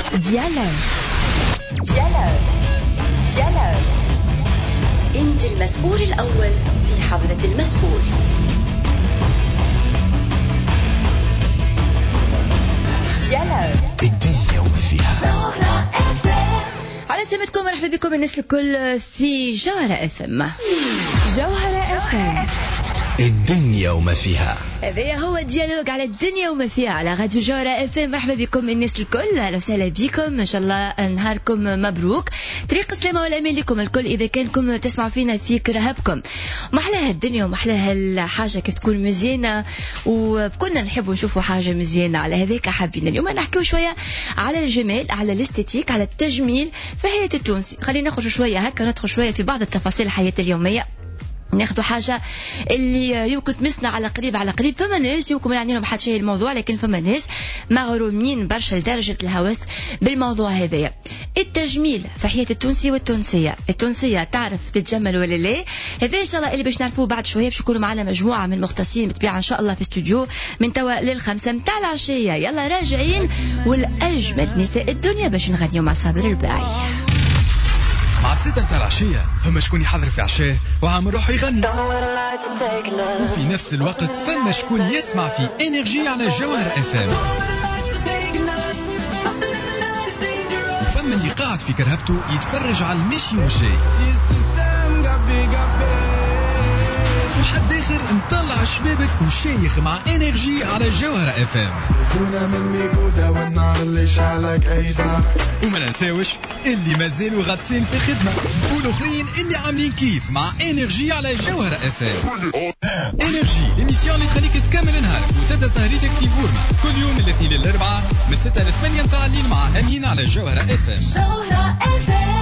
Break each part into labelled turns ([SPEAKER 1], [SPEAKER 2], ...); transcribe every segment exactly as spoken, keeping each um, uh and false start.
[SPEAKER 1] ديالوج ديالوج ديالوج. أنت المسؤول الأول في حضرة المسؤول. ديالوج
[SPEAKER 2] الدنيا وما فيها.
[SPEAKER 1] على سلامتكم، مرحبا بكم الناس الكل في جوهرة اف ام. جوهرة اف ام،
[SPEAKER 2] الدنيا وما فيها.
[SPEAKER 1] هذا هو ديالوج على الدنيا وما فيها على راديو جوهرة اف ام. مرحبا بكم الناس الكل، اهلا وسهلا بكم، ان شاء الله نهاركم مبروك، طريق السلامة والامان لكم الكل اذا كانكم تسمعوا فينا في كرهبكم. محلاها الدنيا ومحلاها الحاجة كيف تكون مزيانة، وكنا نحبوا نشوفوا حاجة مزيانة، على هذاك حابين اليوم نحكيو شوية على الجمال، على الاستيتيك، على التجميل في حياة التونسي. خلينا نخرج شوية هكا، ندخل شوية في بعض التفاصيل الحياة اليومية، ناخذوا حاجة اللي يمكن تمسنا على قريب على قريب. فما ناس يمكن يعني لهم حد شيء الموضوع، لكن فما ناس مغرومين برشا لدرجة الهوس بالموضوع هذايا. التجميل في حياة التونسي والتونسية، التونسية تعرف تتجمل ولا لا؟ هذا إن شاء الله اللي باش نعرفوه بعد شوية. باش يكونوا معنا مجموعة من المختصين بالطبيعة إن شاء الله في استوديو من توا للخمسة متاع العشية. يلا راجعين، والأجمل نساء الدنيا باش نغنيو مع صابر الباعي.
[SPEAKER 2] مع الستة متاع العشية فما شكون يحضر في عشاه وعامل روحه يغني، وفي نفس الوقت فما شكون يسمع في انرجي على جوهرة اف ام، وفما اللي قاعد في كرهبته يتفرج على المشي والجاي، وحد اخر مطلع شبابك وشايخ مع انرجي على جوهرة اف ام.
[SPEAKER 3] زونا من ميقودة والنار اللي شعلك ايضا،
[SPEAKER 2] وما ننساوش اللي مازالوا غاتسين في خدمة، والاخرين اللي عاملين كيف مع انرجي على جوهرة اف ام. انرجي ليميسيون اللي تخليك تكمل نهارك وتبدا سهريتك في فورمة، كل يوم من الاثنين للاربعاء من ستة لثمانية متاع الليل مع امين على جوهرة اف ام.
[SPEAKER 1] جوهرة اف ام.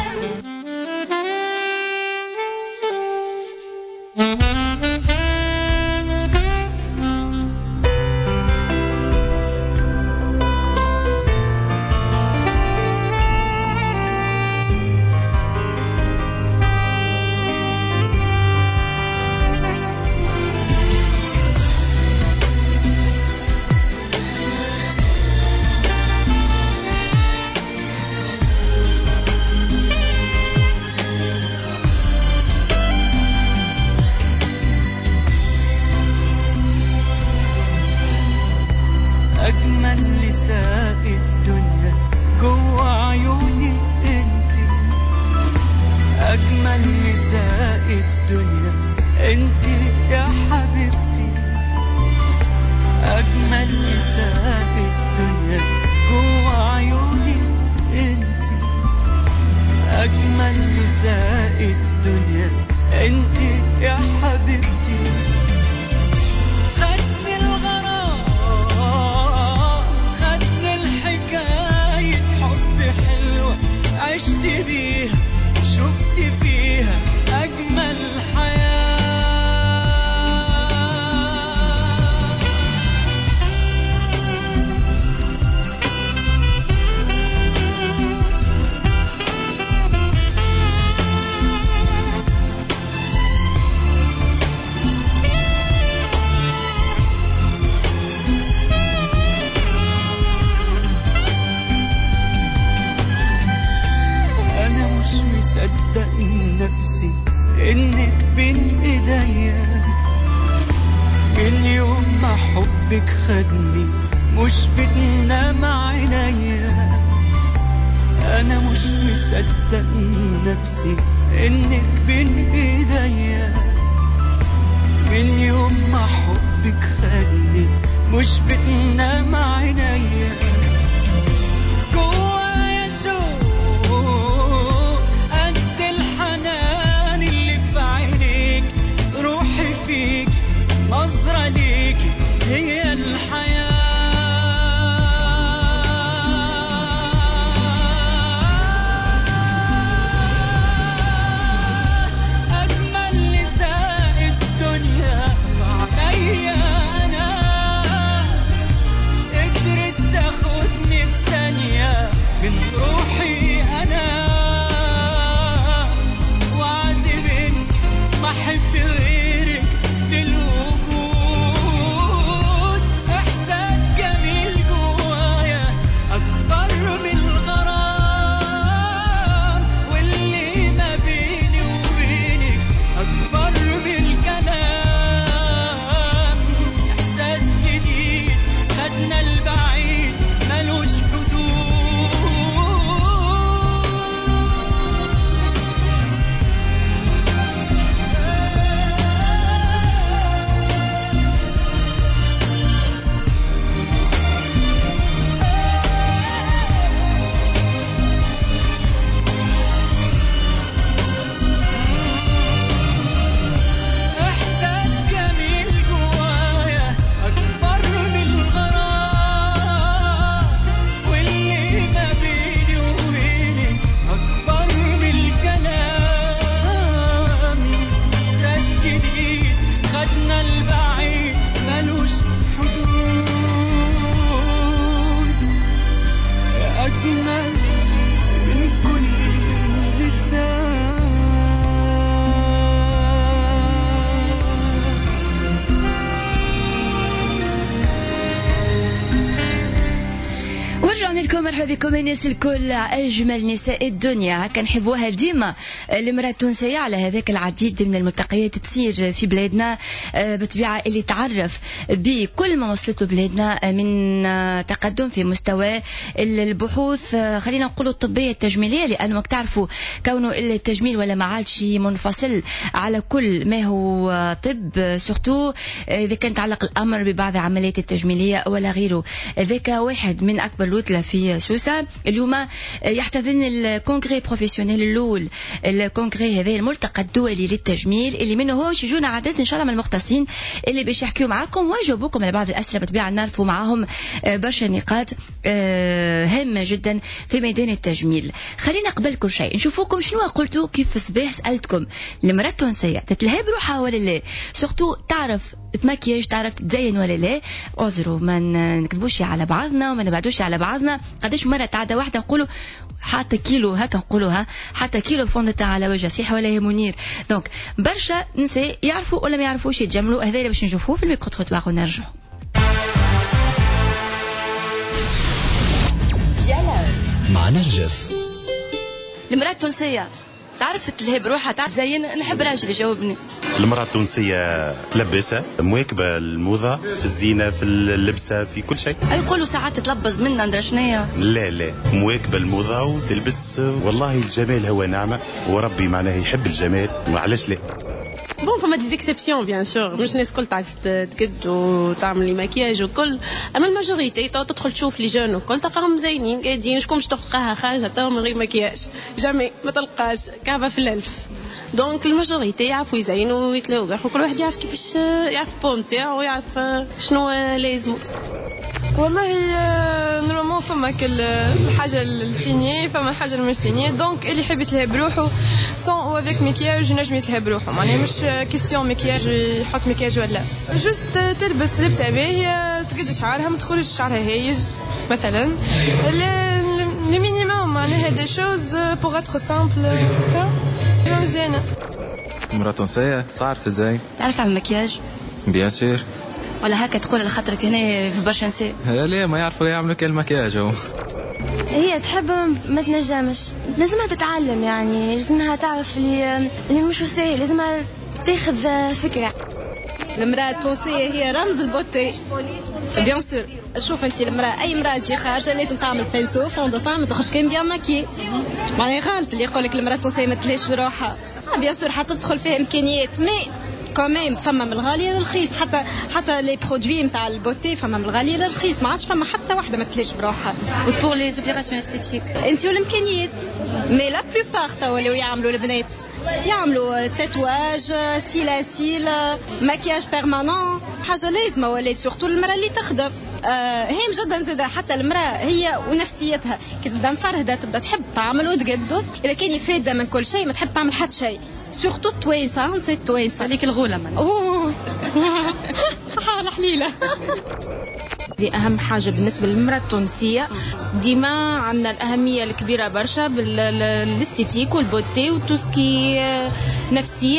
[SPEAKER 4] قدرت تاخدني في
[SPEAKER 1] لكم، مرحبا بكم الناس الكل. أجمل نساء الدنيا هكا نحبوها ديما المرأة التونسية. على هذاك العديد من الملتقيات تصير في بلادنا بطبيعة اللي تعرف بكل ما وصلته بلادنا من تقدم في مستوى البحوث، خلينا نقولوا الطبية التجميلية، لأنه تعرفوا كونه التجميل ولا ما عادش منفصل على كل ما هو طب، سورتو إذا كان تعلق الأمر ببعض العمليات التجميلية ولا غيره. ذاك واحد من أكبر الوتلة في سويسرا. اليوم يحتضن الكونغري بروفيسيونيل الأول، الكونغري هذا الملتقى الدولي للتجميل اللي منه هو يجونا عدد إن شاء الله من المختصين اللي باش يحكيوا معكم ويجاوبوكم على بعض الأسئلة بطبيعة نعرفوا معاهم برشا نقاط هامة جدا في ميدان التجميل. خلينا قبل كل شيء نشوفوكم شنو قلتوا كيف الصباح سألتكم المرأة التونسية تتلهي بروحها ولا لا، سورتو تعرف تمكياج، تعرف تزين ولا لا. أعذروا ما نكذبوش على بعضنا وما نبعدوش على بعضنا. قداش مرة تعدى واحدة نقولوا حتى كيلو هكا نقولوها حتى كيلو فوندتا على وجه صحيح ولا هي منير. دونك برشا نساء يعرفوا ولا ما يعرفوش يتجملوا. هذا اللي باش نشوفوه في الميكرو تروتوار ونرجعوا.
[SPEAKER 2] مع نرجس.
[SPEAKER 1] المرأة التونسية تعرف تلهي بروحها، تعرف تزين. نحب راجل يجاوبني.
[SPEAKER 4] المرأة التونسية لبسة مواكبة الموضة في الزينة في اللبسة في كل شيء.
[SPEAKER 1] يقولوا ساعات تلبس منا درشنية.
[SPEAKER 4] لا لا مواكبة الموضة وتلبس. والله الجمال هو نعمة وربي معناه يحب الجمال وعلاش لا.
[SPEAKER 5] بون فما دي اكسبسيون بيان سور، مش ناس كل تعرف تكد وتعمل لي مكياج وكل، اما الماجوريتي تو تدخل تشوف لي جون وكل تلقاهم مزينين قاعدين. شكون باش تلقاها خارجه تو من غير مكياج؟ جامي ما تلقاش كعبه في الالف. دونك الماجوريتي يعرفوا يزينوا ويتلاو كاع، وكل واحد يعرف كيفاش يعرف بون تاعو ويعرف شنو لازمه.
[SPEAKER 6] والله نورمالمون فما كل الحاجه السينيه فما الحاجه المسينيه، دونك اللي يحب يتلهى بروحه سون او افيك مكياج نجم يتلهى بروحه، معناها مش كيستيون مكياج يحط مكياج ولا جوست تلبس لبسه باهيه تقد شعرها ما تخرجش شعرها هايج مثلا. لي مينيموم معناها دي شوز بوغ اتر سامبل مزيانه.
[SPEAKER 7] مرة تونسية تعرف تزين،
[SPEAKER 1] تعرف تعمل مكياج
[SPEAKER 7] بيان سور،
[SPEAKER 1] ولا هكا تقول على خاطرك هنا في برشا نساء
[SPEAKER 7] لا ما يعرفوا يعملوا كل مكياج. هو
[SPEAKER 8] هي تحب ما تنجمش، لازمها تتعلم، يعني لازمها تعرف اللي اللي مش سهل، لازمها تاخذ فكرة.
[SPEAKER 9] المرأة التونسية هي رمز البوتي بيان سور. شوف انت المرأة، اي مرأة تجي خارجة لازم تعمل بينسو فوندوتان ما تخرج كان بيان ماكي. معناها غلط اللي يقول لك المرأة التونسية ما تلهيش بروحها. اه بيان سور حتدخل فيها امكانيات، مي كمان فما من الغالي للرخيص. حتى حتى لي برودوي نتاع البوتي فما من الغالي للرخيص، ما عادش فما حتى واحده ما تليش بروحها. وبور لي زوبيراسيون استيتيك انت والامكانيات، مي لا بلوبار تاو اللي يعملوا البنات يعملوا تاتواج، ستيلاسيل، ماكياج بيرمانون، حاجه لازمه. ولات سورتو المراه اللي تخدم آه هي جدا زاده. حتى المراه هي ونفسيتها كي تبدا مفرهده تبدا تحب تعمل وتقدر. اذا كان يفيد من كل شيء ما تحب تعمل حتى شيء، سورتو التويسه نسيت التويسه عليك الغوله من اوه حاله حليله.
[SPEAKER 5] دي أهم حاجة بالنسبة للمرأة التونسية. ديما عندنا الأهمية الكبيرة برشا بالاستيتيك والبوتي وتوسكي نفسيا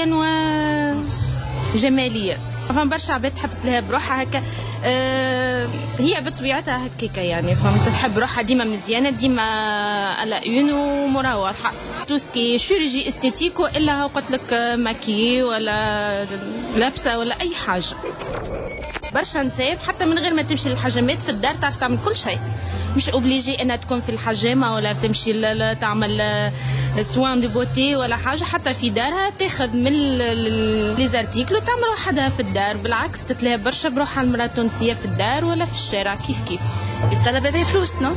[SPEAKER 5] وجماليا. فما برشا عباد تحب تلهى بروحها هكا، أه هي بطبيعتها هكاكا يعني، فهمت تحب روحها ديما مزيانة ديما على اون ومراوحة. توسكي شيرجي استيتيك وإلا هو قلت لك ماكي ولا لابسة ولا أي حاجة. برشا نساء حتى من غير ما تمشي للحجامات في الدار تعرف تعمل كل شيء، مش اوبليجي انها تكون في الحجامه ولا تمشي تعمل سوان دي بوتي ولا حاجه. حتى في دارها تاخذ من لي زارتيكل وتعمل وحدها في الدار. بالعكس تتلهى برشا بروحها المراه التونسيه في الدار ولا في الشارع كيف كيف.
[SPEAKER 1] يتطلب هذا فلوس نو؟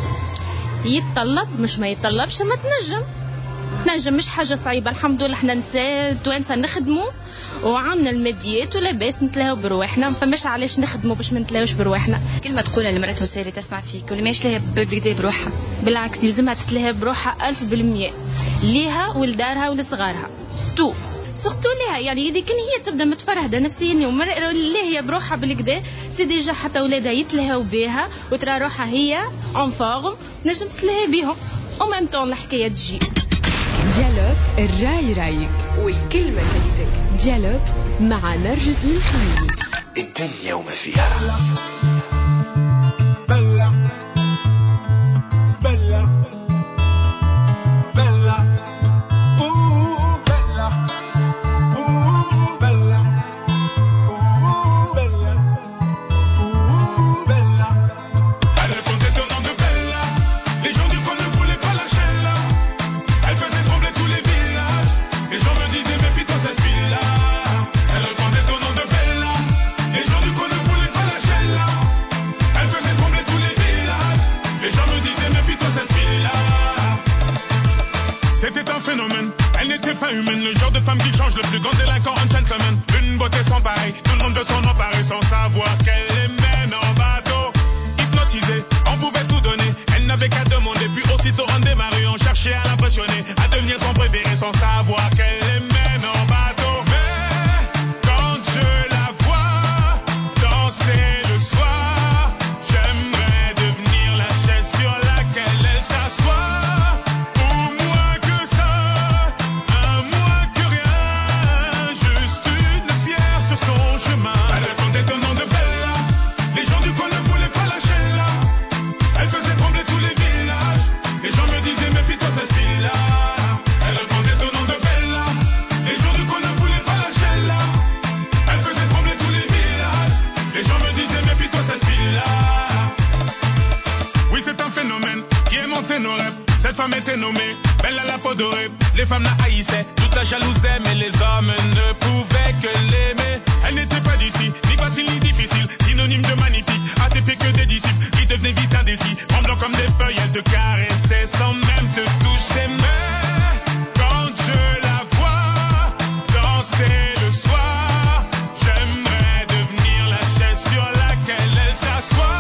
[SPEAKER 5] يتطلب مش ما يتطلبش، ما تنجم تنجم مش حاجه صعيبه. الحمد لله احنا نساء توانسه نخدموا وعندنا الماديات ولا باس نتلاهوا برواحنا، ما فماش علاش نخدموا باش ما نتلاهوش برواحنا.
[SPEAKER 1] كلمه تقولها للمرأة التونسية اللي تسمع فيك واللي ماش لها بالكدا بروحها؟
[SPEAKER 5] بالعكس لازمها تتلاهى بروحها ألف بالمية، ليها ولدارها ولصغارها تو سورتو ليها. يعني إذا كان هي تبدا متفرهده نفسيا اللي هي بروحها بالكدا سي ديجا حتى ولادها يتلهوا بها وترى روحها هي اون فورم نجم تتلهى بهم ومام طون الحكايه تجي.
[SPEAKER 10] ديالوج الراي رايك والكلمة كلمتك. ديالوج مع نرجس المحمدي.
[SPEAKER 2] الدنيا وما فيها.
[SPEAKER 11] C'était un phénomène, elle n'était pas humaine. Le genre de femme qui change le plus grand délinquant en gentleman. Une beauté sans pareil, tout le monde veut s'en emparer sans savoir qu'elle les mène en bateau. Hypnotisée, on pouvait tout donner. Elle n'avait qu'à demander, puis aussitôt on démarrait. On cherchait à l'impressionner, à devenir son préféré sans savoir qu'elle les mène en bateau. Mais quand je la vois danser le soir, j'aimerais devenir la chaise sur laquelle elle s'assoit. Cette femme était nommée belle à la peau dorée. Les femmes la haïssaient, toute la jalousaient, mais les hommes ne pouvaient que l'aimer. Elle n'était pas d'ici, ni facile ni difficile, synonyme de magnifique, assez pire que des disciples qui devenaient vite indécis. Tremblant comme des feuilles, elle te caressait sans même te toucher. Mais quand je la vois danser le soir, j'aimerais devenir la chaise sur laquelle elle s'assoit.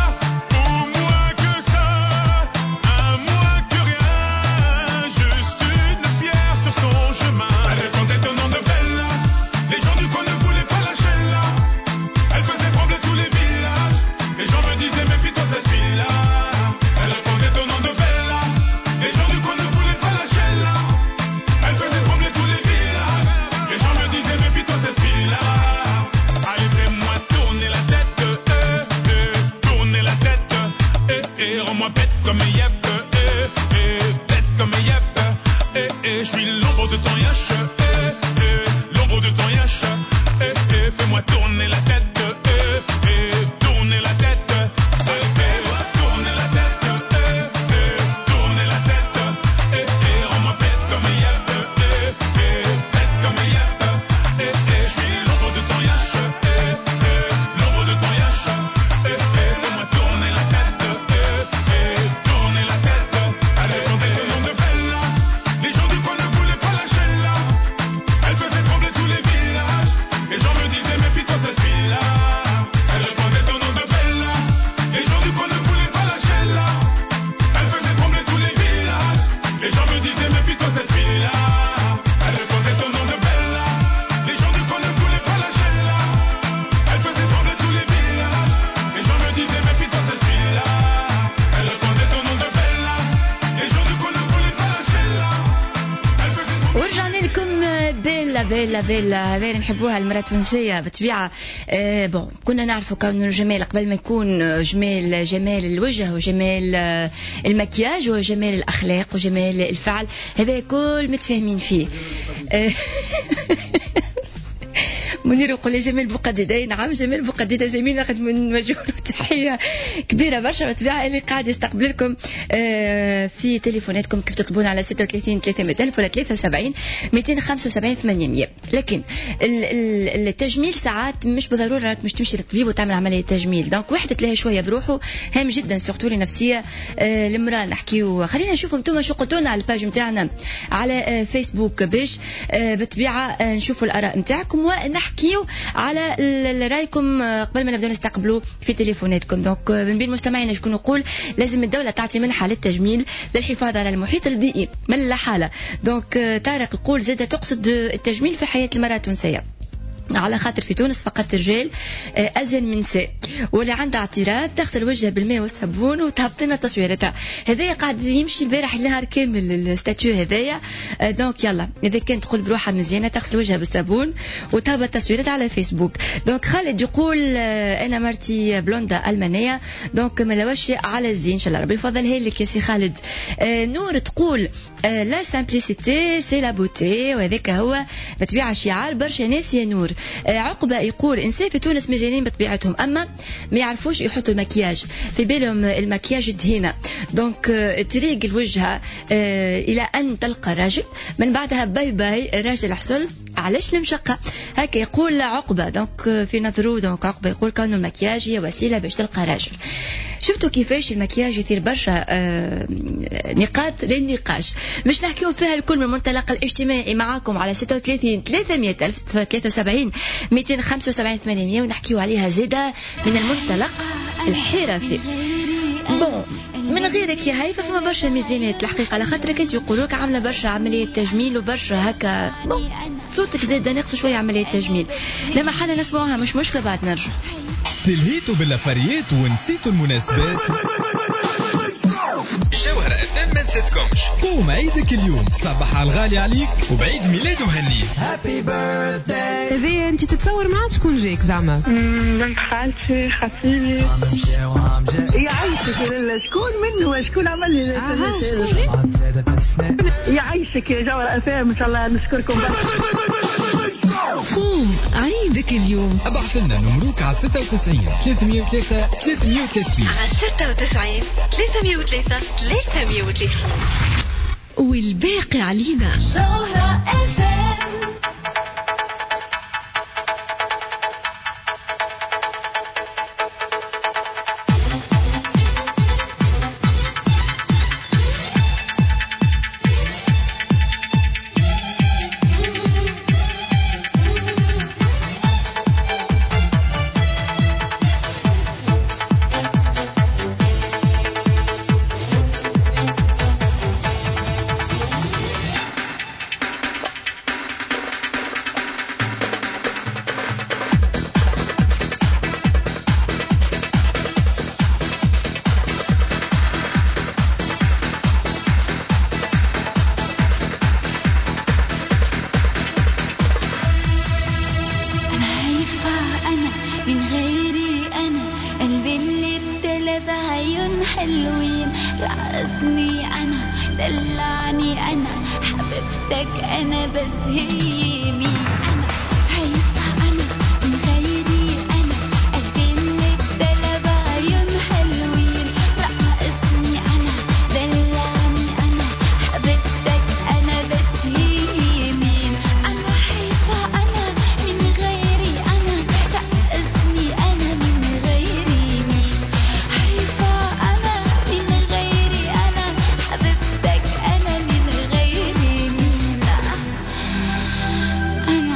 [SPEAKER 11] Je suis l'ombre de ton yache, eh, eh, l'ombre de ton yache, eh, eh, fais-moi tourner la tête, eh, eh, tourner la tête, eh, fais-moi tourner la tête, eh, eh, tourner la tête, eh, eh, rends-moi bête comme un yep, eh, eh, bête comme un yep, eh, eh, je suis l'ombre de ton yache, eh, eh, l'ombre de ton yache, eh, eh, fais-moi tourner la tête, eh, eh, tourner la tête, allez, on est le nom de Bella, les gens du coin ne voulaient pas lâcher là, elle faisait trembler tous les villages, les gens me disaient méfie-toi cette fille-là, elle répondait au nom de Bella, les gens du coin ne voulaient pas lâcher là, elle faisait trembler tous les villages, les gens me disaient méfie-toi cette fille-là, elle répondait au nom de Bella, les gens du coin ne voulaient pas lâcher là, elle faisait trembler tous les villages, les gens me disaient méfie-toi cette fille-là, elle répondait au nom de Bella, les gens du coin ne voulaient pas lâcher là.
[SPEAKER 1] ورجعنا لكم بيلا بيلا بيلا هذه نحبوها المرأة التونسية بطبيعة. آه بون كنا نعرفوا كون الجمال قبل ما يكون جمال جمال الوجه وجمال المكياج وجمال الأخلاق وجمال الفعل، هذا كل متفاهمين فيه. آه منير يقول لي جمال بوقديدة، نعم جمال بوقديدة زميل ناخذ من نوجه له تحية كبيرة برشا بالطبيعة اللي قاعد يستقبل لكم في تليفوناتكم كيف تطلبون على ستة وثلاثين ثلاثمية ألف ولا ثلاثة وسبعين مئتين وخمسة وسبعين ثمانمية. لكن التجميل ساعات مش بالضرورة راك مش تمشي للطبيب وتعمل عملية تجميل، دونك واحد تلاقي شوية بروحه هام جدا سورتو لنفسية المرأة. نحكيو خلينا نشوفوا انتم شو قلتونا على الباج نتاعنا على فيسبوك باش بالطبيعة نشوفوا الآراء نتاعكم ونحكيو على رايكم قبل ما نبدأ نستقبلوا في تليفوناتكم. دونك من بين مستمعينا شكون يقول لازم الدولة تعطي منحة للتجميل للحفاظ على المحيط البيئي من الحالة. دونك طارق يقول زادة تقصد التجميل في حياة المرأة التونسية على خاطر في تونس فقط رجال أزن من نساء، واللي عندها اعتراض تغسل وجهها بالماء والصابون وتهبط لنا تصويرتها. هذايا قاعد يمشي البارح النهار كامل الستاتيو هذايا. دونك يلا إذا كانت تقول بروحها مزيانة تغسل وجهها بالصابون وتهبط تصويرتها على فيسبوك. دونك خالد يقول أنا مرتي بلوندا ألمانية دونك ملوشي على الزين إن شاء الله ربي يفضلها لك يا سي خالد. نور تقول لا سامبليسيتي سي لا بوتي، وهذاك هو بطبيعة شعار برشا ناس يا نور. عقبة يقول إنسان في تونس مزيانين بطبيعتهم أما ما يعرفوش يحطوا المكياج، في بالهم المكياج دهينة. دونك طريق الوجه إلى أن تلقى راجل من بعدها باي باي راجل حصل علاش المشقة هكا يقول عقبة. دونك في نظره دونك عقبة يقول كون المكياج هي وسيلة باش تلقى راجل. شفتوا كيفاش المكياج يثير برشا آه نقاط للنقاش، مش نحكيو فيها الكل من المنطلق الاجتماعي معاكم على ستة وثلاثين ثلاثمية ألف ثلاثة وسبعين مئتين وخمسة وسبعين ثمانمية، ونحكيو عليها زيادة من المنطلق الحرفي. بون من غيرك يا هيفا فما برشا ميزانات الحقيقة، على خاطرك انت يقولوك عاملة برشا عملية تجميل وبرشا هكا صوتك زاد نقص شوية عملية تجميل، لما حالا نسمعوها مش مشكلة بعد نرجع.
[SPEAKER 2] تلهيتوا باللفريات ونسيتوا المناسبات، جوهرة اف ام ما نسيتكمش. قوم عيدك اليوم، صباح على الغالي عليك وبعيد ميلاده هني. هابي بيرثداي.
[SPEAKER 10] هذه انت تتصور معاه شكون جاك زعما؟
[SPEAKER 12] بنت خالتي خطيبي يعيشك شكون منه شكون عمل لي يعيشك يا جوهرة اف ام. ان شاء الله نشكركم برشا.
[SPEAKER 10] قوم عيدك اليوم،
[SPEAKER 2] ابعث لنا نمروك على ستة وتسعين ثلاثمية وثلاثة ثلاثمية وثلاثين
[SPEAKER 10] على ستة وتسعين ثلاثمية وثلاثة ثلاثمية وثلاثين والباقي علينا.
[SPEAKER 13] جوهرة اف ام. أنا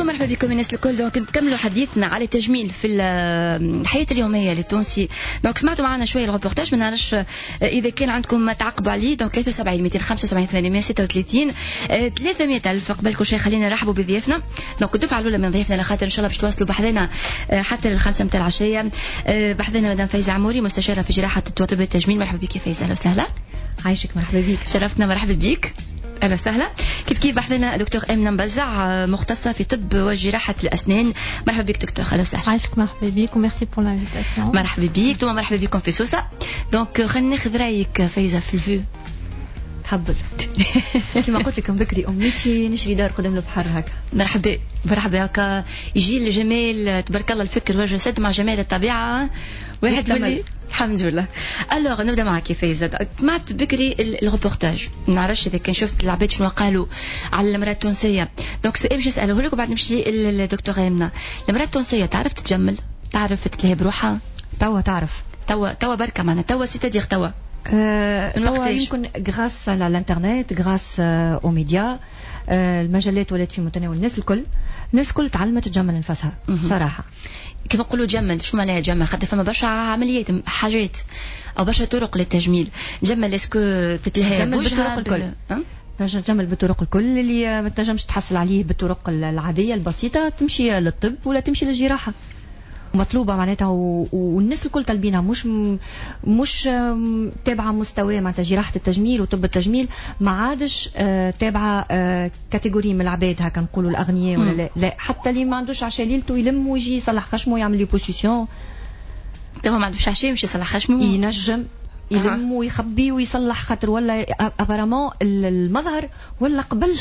[SPEAKER 1] بكم مرحبا بكم الناس الكل. دونك نكملوا حديثنا على التجميل في الحياة اليومية للتونسي. دونك سمعتوا معنا شوية الروبورتاج، ما نعرفش إذا كان عندكم ما تعقبوا عليه. دونك ثلاثة وسبعين مئتين وخمسة وسبعين ثمانمئة وستة وثلاثين ثلاثمئة ألف. قبل كل شيء خلينا نرحبوا بضيافنا. دونك الدفعة الأولى من ضيافنا لخاطر إن شاء الله باش تواصلوا بحثنا حتى للخمسة متاع العشية. بحثنا مدام فايزة عموري مستشارة في جراحة وطب التجميل. مرحبا بك يا فايزة. أهلا وسهلا.
[SPEAKER 14] عايشك. مرحبا بك.
[SPEAKER 1] شرفتنا. مرحبا بك. أهلا وسهلا. كيف كيف بحثنا دكتور أمنة مبزع مختصة في طب وجراحة الأسنان. مرحبا بك دكتور. أهلا وسهلا.
[SPEAKER 14] عايشك. مرحبا بك وميرسي بور لانفيتاسيون.
[SPEAKER 1] مرحبا بك. ثم مرحبا بكم في سوسة. دونك خلينا ناخذ رأيك فايزة في الفيو.
[SPEAKER 14] تحضر. كما قلت لكم بكري أمنيتي نشري دار قدام البحر هكا.
[SPEAKER 1] مرحبا مرحبا. هكا يجي الجمال تبارك الله الفكر والجسد مع جمال الطبيعة واحد تولي الحمد لله. الوغ نبدا معك يا فايزة. سمعت بكري الروبورتاج، ما نعرفش اذا كان شفت العباد شنو قالوا على المراه التونسيه. دونك سؤال باش نساله لك وبعد نمشي للدكتور امنه. المراه التونسيه تعرف تتجمل؟ تعرف تلهي بروحها؟
[SPEAKER 14] توا تعرف
[SPEAKER 1] توا توا بركه معنا توا سيتادير توا
[SPEAKER 14] أه توا يمكن غراس على الانترنت غراس او ميديا المجلات ولات في متناول الناس الكل. الناس الكل تعلمت تجمل نفسها صراحه.
[SPEAKER 1] كيف نقولوا جمل شو معناها جمل؟ خاطر فما برشا عمليات حاجات او برشا طرق للتجميل. جمل اسكو تتلهى
[SPEAKER 14] بالطرق الكل. تنجم تجمل بالطرق الكل اللي ما تنجمش تحصل عليه بالطرق العاديه البسيطه، تمشي للطب ولا تمشي للجراحه مطلوبه معناتها. والناس الكل طالبينها، مش مش تابعه مستوى معناتها جراحه التجميل وطب التجميل ما عادش تابعه كاتيجوري من العباد هكا نقولوا الاغنياء ولا لا. لا حتى اللي ما عندوش عشاء ليلته يلم ويجي يصلح خشمه ويعمل لي بوزيسيون.
[SPEAKER 1] تمام ما عندوش عشاء يمشي يصلح خشمه
[SPEAKER 14] ينجم يلم ويخبي ويصلح خاطر ولا ابارامون المظهر ولا قبل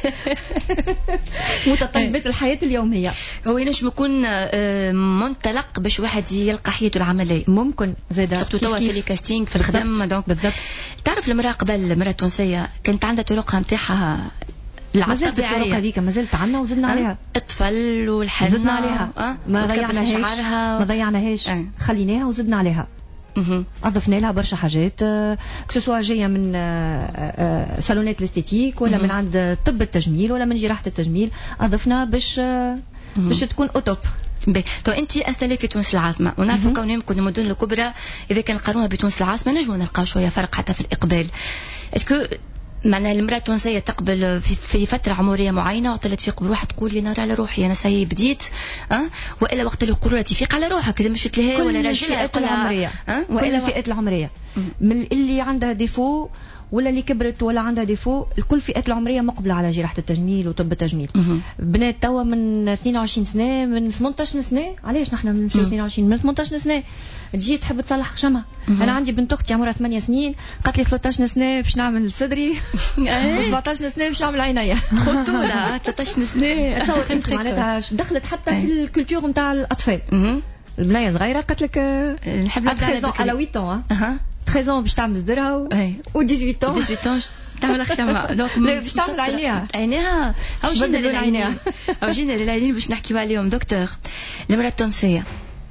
[SPEAKER 14] متطلبات الحياه اليوميه.
[SPEAKER 1] هو ينجم يكون منطلق باش واحد يلقى حياته العمليه.
[SPEAKER 14] ممكن زاده
[SPEAKER 1] سورتو توا في الكاستينغ في الخدمه. دونك
[SPEAKER 14] بالضبط.
[SPEAKER 1] تعرف المراه قبل المراه التونسيه كانت عندها طرقها نتاعها
[SPEAKER 14] مازالت الطرق هذيك مازالت عنا وزدنا عليها.
[SPEAKER 1] الطفل والحنه
[SPEAKER 14] زدنا عليها. أه؟ ما ضيعناهاش ما ضيعناهاش أه. خليناها وزدنا عليها. أضفنا لها برشا حاجات كسوا جاية من صالونات الاستيتيك ولا من عند طب التجميل ولا من جراحة التجميل. أضفنا باش باش تكون أوتوب.
[SPEAKER 1] باهي تو انت استلي في تونس العاصمه ونعرفوا كون يمكن المدن الكبرى اذا كان نقارنوها بتونس العاصمه نجموا نلقاو شويه فرق حتى في الاقبال. اسكو معناها المرأة التونسية تقبل في, في فترة عمرية معينة وطلت فيق بروحها تقول يا نار على روحي أنا ساي بديت أه؟ وإلا وقت اللي يقولوا تفيق على روحك إذا مش تلهي ولا راجلها
[SPEAKER 14] كل العمرية أه؟ وإلا الفئات العمرية من اللي عندها ديفو ولا اللي كبرت ولا عندها ديفو. الكل فئات العمريه مقبله على جراحه التجميل وطب التجميل. بنات توا من اثنين وعشرين سنه من ثمانية عشر سنه. علاش نحن نمشيو اثنين وعشرين من ثمانية عشر سنه تجي تحب تصلح خشمها. انا عندي بنت اختي عمرها ثمانية سنين قالت لي ثلاثة عشر سنه باش نعمل صدري و17 سنه باش نعمل عينيا.
[SPEAKER 1] طولها ثلاثة عشر سنه.
[SPEAKER 14] تصور انت معناتها دخلت حتى في الكولتور نتاع الاطفال. البنيه صغيره قالت لك
[SPEAKER 1] نحب نبدا
[SPEAKER 14] على ثمانية عشر ثلاثة عشر باش تعمل صدرها و ثمانية عشر
[SPEAKER 1] ثمانية عشر تعمل خشمة. دونك
[SPEAKER 14] باش تعمل عينيها
[SPEAKER 1] عينيها او جينا للعينين او جينا للعينين باش نحكيو عليهم. دكتور المرأة التونسية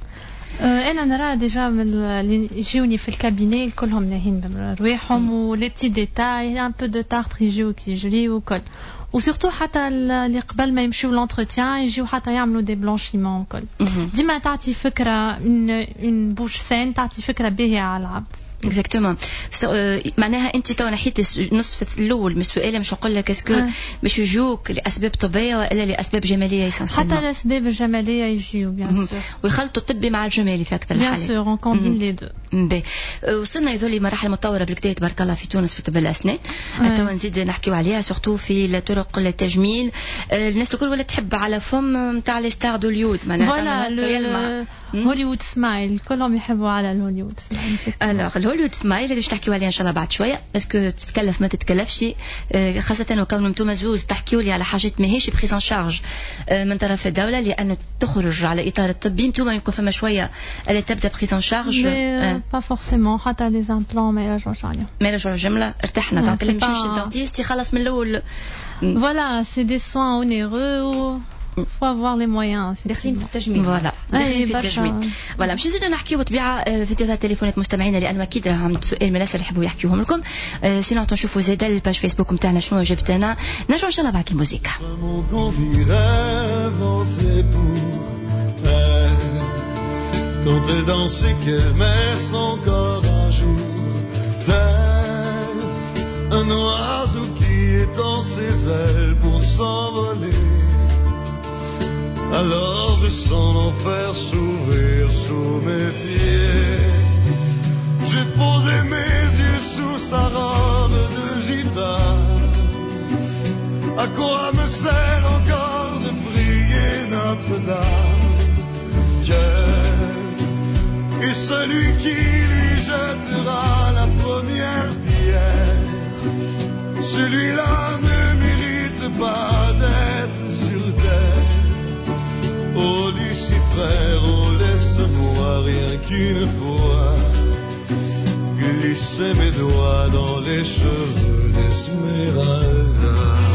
[SPEAKER 15] انا نرى ديجا من اللي يجوني في الكابيني كلهم ناهين برواحهم ولي بتي ديتاي ان بو دو تارتر يجيو كي يجري وكل وسورتو حتى اللي قبل ما يمشيو لونتروتيان يجيو حتى يعملوا دي بلانشيمون وكل. ديما تعطي فكره اون بوش سين تعطي فكره باهيه على العبد.
[SPEAKER 1] اكزاكتومون. معناها انت تو نحيت نصف الاول من السؤال مش نقول لك اسكو باش يجوك لاسباب طبيه ولا لاسباب جماليه يسونسيلمون.
[SPEAKER 15] حتى الاسباب الجماليه يجيو بيان سور
[SPEAKER 1] ويخلطوا الطبي مع الجمالي في اكثر الحالات.
[SPEAKER 15] بيان سور اون كومبين لي دو.
[SPEAKER 1] باهي وصلنا يذولي مراحل متطوره بالكدا تبارك الله في تونس في طب الاسنان. تو نزيد نحكيو عليها سورتو في طرق التجميل. الناس الكل ولا تحب على فم نتاع لي ستار دوليود
[SPEAKER 15] معناها فوالا هوليوود سمايل كلهم يحبوا على الهوليوود
[SPEAKER 1] سمايل. الهوليوود سمايل اللي باش تحكيو عليها ان شاء الله بعد شويه. اسكو تتكلف ما تتكلفش خاصه وكون انتم مزوز تحكيوا لي على حاجات ماهيش بريزون شارج من طرف الدوله لانه تخرج على اطار الطبي. انتم يمكن فما شويه اللي تبدا بريزون شارج
[SPEAKER 15] با فورسيمون حتى لي امبلون ما يرجعوش عليهم
[SPEAKER 1] ما يرجعوش جمله ارتحنا. دونك اللي مشيش للدونتيست خلاص من الاول
[SPEAKER 15] فوالا سي دي سوان اونيرو faut avoir les moyens.
[SPEAKER 14] داخلين في التجميل.
[SPEAKER 1] فوالا داخلين في التجميل. فوالا باش نزيدو نحكيو بطبيعة في انتظار تليفونات مستمعينا لأنه أكيد راهم عندهم سؤال من الناس اللي يحبوا يحكيوهم لكم. سينو نشوفوا زاده الباج فيسبوك نتاعنا شنو جبت لنا. نرجعوا إن شاء الله بعد الموسيقى.
[SPEAKER 16] Quand elle dansait qu'aimait son corps un jour, tel un oiseau qui étend ses ailes pour s'envoler. Alors je sens l'enfer s'ouvrir sous mes pieds. J'ai posé mes yeux sous sa robe de gitane. À quoi me sert encore de prier Notre-Dame? Dieu et celui qui lui jettera la première pierre, celui-là ne mérite pas d'être sur terre. Oh Lucifer, oh laisse-moi rien qu'une fois glisser mes doigts dans les cheveux d'Esmeralda.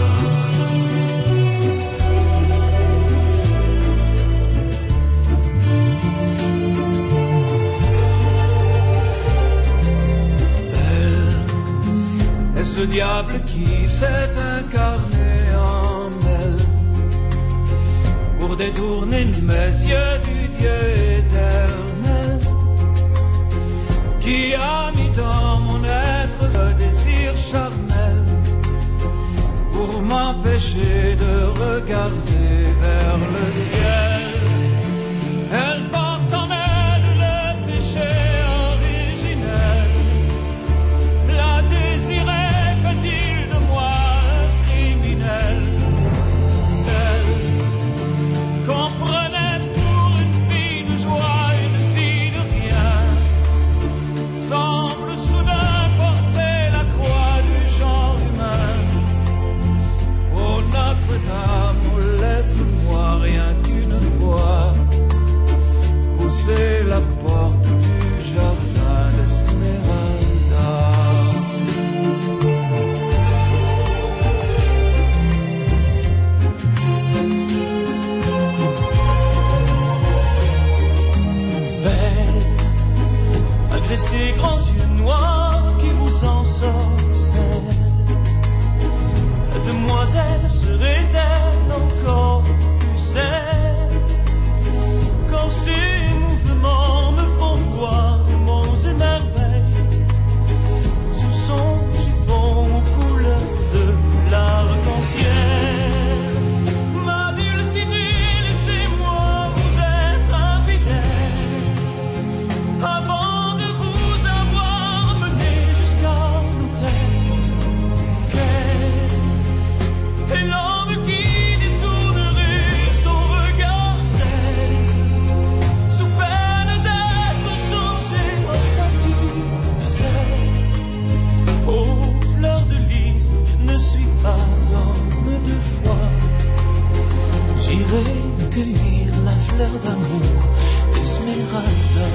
[SPEAKER 16] Est-ce le diable qui s'est incarné en elle pour détourner mes yeux du Dieu éternel, qui a mis dans mon être ce désir charnel pour m'empêcher de regarder vers le ciel? Elle porte en elle le péché originel, la désirait de moi un criminel, celle qu'on prenait pour une fille de joie, une fille de rien, semble soudain porter la croix du genre humain. Oh Notre-Dame, oh laisse-moi rien qu'une fois pousser la porte du jardin d'Esmeralda. Malgré ces grands yeux noirs qui vous ensorcellent, la demoiselle serait-elle encore plus saine? Quand ces mouvements me font voir monts et merveilles sous son jupon aux couleurs de l'arc-en-ciel. Ma dulcinée, laissez-moi vous être infidèle avant de vous avoir mené jusqu'à l'autel. Quel est l'homme qui détournerait son regard d'elle, sous peine d'être changé en statue de sel? Oh, fleur de lys, je ne suis pas homme de foi. J'irai cueillir la fleur d'amour d'Esmeralda.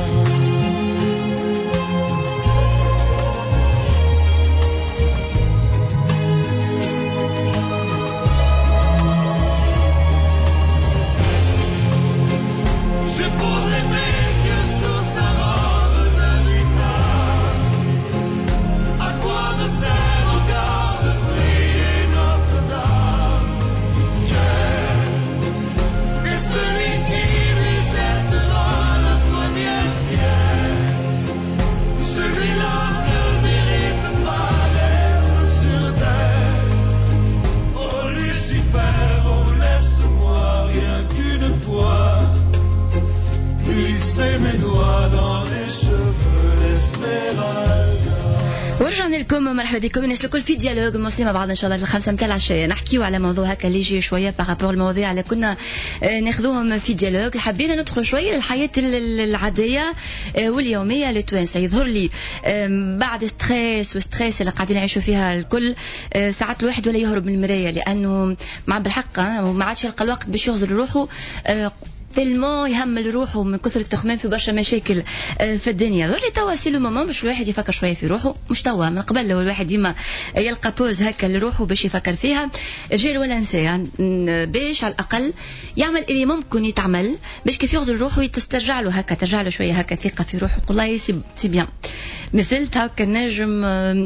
[SPEAKER 16] J'ai posé mes yeux sous sa robe de gitane. À quoi me sert encore de prier Notre-Dame? Dieu est celui qui lui jettera la première pierre. Celui-là ne mérite pas d'être sur terre. Oh Lucifer, oh laisse-moi rien qu'une fois glisser mes doigts dans les cheveux d'Esmeralda.
[SPEAKER 1] ورجعنا لكم مرحبا بكم الناس الكل في ديالوج موصلين مع بعض ان شاء الله للخمسه متاع العشيه نحكيو على موضوع هكا اللي يجي شويه بارابور المواضيع اللي كنا ناخذوهم في ديالوج. حبينا ندخل شويه للحياه العاديه واليوميه للتوانسه. يظهر لي بعد ستريس وستريس اللي قاعدين نعيشوا فيها الكل ساعات الواحد ولا يهرب من المرايه لانه مع بالحق وما عادش يلقى الوقت باش يغزل روحه تلمون يهمل روحه من كثر التخمام في برشا مشاكل في الدنيا. غير توا سي لو مومون باش الواحد يفكر شويه في روحه، مش توا من قبل لو الواحد ديما يلقى بوز هكا لروحه باش يفكر فيها، رجال ولا نساء، باش على الاقل يعمل اللي ممكن يتعمل باش كيف يغزل روحه تسترجع له هكا، ترجع له شويه هكا ثقه في روحه. والله سي سي بيان. مازلت هكا نجم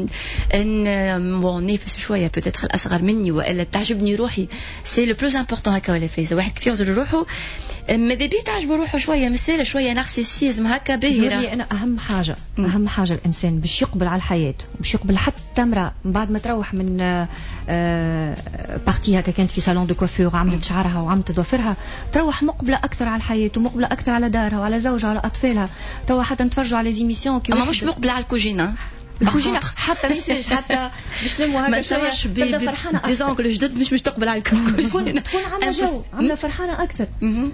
[SPEAKER 1] ان بون نفس شويه بوتيتر الاصغر مني والا تعجبني روحي، سي لو بلوز امبورطون هكا ولا فايز واحد كيف يغزل روحه ماذا بيه تعجب روحه شويه مساله شويه نارسيسيزم هكا باهره.
[SPEAKER 14] انا اهم حاجه م. اهم حاجه الانسان باش يقبل على الحياه، باش يقبل حتى امراه بعد ما تروح من آه بارتي هكا كانت في صالون دو كوافور عملت شعرها وعملت ضوافرها، تروح مقبله اكثر على الحياه ومقبله اكثر على دارها وعلى زوجها وعلى اطفالها. توا حتى نتفرجوا على زيميسيون كي
[SPEAKER 1] اما مش مقبله على الكوجينه
[SPEAKER 14] الكوجينه حتى ما يصيرش حتى باش نمو هكا شويه تبدا فرحانه
[SPEAKER 1] اكثر. ديزونغل جدد مش مش تقبل على الكوجينه،
[SPEAKER 14] تكون عامله جو عامله فرحانه اكثر.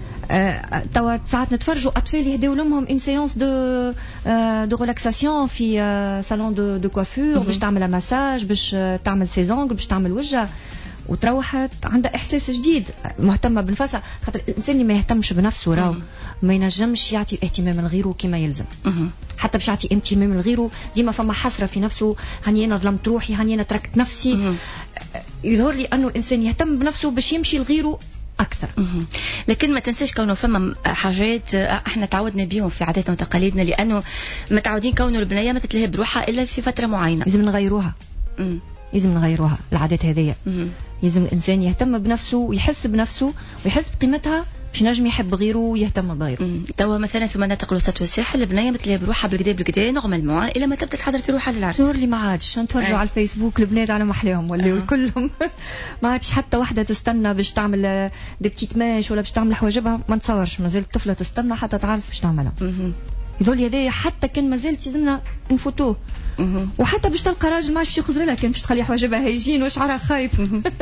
[SPEAKER 14] آه توا ساعات نتفرجوا اطفال يهديو لهم اون سيونس دو آه دو ريلاكساسيون في آه صالون دو دو كوافور باش تعمل مساج، باش آه تعمل سيزونغل، باش تعمل وجهها، وتروح عندها احساس جديد مهتمه بنفسها. خاطر الانسان اللي ما يهتمش بنفسه راهو ما ينجمش يعطي الاهتمام لغيره كما يلزم. حتى باش يعطي اهتمام لغيره ديما فما حسره في نفسه، هاني انا ظلمت روحي، هاني انا تركت نفسي. يظهر لي انه الانسان يهتم بنفسه باش يمشي لغيره اكثر.
[SPEAKER 1] لكن ما تنساش كونه فما حاجات احنا تعودنا بيهم في عاداتنا وتقاليدنا، لانه متعودين كونه البنيه ما تتلهي بروحها الا في فتره معينه.
[SPEAKER 14] لازم نغيروها. مم. لازم نغيروها العادات هذية. لازم الانسان يهتم بنفسه ويحس بنفسه ويحس بقيمتها باش نجم يحب غيره ويهتم بغيره.
[SPEAKER 1] توا مثلا في مناطق الوسط والساحل البنيه بتلاقي بروحها بالكدا بالكدا نورمالمون الا ما تبدا تحضر في روحها للعرس.
[SPEAKER 14] صور لي ما عادش نتفرجوا على الفيسبوك البنات على محلاهم ولا أه. كلهم ما عادش حتى وحده تستنى باش تعمل دي بتيت ماش ولا باش تعمل حواجبها، ما نتصورش مازال الطفله تستنى حتى تعرس باش تعملها. يظل يدي حتى كان مازالت يلزمنا نفوتوه. وحتى باش تلقى راجل ما عادش باش يخزر لها كان باش تخلي حواجبها هايجين وشعرها خايف.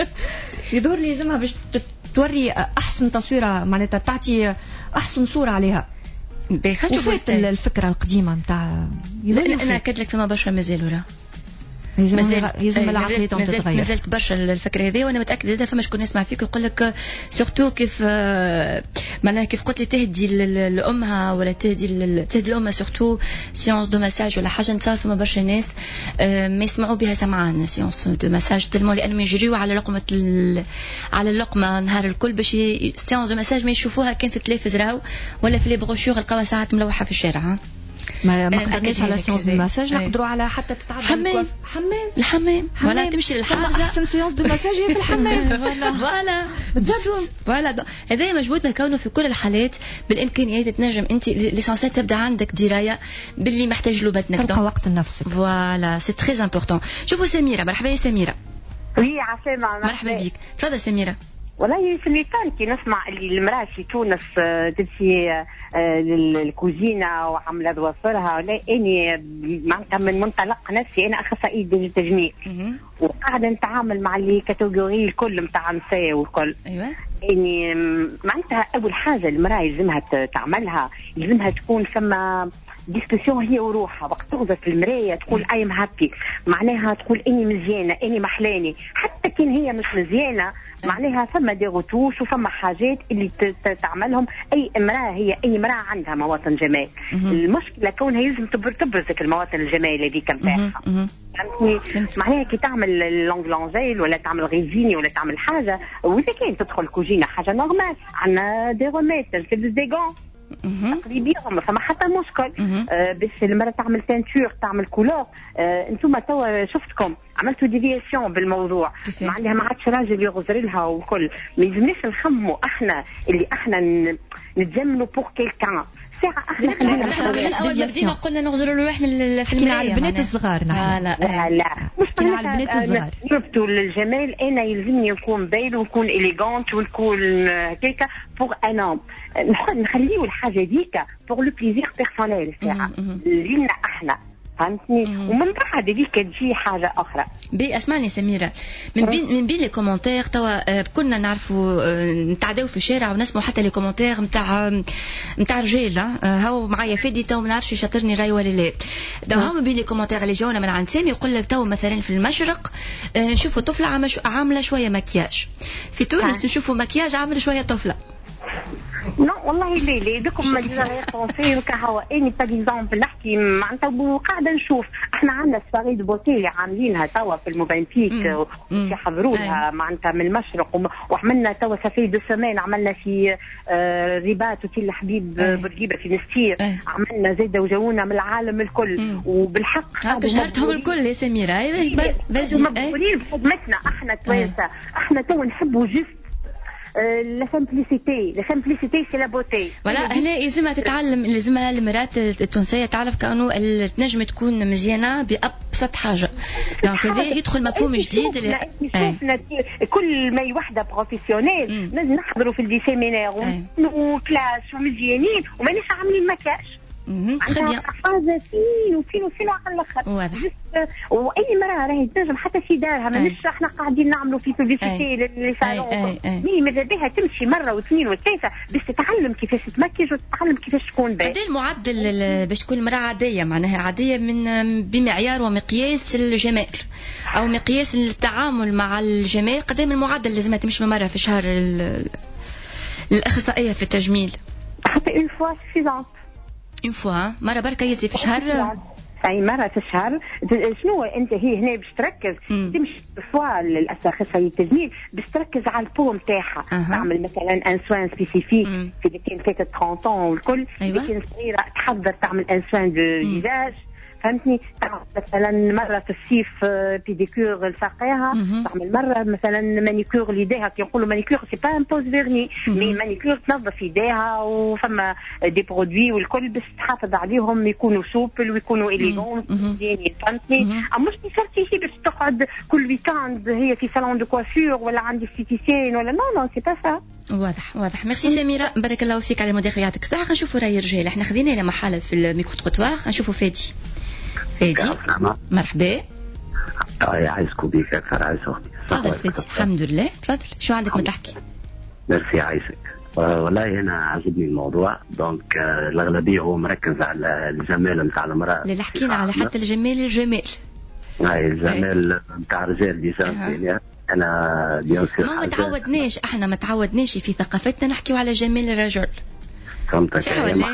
[SPEAKER 14] يظهر لي لازمها باش توري احسن تصويره معناتها تعطي احسن صوره عليها. وفات الفكره القديمه نتاع
[SPEAKER 1] انا اكد لك فما برشا مازالوا راه
[SPEAKER 14] مازال يلزم العقليتهم تتغير.
[SPEAKER 1] مازالت برشا الفكره هذه، وانا متاكده هذا فما شكون يسمع فيك ويقول لك سورتو كيف معناها كيف قلت لي تهدي لامها ولا تهدي تهدي لامها سورتو سيونس دو مساج ولا حاجه، نتصور فما برشا ناس ما يسمعوا بها سمعان سيونس دو مساج تلمو لانهم يجريوا على لقمه على اللقمه نهار الكل باش سيونس دو مساج ما يشوفوها كان في التلفاز راهو ولا في لي بروشور القوا ساعات ملوحه في الشارع. ها
[SPEAKER 14] ما ما قدرناش على سيونس دو مساج، نقدروا على حتى تتعدى
[SPEAKER 1] حمام حمام الحمام ولا تمشي للحاجه
[SPEAKER 14] احسن سيونس دو مساج هي في الحمام.
[SPEAKER 1] فوالا بالضبط فوالا هذا مجهودنا كونه في كل الحالات بالامكانيات تنجم انت ليسونسيال تبدا عندك درايه باللي محتاج له بدنك،
[SPEAKER 14] تلقى وقت لنفسك.
[SPEAKER 1] فوالا سي تري امبورطون. شوفوا سميره، مرحبا يا سميره.
[SPEAKER 17] وي عسلامة.
[SPEAKER 1] مرحبا بك، تفضل سميره.
[SPEAKER 17] والله في المثال كي نسمع اللي المراه في تونس تمشي للكوزينه وعامله ضوافرها، ولا اني معناتها من منطلق نفسي انا اخصائيه تجميل وقاعده نتعامل مع اللي كاتيجوري الكل نتاع النساء والكل.
[SPEAKER 1] ايوه
[SPEAKER 17] اني معناتها اول حاجه المراه يلزمها تعملها يلزمها تكون ثم ديسكسيون هي وروحها وقت تغزل في المرايه تقول اي ام هابي، معناها تقول اني مزيانه اني محلاني، حتى كان هي مش مزيانه معناها ثم دي غوتوش وثم حاجات اللي تعملهم اي امراه. هي اي امراه عندها مواطن جمال، المشكله كونها يلزم تبرزك المواطن الجمال هذيك نتاعها. فهمتني؟ معناها كي تعمل لونجلانجيل ولا تعمل غيزيني ولا تعمل حاجه، واذا كان تدخل كوجينه حاجه نورمال، عندنا دي روميت تلبس دي غون تقريبيهم فما حتى مشكل. آه باش المرأة تعمل تنتور تعمل كولور. آه انتم توا شفتكم عملتوا ديفياسيون بالموضوع، معناها ما عادش راجل يغزر لها وكل. ما يلزمناش نخموا احنا اللي احنا نتجملوا بور كيلكان ساعة. احنا
[SPEAKER 1] اول ما بدينا قلنا نغزروا له روحنا في المرايه
[SPEAKER 14] على البنات الصغار.
[SPEAKER 17] لا لا لا
[SPEAKER 14] مش على البنات الصغار.
[SPEAKER 17] شفتوا للجمال انا يلزمني نكون باين ونكون اليغونت ونكون هكاكا بور ان نخليو الحاجه ديك بور لو بليزير بيرسونيل ساعه لينا احنا. فهمتني؟ ومن بعد هذيك تجي حاجه اخرى.
[SPEAKER 1] بي اسمعني سميره، من بين من بين لي كومونتير توا كنا نعرفوا نتعداو في الشارع ونسمعوا حتى لي كومونتير نتاع نتاع رجال. هاو معايا فادي تو ما نعرفش يشاطرني راي ولا لا. هاو من بين لي كومونتير اللي جاونا من عند سامي يقول لك تو مثلا في المشرق نشوفوا طفله عامله شويه مكياج، في تونس نشوفوا مكياج عامل شويه طفله.
[SPEAKER 17] نو والله ليه ليه بكم مجال فرنسي كهو اني باغ اكزومبل نحكي معناتها قاعده نشوف احنا عندنا سواري دو بوتي اللي عاملينها توا في الموفنتيك ويحضروا لها معناتها من المشرق وعملنا توا سافي دو سيمين عملنا في آه رباط وتيل الحبيب بورقيبه في مستير عملنا زيده وجونا من العالم الكل وبالحق
[SPEAKER 1] هاكا شهرتهم الكل يا سميره بس
[SPEAKER 17] مبهورين بخدمتنا احنا توانسه احنا تو نحبوا جست لا سامبليسيتي لا سامبليسيتي سي لا بوتي
[SPEAKER 1] ولا هنا لازمها تتعلم لازمها المرات التونسيه تعرف كانه تنجم تكون مزيانه بابسط حاجه دونك هذا يدخل مفهوم جديد
[SPEAKER 17] شوفنا كل ما وحده بروفيسيونيل لازم نحضروا في الدي سيمينار وكلاس ومزيانين ومانيش عاملين مكاش
[SPEAKER 1] تري بيان
[SPEAKER 17] حاجه فين وفين وفين على الاخر
[SPEAKER 1] واضح
[SPEAKER 17] واي مراه راهي تنجم حتى في دارها مانيش احنا قاعدين نعملوا في بوبليسيتي للصالون مي ماذا بها تمشي مره واثنين وثلاثه باش تتعلم كيفاش تمكج وتتعلم كيفاش تكون باهي.
[SPEAKER 1] قد المعدل باش تكون مراه عاديه معناها عاديه من بمعيار ومقياس الجمال او مقياس التعامل مع الجمال قد من المعدل لازم تمشي مره في شهر الاخصائيه في التجميل
[SPEAKER 17] حتى اون فوا سوفيزونت
[SPEAKER 1] اون فوا مره بركه يزي في شهر
[SPEAKER 17] اي مره في الشهر. شنو انت هي هنا باش تركز تمشي فوا للاخصائيه التجميل باش تركز على البو نتاعها أه. تعمل مثلا ان سوان سبيسيفيك في اللي كان فاتت ثلاثين والكل اللي كان صغيره تحضر تعمل ان سوان دو فيزاج فهمتني تعمل مثلا مرة في الصيف بيديكور لساقيها تعمل مرة مثلا مانيكور ليديها كي نقولوا مانيكور سي با ان بوز فيرني مي مانيكور تنظف يديها وفما دي برودوي والكل باش تحافظ عليهم يكونوا سوبل ويكونوا إليغون مزيانين فهمتني مش بشرط باش تقعد كل ويكاند هي في صالون دو كوافور ولا عندي ستيتيسيين ولا نو نو سي با سا.
[SPEAKER 1] واضح واضح ميرسي سميرة بارك الله فيك على المداخلة يعطيك الصحة. نشوفوا راي الرجال احنا خذينا إلى محل في الميكرو تروتوار نشوفوا فادي فادي مرحبا
[SPEAKER 18] يعيشكم بك أكثر عايش أختي.
[SPEAKER 1] تفضل فادي. الحمد لله تفضل شو عندك ما تحكي.
[SPEAKER 18] ميرسي عايشك. والله هنا عجبني الموضوع دونك الأغلبية هو مركز على الجمال نتاع المرأة
[SPEAKER 1] اللي حكينا على حتى الجمال الجمال
[SPEAKER 18] هاي الجمال نتاع الرجال ديجا أنا بيان سور
[SPEAKER 1] ما تعودناش احنا ما تعودناش في ثقافتنا نحكيو على جمال الرجل
[SPEAKER 18] فهمتك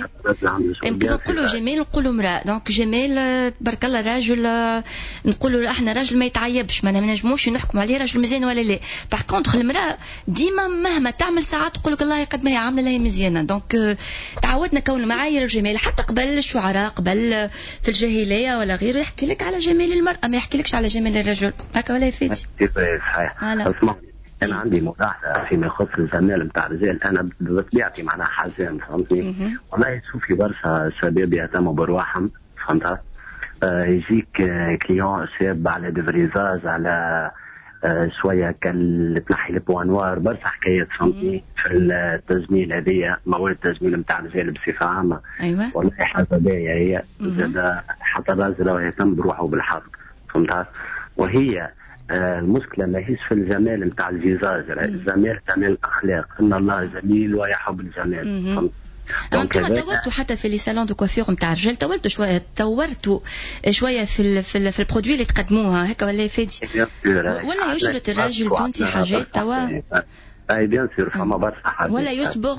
[SPEAKER 1] يمكن نقولوا جمال نقولوا امرأة دونك جمال تبارك الله راجل نقولوا احنا راجل ما يتعيبش ما نجموش نحكم عليه راجل مزيان ولا لا. باغ كونطخ المرأة ديما مهما تعمل ساعات تقول لك الله قد ما هي عامله لها مزيانه دونك تعودنا كون معايير الجمال حتى قبل الشعراء قبل في الجاهليه ولا غيره يحكي لك على جمال المرأة ما يحكي لكش على جمال الرجل هكا ولا يفيد.
[SPEAKER 18] صحيح. اسمع أنا عندي ملاحظة فيما يخص الجمال نتاع الرجال أنا بطبيعتي معناها حزين فهمتني والله شوفي برشا شباب يهتموا برواحهم فهمتها آه يجيك آه كليون شاب على ديفريزاج على آه شوية كال تنحي البوانوار برشا حكايات فهمتني في التجميل هذيا مواد التجميل نتاع الرجال بصفة عامة.
[SPEAKER 1] أيوة.
[SPEAKER 18] والله حاجة باهية هي زاد حتى الراجل يهتم بروحه بالحق فهمتها وهي آه المشكلة ما هيش في الجمال نتاع الفيزاج الجمال جمال الأخلاق إن الله جميل ويحب الجمال.
[SPEAKER 1] انتم طورتوا حتى في لي سالون دو كوافير نتاع الرجال طورتوا شويه طورتوا شويه في ال في, ال في البرودوي اللي تقدموها هكا ولا فادي ولا يشرط الراجل التونسي حاجات توا
[SPEAKER 18] اي بيان سور فما برشا حاجات
[SPEAKER 1] ولا يصبغ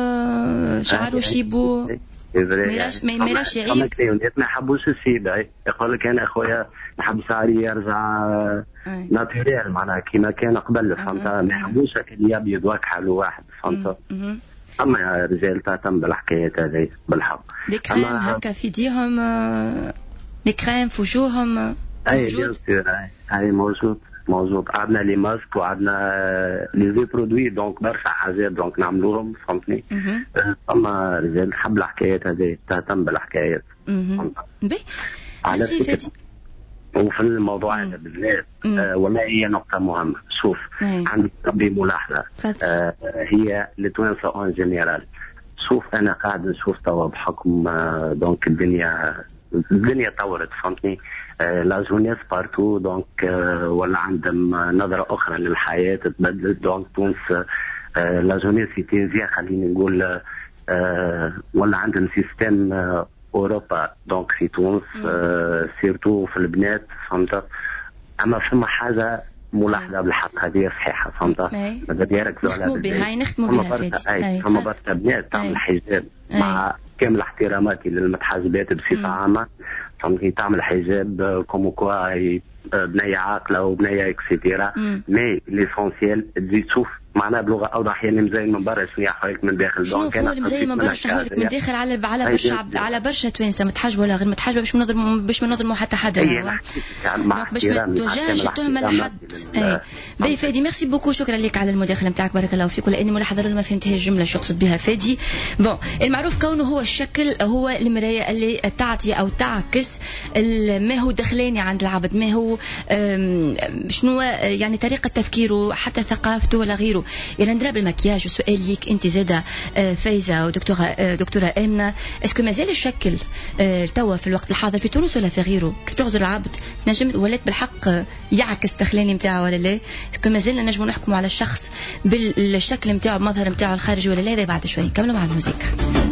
[SPEAKER 1] شعره شيبو ميراش ما ميراش يعيب
[SPEAKER 18] ما يحبوش الشيب يقول لك انا اخويا نحب شعري يرجع ناتوريال معناها كيما كان قبل فهمت ما يحبوش اللي ابيض واكحل واحد فهمت اما يا رجال تهتم بالحكايات هذه بالحق
[SPEAKER 1] دي كريم هكا في ديهم دي كريم في وجوههم
[SPEAKER 18] موجود اي موجود موجود عندنا لي ماسك وعندنا لي زي برودوي دونك برشا حاجات دونك نعملوهم فهمتني اما رجال نحب الحكايات هذه تهتم بالحكايات
[SPEAKER 1] بي ميرسي فادي.
[SPEAKER 18] وفي الموضوع هذا بالذات آه والله هي نقطة مهمة. شوف مم. عندي ربي ملاحظة آه هي لتوانسة اون جينيرال. شوف أنا قاعد نشوف توا بحكم آه دونك الدنيا الدنيا طورت فهمتني آه لا جونيس بارتو دونك آه ولا عندهم نظرة أخرى للحياة تبدلت دونك تونس آه لا جونيس يتنزيها خليني نقول آه ولا عندهم سيستم آه أوروبا دونك في تونس آه سيرتو في البنات فهمت. أما فما حاجة ملاحظه بالحق هذه صحيحه فهمت ماذا بيا يركزوا على
[SPEAKER 1] نخدموا بها هاي نخدموا بها فادي
[SPEAKER 18] فما برشا بنات تعمل حجاب مع كامل احتراماتي للمتحجبات بصفه عامه فهمتني تعمل حجاب كومو كوا بنيه عاقله وبنيه اكسيتيرا مي ليسونسيال تجي تشوف معناها بلغه اوضح يعني مزين من برا شنو يحويك من داخل
[SPEAKER 1] دونك انا مزين من برا يحويك من داخل على على برشا على برشا توانسه متحجبه ولا غير متحجبه باش نضربوا باش ما نضربوا حتى حدا
[SPEAKER 18] يعني
[SPEAKER 1] باش ما توجهش التهمه لحد اي باهي فادي ميرسي بوكو شكرا لك على المداخله نتاعك بارك الله فيك ولاني ملاحظه ما فهمتها الجمله شو اقصد بها فادي بون المعروف كونه هو الشكل هو المرايه اللي تعطي او تعكس ما هو دخلاني عند العبد ما هو شنو يعني طريقه تفكيره حتى ثقافته ولا غيره يعني نضرب المكياج وسؤال ليك انت زاده فايزه ودكتوره دكتوره امنه اسكو مازال الشكل توا في الوقت الحاضر في تونس ولا في غيره كيف تغزر العبد نجم ولات بالحق يعكس دخلاني نتاعو ولا لا اسكو مازلنا نجموا نحكموا على الشخص بالشكل نتاعو بمظهر نتاعو الخارجي ولا لا بعد شوي كملوا مع الموسيقى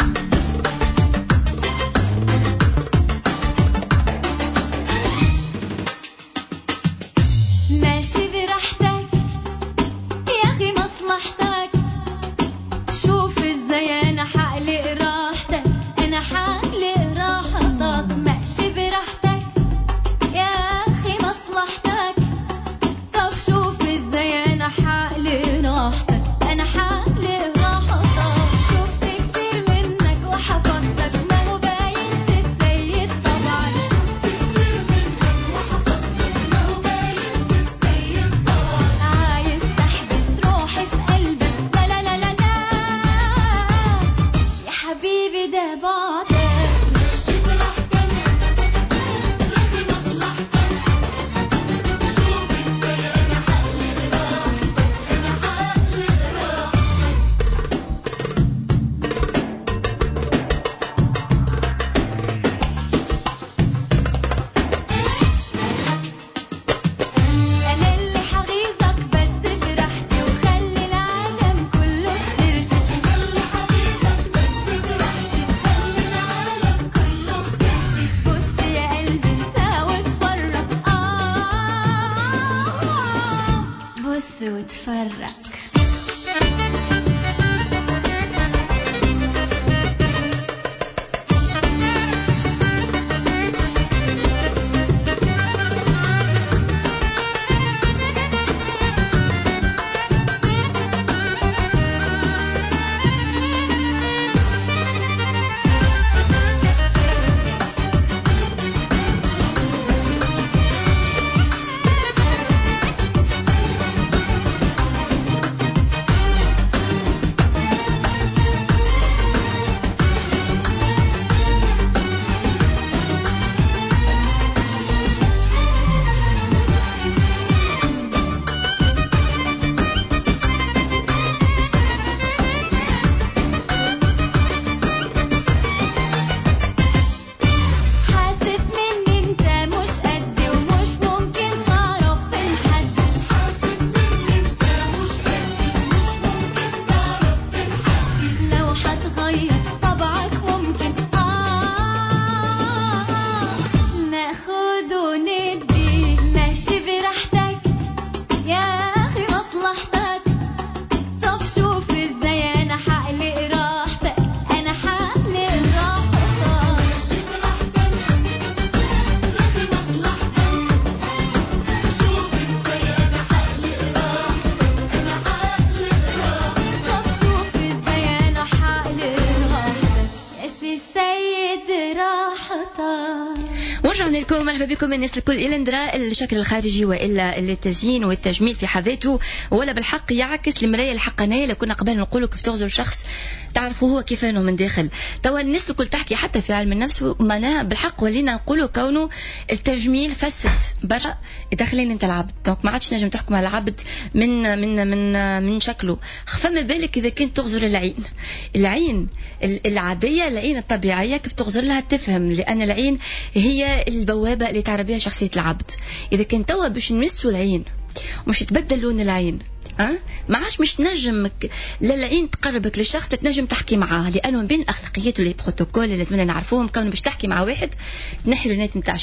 [SPEAKER 1] لكم مرحبا بكم الناس الكل إلى ندراء الشكل الخارجي وإلا التزيين والتجميل في حد ذاته ولا بالحق يعكس المراية الحقانية اللي كنا قبل نقولوا كيف تغزر شخص تعرفوا هو كيفانه من داخل. توا الناس الكل تحكي حتى في علم النفس معناها بالحق ولينا نقولوا كونه التجميل فسد برا داخلين انت العبد دونك ما عادش نجم تحكم على العبد من من من من شكله. فما بالك إذا كنت تغزر العين العين العادية العين الطبيعية كيف تغزر لها تفهم لأن العين هي البوابة اللي تعرف بها شخصية العبد. إذا كنت توا باش نمسوا العين مش يتبدل لون العين أه؟ ما عادش مش تنجم للعين تقربك للشخص تنجم تحكي معاه لأنه من بين أخلاقيات اللي بروتوكول اللي لازمنا نعرفوهم كونه باش تحكي مع واحد تنحي لونات نتاع الشمس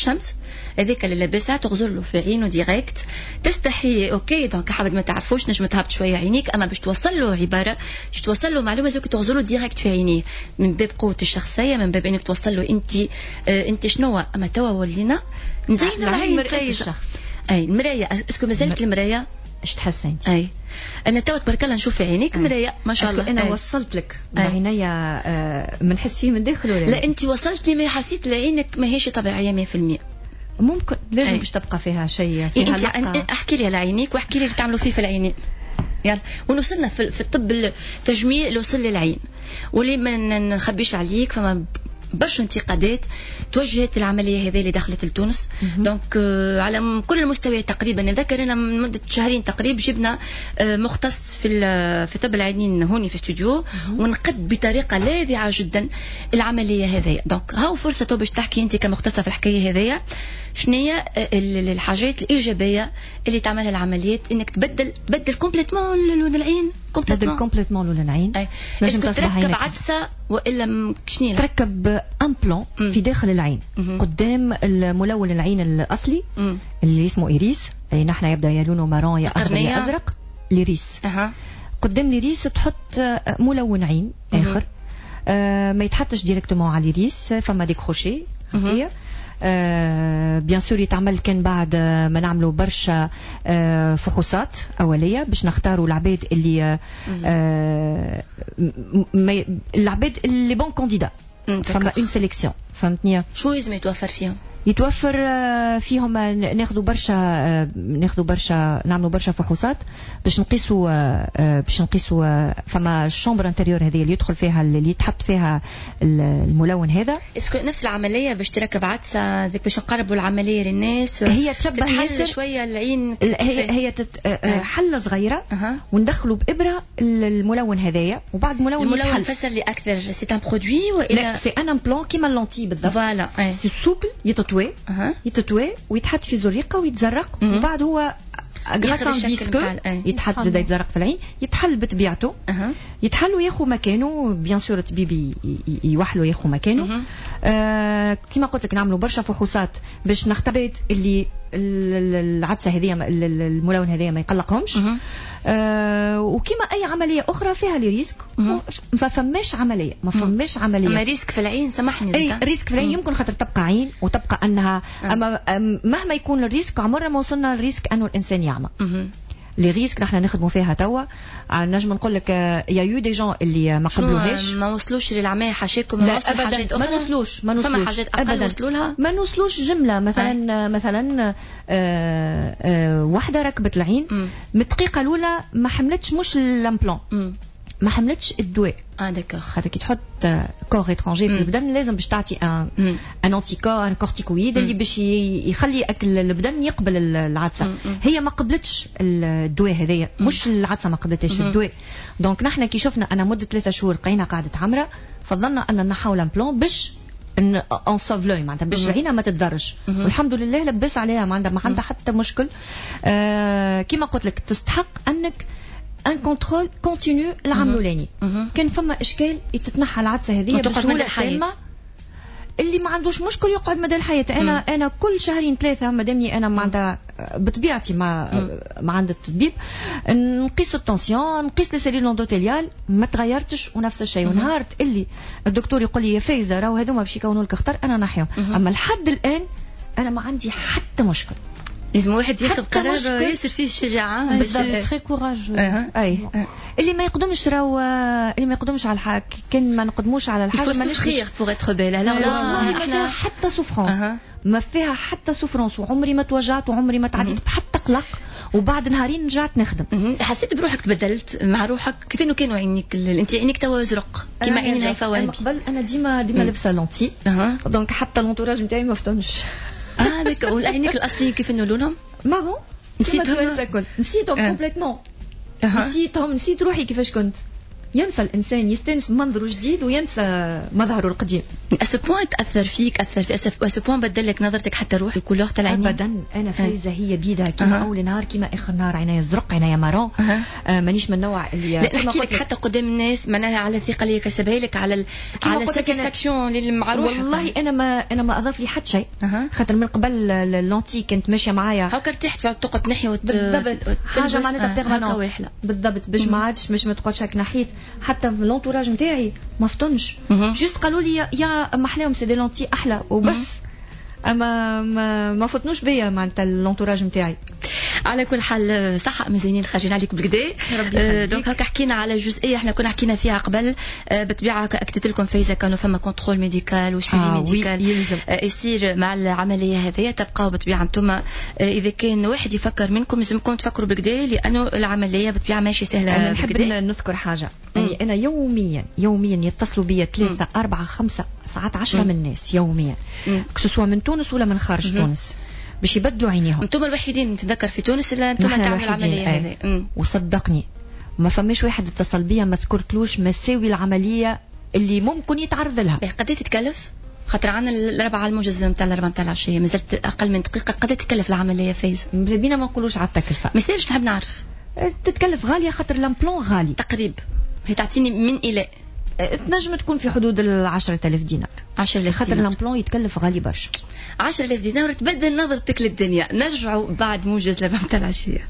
[SPEAKER 1] هذاك اللي لابسها تغزر له في عينه ديريكت تستحي اوكي دونك حابب ما تعرفوش نجم تهبط شويه عينيك اما باش توصل له عباره باش توصل له معلومه زوك تغزر له ديريكت في عينيه من باب قوه الشخصيه من باب انك توصل له انت آه انت شنو اما توا ولينا نزين العين مرآة الشخص اي المرايه اسكو مازالت المرايه
[SPEAKER 14] اش تحس انت
[SPEAKER 1] اي انا توا تبارك الله نشوف في عينيك مرايه ما شاء الله
[SPEAKER 14] انا أي. وصلت لك عينيا آه ما نحس فيه من داخل ولا
[SPEAKER 1] لا انت وصلت لي ما حسيت لعينك ماهيش طبيعيه مية بالمية
[SPEAKER 14] ممكن لازم باش تبقى فيها شيء فيها
[SPEAKER 1] انت لقطة. احكي لي على عينيك واحكي لي اللي تعملوا فيه في العينين يلا ونوصلنا في, في الطب التجميل اللي وصل للعين واللي ما نخبيش عليك فما برشا انتقادات توجهت العمليه هذه اللي دخلت لتونس دونك آه على كل المستويات تقريبا نذكر انا من مده شهرين تقريبا جبنا آه مختص في في طب العينين هوني في استوديو ونقد بطريقه لاذعه جدا العمليه هذه دونك هاو فرصه تو باش تحكي انت كمختصه في الحكايه هذيا شنية الحاجات الإيجابية اللي تعملها العمليات إنك تبدل بدل كومبليتمون لون العين
[SPEAKER 14] بدل كومبليتمون لون العين
[SPEAKER 1] لازم تركب عدسة وإلا شنية
[SPEAKER 14] تركب امبلون في داخل العين مم. قدام الملون العين الأصلي مم. اللي اسمه إيريس اللي نحن يبدأ يا لونه مارون يا أخضر يا أزرق ليريس أه. قدام ليريس تحط ملون عين آخر آه ما يتحطش ديريكتومون على ليريس فما ديك خوشي خفية آه بيان سور يتعمل كان بعد ما نعملوا برشا آه فحوصات أولية باش نختاروا العباد اللي آه العباد اللي بون كانديدا فما اون سيليكسيون فهمتني
[SPEAKER 1] شو لازم يتوفر فيهم
[SPEAKER 14] يتوفر فيهم ناخذوا برشا ناخذوا برشا نعملوا برشا فحوصات باش نقيسوا باش نقيسوا فما الشامبر انتيريور هذه اللي يدخل فيها اللي يتحط فيها الملون هذا
[SPEAKER 1] اسكو نفس العمليه باش تركب عدسه ذيك باش نقربوا العمليه للناس
[SPEAKER 14] هي تشبه
[SPEAKER 1] ياسر شويه العين
[SPEAKER 14] هي هي حله صغيره أه. وندخلوا بابره الملون هذايا وبعد الملون
[SPEAKER 1] الملون فسر لي اكثر سي ان برودوي
[SPEAKER 14] ولا سي ان امبلون كيما اللونتي بالضبط
[SPEAKER 1] فوالا
[SPEAKER 14] سي سوبل يتطوي أه. يتطوي ويتحط في زريقه ويتزرق أه. وبعد هو غراسان ديسكو يتحط زاد يتزرق في العين يتحل بطبيعته أه. يتحل وياخو مكانه بيان سور الطبيب يوحلو ياخو مكانه أه. آه كما قلت لك نعملوا برشا فحوصات باش نختبر اللي العدسه هذه الملون هذه ما يقلقهمش أه. آه وكما اي عمليه اخرى فيها لي ريسك ما فماش عمليه ما فماش عمليه
[SPEAKER 1] اما ريسك في العين سامحني
[SPEAKER 14] اي ريسك في العين يمكن خاطر تبقى عين وتبقى انها أه. اما مهما يكون الريسك عمرنا ما وصلنا الريسك انه الانسان يعمى لي ريسك نحن نخدموا فيها توا نجم نقول لك يا يو دي جون اللي ما قبلوهاش
[SPEAKER 1] ما وصلوش للعمايه حاشاكم ما وصلوا حاجات اخرى
[SPEAKER 14] ما وصلوش ما وصلوش
[SPEAKER 1] فما حاجات اقل وصلوا لها
[SPEAKER 14] ما وصلوش جمله مثلا آه. مثلا آه آه واحده ركبت العين من الدقيقه الاولى ما حملتش مش الامبلون ما حملتش الدواء
[SPEAKER 1] اه داكوغ
[SPEAKER 14] خاطر كي تحط كور اترونجي في البدن لازم باش تعطي ان ان انتيكور ان كورتيكويد اللي باش يخلي البدن يقبل العدسه هي ما قبلتش الدواء هذايا مش العدسه ما قبلتش الدواء دونك نحن كي شفنا انا مده ثلاثة شهور لقينا قاعده عمره فضلنا ان نحاول لامبلون باش ان اون سوف لوي معناتها باش العينه ما تتضرش والحمد لله لبس عليها ما عندها ما عندها حتى مشكل آه كما قلت لك تستحق انك ان كنترول كونتينيو العام الاولاني كان فما اشكال يتتنحى العدسه هذه
[SPEAKER 1] بسهوله تامه
[SPEAKER 14] اللي ما عندوش مشكل يقعد مدى الحياه انا مم. انا كل شهرين ثلاثه مادامني انا ما عندها بطبيعتي ما ما عند الطبيب نقيس التنسيون نقيس السيلول اندوتيليال ما تغيرتش ونفس الشيء ونهارت اللي الدكتور يقول لي يا فايزه راهو هذوما باش يكونوا لك خطر انا نحيهم اما لحد الان انا ما عندي حتى مشكل
[SPEAKER 1] لازم واحد ياخذ قرار ياسر فيه شجاعه
[SPEAKER 15] باش تري كوراج
[SPEAKER 14] اي اللي ما يقدمش راهو اللي ما يقدمش على الحاجه كان ما نقدموش على الحاجه
[SPEAKER 1] ما نخير بوغ اتر بيل
[SPEAKER 14] لا ما فيها حتى سوفرونس ما فيها حتى سوفرونس وعمري ما توجعت وعمري ما تعديت بحتى قلق وبعد نهارين رجعت نخدم
[SPEAKER 1] حسيت بروحك تبدلت مع روحك كيف كانوا عينيك انت عينيك توا زرق كيما عيني هيفا وهبي
[SPEAKER 14] قبل انا ديما ديما لابسه لونتي دونك حتى لونتوراج نتاعي ما فهمش
[SPEAKER 1] اه ديك والعينيك الاصليين كيف انه لونهم
[SPEAKER 14] مارون نسيتهم نسيتهم كومبليتمون نسيتهم نسيت روحي كيفاش كنت ينسى الانسان، يستانس بمنظره جديد وينسى مظهره القديم.
[SPEAKER 1] اسبوان تاثر فيك، اثر في اسف اسبوان بدل لك نظرتك حتى روح الكولور تاع العينين؟
[SPEAKER 14] ابدا. انا فايزه هي بيدها كيما أه. اول نهار كيما اخر نهار، عينيا زرق عينيا مارون. أه. آه مانيش من النوع اللي
[SPEAKER 1] لا نحكي لك حتى قدام الناس معناها على الثقه اللي كسبها لك، على ال... على الساتيسفاكسيون اللي مع روحك.
[SPEAKER 14] والله انا ما انا ما اضاف لي حتى شيء. أه. خاطر من قبل اللونتي كنت ماشيه معايا
[SPEAKER 1] هاكا ارتحت في تقعد ناحيه وت...
[SPEAKER 14] بالضبط حاجه معناتها بيرمانونت بالضبط باش ما عادش باش ما تقعدش هاك نحيت. حتى لونتوراج نتاعي ما فطنش، جست قالوا لي يا ما احلاهم سي دي لونتي احلى وبس. اما ما ما فتنوش بيا معناتها اللونتوراج نتاعي.
[SPEAKER 1] على كل حال صح مزيانين خارجين عليك بالكدا. آه دونك هكا حكينا على جزئيه احنا كنا حكينا فيها قبل. آه بطبيعه اكدت لكم فايزه كانوا فما كنترول ميديكال وشفيفي آه ميديكال آه يصير مع العمليه هذه. تبقاو بطبيعه انتم آه اذا كان واحد يفكر منكم لازمكم تفكروا بالكدا، لانه العمليه بطبيعه ماشي سهله.
[SPEAKER 14] انا نحب نذكر حاجه، يعني انا يوميا يوميا يتصلوا بي ثلاثه أربعة خمسة ساعات عشرة من الناس يوميا، كسوا من تونس ولا من خارج مم. تونس باش يبدوا عينيهم.
[SPEAKER 1] انتم الوحيدين نتذكر في تونس اللي انتم تعملوا العمليه هذه.
[SPEAKER 14] ايه. وصدقني ما فماش واحد اتصل بيا ما ذكرتلوش مساوي العمليه اللي ممكن يتعرض لها.
[SPEAKER 1] قد تتكلف؟ خاطر عنا الربعه المجزم تاع الربعه تاع العشيه مازالت اقل من دقيقه. قد تتكلف العمليه فايز؟
[SPEAKER 14] بينا ما نقولوش على التكلفه،
[SPEAKER 1] ما يصيرش نحب نعرف.
[SPEAKER 14] تتكلف غاليه خاطر لامبلون غالي
[SPEAKER 1] تقريب. هي تعطيني من الى
[SPEAKER 14] تنجم تكون في حدود العشرة آلاف دينار.
[SPEAKER 1] عشرة آلاف
[SPEAKER 14] خاطر لامبلون يتكلف غالي برشا.
[SPEAKER 1] عشرة آلاف دينار تبدل نظرتك للدنيا. نرجعوا بعد موجز لبعض العشية.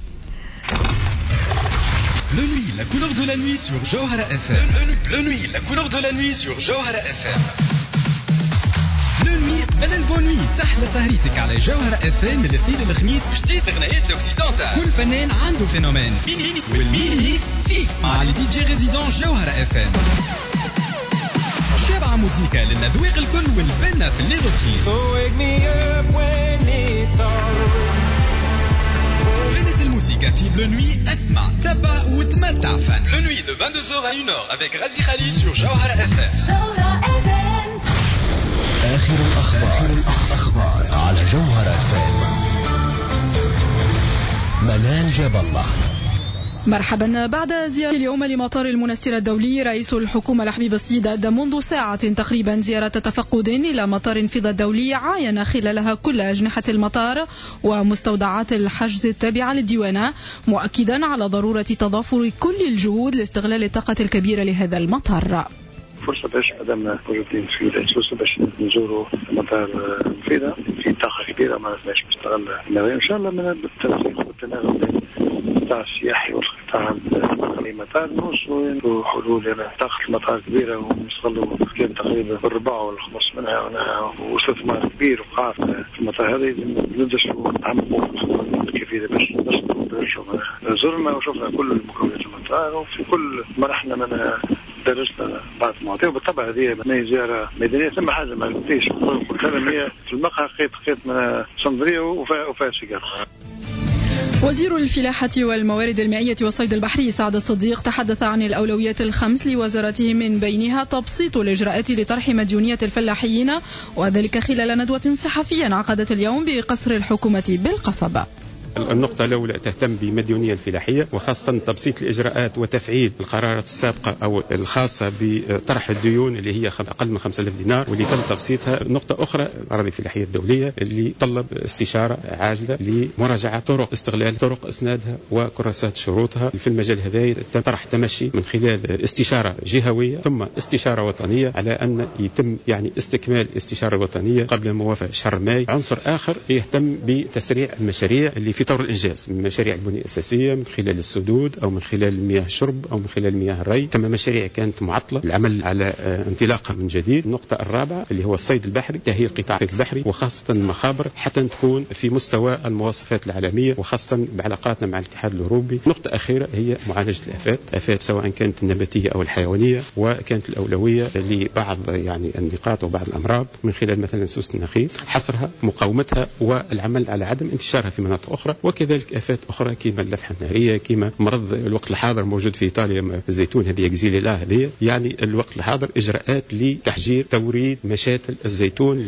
[SPEAKER 2] Le nuit, la couleur de la nuit sur Jawhara اف ام. Le nuit, la couleur de la nuit sur Jawhara اف ام. Le nuit قبل البونوي تحلى سهريتك على جوهرة اف ام من الاثنين للخميس. جديد اغنيات اوكسيدونتال، كل فنان عنده فينومين. والميني ميكس فيكس مع لي دي جي ريزيدون جوهرة اف ام. شبع موسيقى للأذواق الكل والبنة في الليلوتري. بنت الموسيقى في بلو نوي. اسمع تبع وتمتع فن. بلو نوي de vingt-deux heures à une heure avec Razi Khalil sur جوهرة اف ام.
[SPEAKER 13] جوهرة اف ام.
[SPEAKER 19] آخر الأخبار, الأخبار على جوهرة اف ام. منال جاب الله.
[SPEAKER 20] مرحبا. بعد زيارة اليوم لمطار المنستير الدولي، رئيس الحكومة الحبيب السيد أدى منذ ساعة تقريبا زيارة تفقد إلى مطار انفيضة الدولي، عاين خلالها كل أجنحة المطار ومستودعات الحجز التابعة للديوانة، مؤكدا على ضرورة تضافر كل الجهود لاستغلال الطاقة الكبيرة لهذا المطار.
[SPEAKER 21] فرصة باش قدمنا موجودين في الجلسة باش نزوروا مطار مفيدة في طاقة كبيرة ما باش نشتغل إن شاء الله من التنسيق والتناغم بين القطاع السياحي والقطاع المطار نوصلوا حلول يعني طاقة المطار كبيرة ونستغلوا كان تقريبا بالربع والخمس منها ونها واستثمار كبير وقاف في المطار هذا ندرسوا نعمقوا كيفية باش نصلوا برشوا. زرنا وشفنا كل مكونات المطار وفي كل مراحل منها درسنا بعض المواضيع. وبالطبع هذه زيارة ميدانية ثم حاجة ما قلتيش كلام هي في المقهى خيط خيط من صندرية وفاء سيجار.
[SPEAKER 20] وزير الفلاحة والموارد المائية والصيد البحري سعد الصديق تحدث عن الأولويات الخمس لوزارته، من بينها تبسيط الإجراءات لطرح مديونية الفلاحين، وذلك خلال ندوة صحفية عقدت اليوم بقصر الحكومة بالقصبة.
[SPEAKER 22] النقطة الأولى تهتم بمديونية الفلاحية وخاصة تبسيط الإجراءات وتفعيل القرارات السابقة أو الخاصة بطرح الديون اللي هي أقل من خمسة آلاف دينار واللي تم تبسيطها. نقطة أخرى الأراضي الفلاحية الدولية اللي طلب استشارة عاجلة لمراجعة طرق استغلال طرق إسنادها وكراسات شروطها. في المجال هذا طرح تمشي من خلال استشارة جهوية ثم استشارة وطنية على أن يتم يعني استكمال الاستشارة الوطنية قبل موافقة شهر ماي. عنصر آخر يهتم بتسريع المشاريع اللي في طور الإنجاز، من مشاريع البنية الأساسية من خلال السدود أو من خلال مياه الشرب أو من خلال مياه الري. ثم مشاريع كانت معطلة العمل على انطلاقها من جديد. النقطة الرابعة اللي هو الصيد البحري، تأهيل قطاع الصيد البحري وخاصة المخابر حتى تكون في مستوى المواصفات العالمية وخاصة بعلاقاتنا مع الاتحاد الأوروبي. نقطة أخيرة هي معالجة الآفات، آفات سواء كانت النباتية أو الحيوانية، وكانت الأولوية لبعض يعني النقاط وبعض الأمراض من خلال مثلا سوس النخيل، حصرها مقاومتها والعمل على عدم انتشارها في مناطق أخرى، وكذلك آفات أخرى كما اللفحة النارية كما مرض الوقت الحاضر موجود في إيطاليا الزيتون هذه إكزيليلا هذه. يعني الوقت الحاضر إجراءات لتحجير توريد مشاتل الزيتون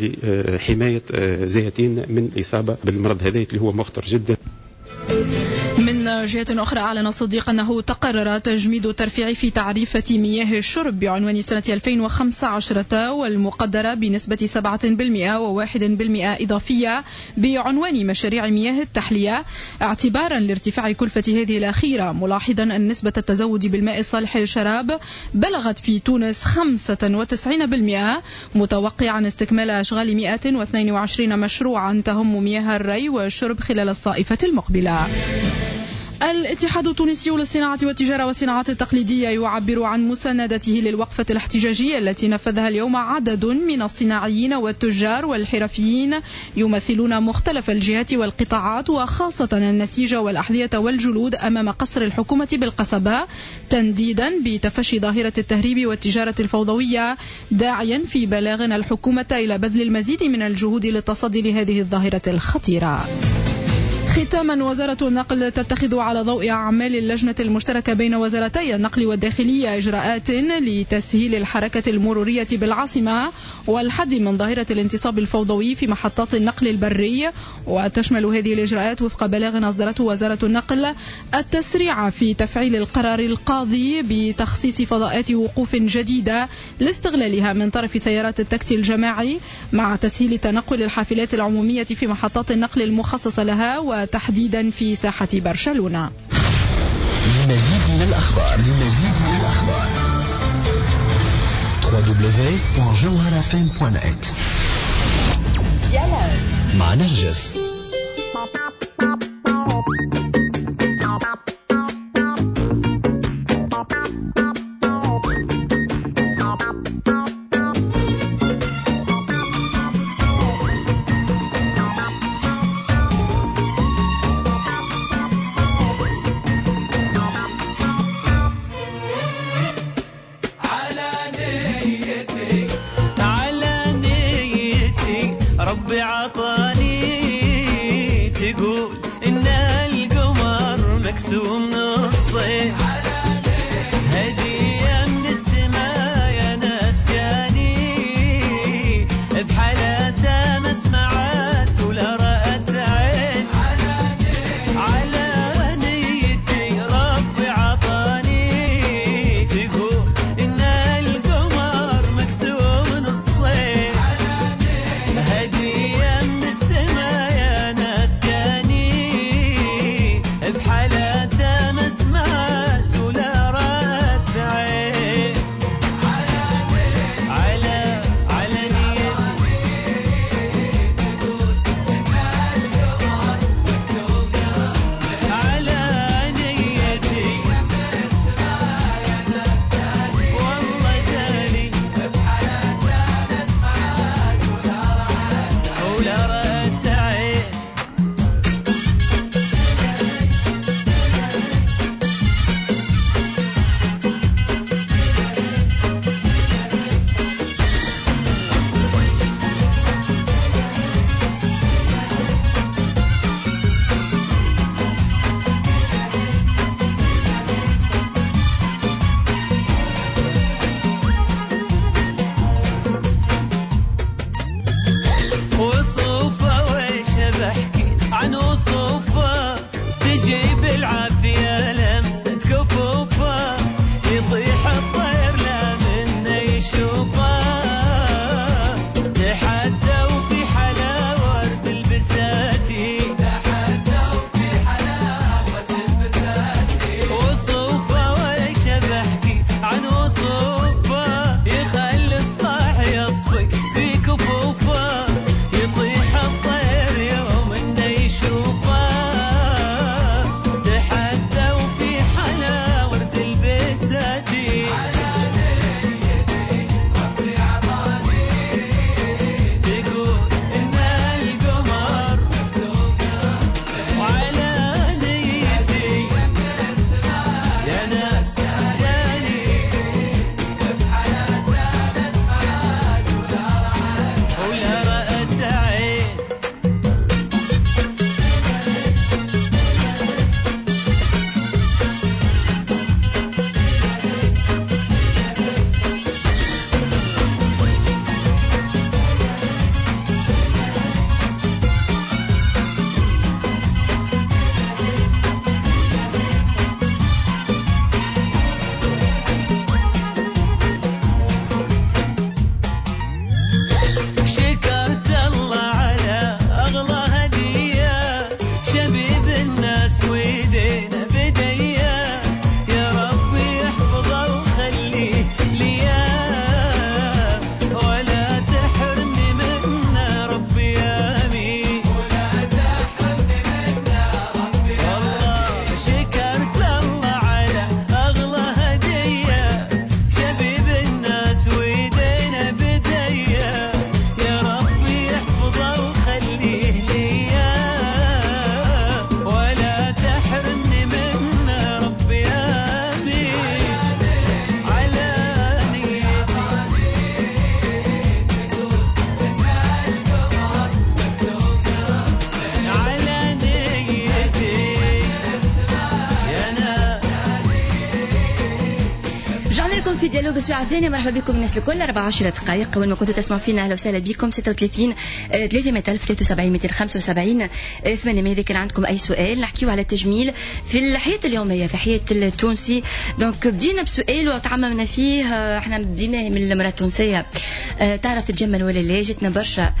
[SPEAKER 22] لحماية زيتين من الإصابة بالمرض هذا اللي هو مخطر جدا.
[SPEAKER 20] من من جهة أخرى أعلن الصديق أنه تقرر تجميد الترفيع في تعريفة مياه الشرب بعنوان سنة ألفين وخمسة عشر والمقدرة بنسبة سبعة بالمئة وواحد بالمئة إضافية بعنوان مشاريع مياه التحلية اعتبارا لارتفاع كلفة هذه الأخيرة، ملاحظا أن نسبة التزود بالماء الصالح للشراب بلغت في تونس خمسة وتسعين بالمئة، متوقعا استكمال أشغال مئة واثنين وعشرين مشروعا تهم مياه الري والشرب خلال الصائفة المقبلة. الاتحاد التونسي للصناعة والتجارة والصناعات التقليدية يعبر عن مساندته للوقفة الاحتجاجية التي نفذها اليوم عدد من الصناعيين والتجار والحرفيين يمثلون مختلف الجهات والقطاعات وخاصة النسيج والأحذية والجلود أمام قصر الحكومة بالقصبة، تنديدا بتفشي ظاهرة التهريب والتجارة الفوضوية، داعيا في بلاغنا الحكومة إلى بذل المزيد من الجهود للتصدي لهذه الظاهرة الخطيرة. ختاما، وزارة النقل تتخذ على ضوء أعمال اللجنة المشتركة بين وزارتي النقل والداخلية إجراءات لتسهيل الحركة المرورية بالعاصمة والحد من ظاهرة الانتصاب الفوضوي في محطات النقل البري، وتشمل هذه الإجراءات وفق بلاغ أصدرته وزارة النقل التسريع في تفعيل القرار القاضي بتخصيص فضاءات وقوف جديدة لاستغلالها من طرف سيارات التاكسي الجماعي، مع تسهيل تنقل الحافلات العمومية في محطات النقل المخصصة لها وتحديدا في ساحة برشلونة.
[SPEAKER 19] لمزيد من الأخبار لمزيد من الأخبار دبليو دبليو دبليو دوت جوهرة اف ام دوت نت. مع نرجس.
[SPEAKER 3] ربي عطاني تقول إن القمر مكسوم نصين، هدية من السماء يا ناس كاني بحالاتها ما سمعت ولا رأت عين، على نيتي ربي عطاني تقول إن القمر مكسوم نصين، هدية من السماء يا ناس كاني بحالاتها ما سمعت
[SPEAKER 1] ديالوج الساعة الثانية. مرحبا بكم الناس الكل. أربعة عشر دقائق وين ما كنتوا تسمعوا فينا. أهلا وسهلا بكم. ستة وثلاثين ثلاثمائة ألف ثلاثة وسبعين مئتين وخمسة وسبعين ثمانمائة. إذا كان عندكم أي سؤال نحكيو على التجميل في الحياة اليومية في حياة التونسي. دونك بدينا بسؤال وتعممنا فيه. احنا بديناه من المرأة التونسية تعرف تتجمل ولا لا. جتنا برشا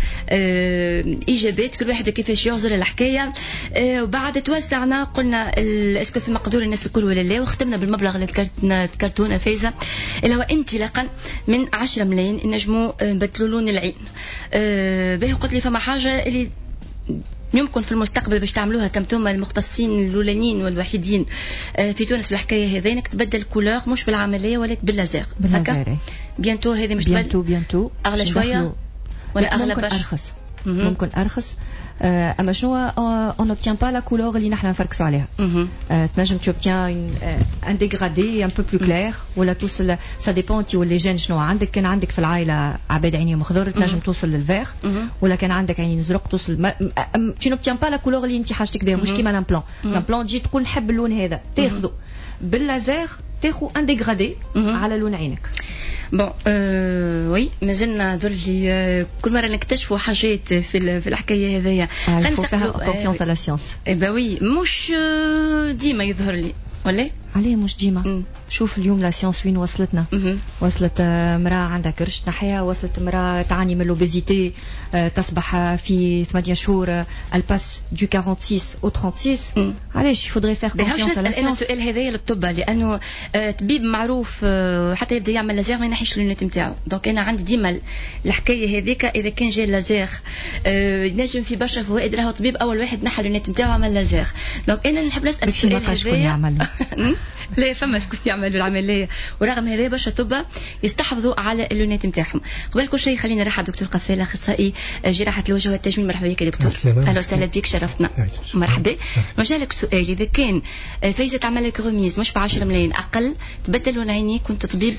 [SPEAKER 1] إجابات كل واحد كيفاش يعذر الحكاية. وبعد توسعنا قلنا اسكو في مقدور الناس الكل ولا لا. واختمنا بالمبلغ اللي ذكرتونا فايزة اللي هو انطلاقا من عشرة ملايين نجموا نبدلوا لون العين. أه به قلت لي فما حاجة اللي يمكن في المستقبل باش تعملوها كم توما المختصين الاولانيين والوحيدين في تونس في الحكايه هذه انك تبدل كولور مش بالعمليه ولا باللازير.
[SPEAKER 14] باللازير
[SPEAKER 1] بيانتو هذه مش
[SPEAKER 14] بيانتو بيانتو
[SPEAKER 1] اغلى شويه ولا اغلى
[SPEAKER 14] ممكن ارخص. ممكن ارخص. اما شنو اون اوبتيان با لا كولور اللي نحنا نفركسوا عليها. تنجم تو اوبتيان ان ديغرادي ان بو بلو كلير ولا توصل سا ديبون تي ولي جين شنو عندك. كان عندك في العائله عباد عينيهم خضر تنجم توصل للفيغ ولا كان عندك عينين نزرق توصل تو اوبتيان با لا كولور اللي انت حاجتك بها. مش كيما لامبلون. لامبلون تجي تقول نحب اللون هذا تاخذه باللازير تاخذ ان ديغرادي على لون عينك.
[SPEAKER 1] بون أه وي مازلنا ذر لي أه كل مره نكتشفوا حاجات في في الحكايه هذيا.
[SPEAKER 14] خلينا نستقبلوا كونفيونس على سيونس.
[SPEAKER 1] اي با وي مش ديما يظهر لي ولا
[SPEAKER 14] عليه مش ديما. شوف اليوم لا سيونس وين وصلتنا. مم. وصلت مرأة عندها كرش تنحيها. وصلت مرأة تعاني من لوبيزيتي تصبح في ثمانية شهور الباس دو أربعة وأربعين او ثلاثة وستين. علاش يفضل يفير كونفيونس على
[SPEAKER 1] السيونس. السؤال هذايا للطب لانه طبيب معروف حتى يبدا يعمل لازير ما ينحيش اللونات نتاعو. دونك انا عندي ديما الحكايه هذيك اذا كان جاي اللازير ينجم في برشا فوائد. راهو طبيب اول واحد نحى اللونات نتاعو عمل لازير. دونك انا نحب نسال السؤال هذايا. لا فما شكون يعملوا العمليه ورغم هذا برشا طبا يستحفظوا على اللونات نتاعهم. قبل كل شيء خلينا نرحب دكتور قفال اخصائي جراحه الوجه والتجميل. مرحبا بك دكتور. اهلا وسهلا بك شرفتنا. مرحبا. نوجهلك سؤال اذا كان فايزه تعمل لك غميز مش ب عشرة ملايين اقل تبدل لون عينيك كنت طبيب.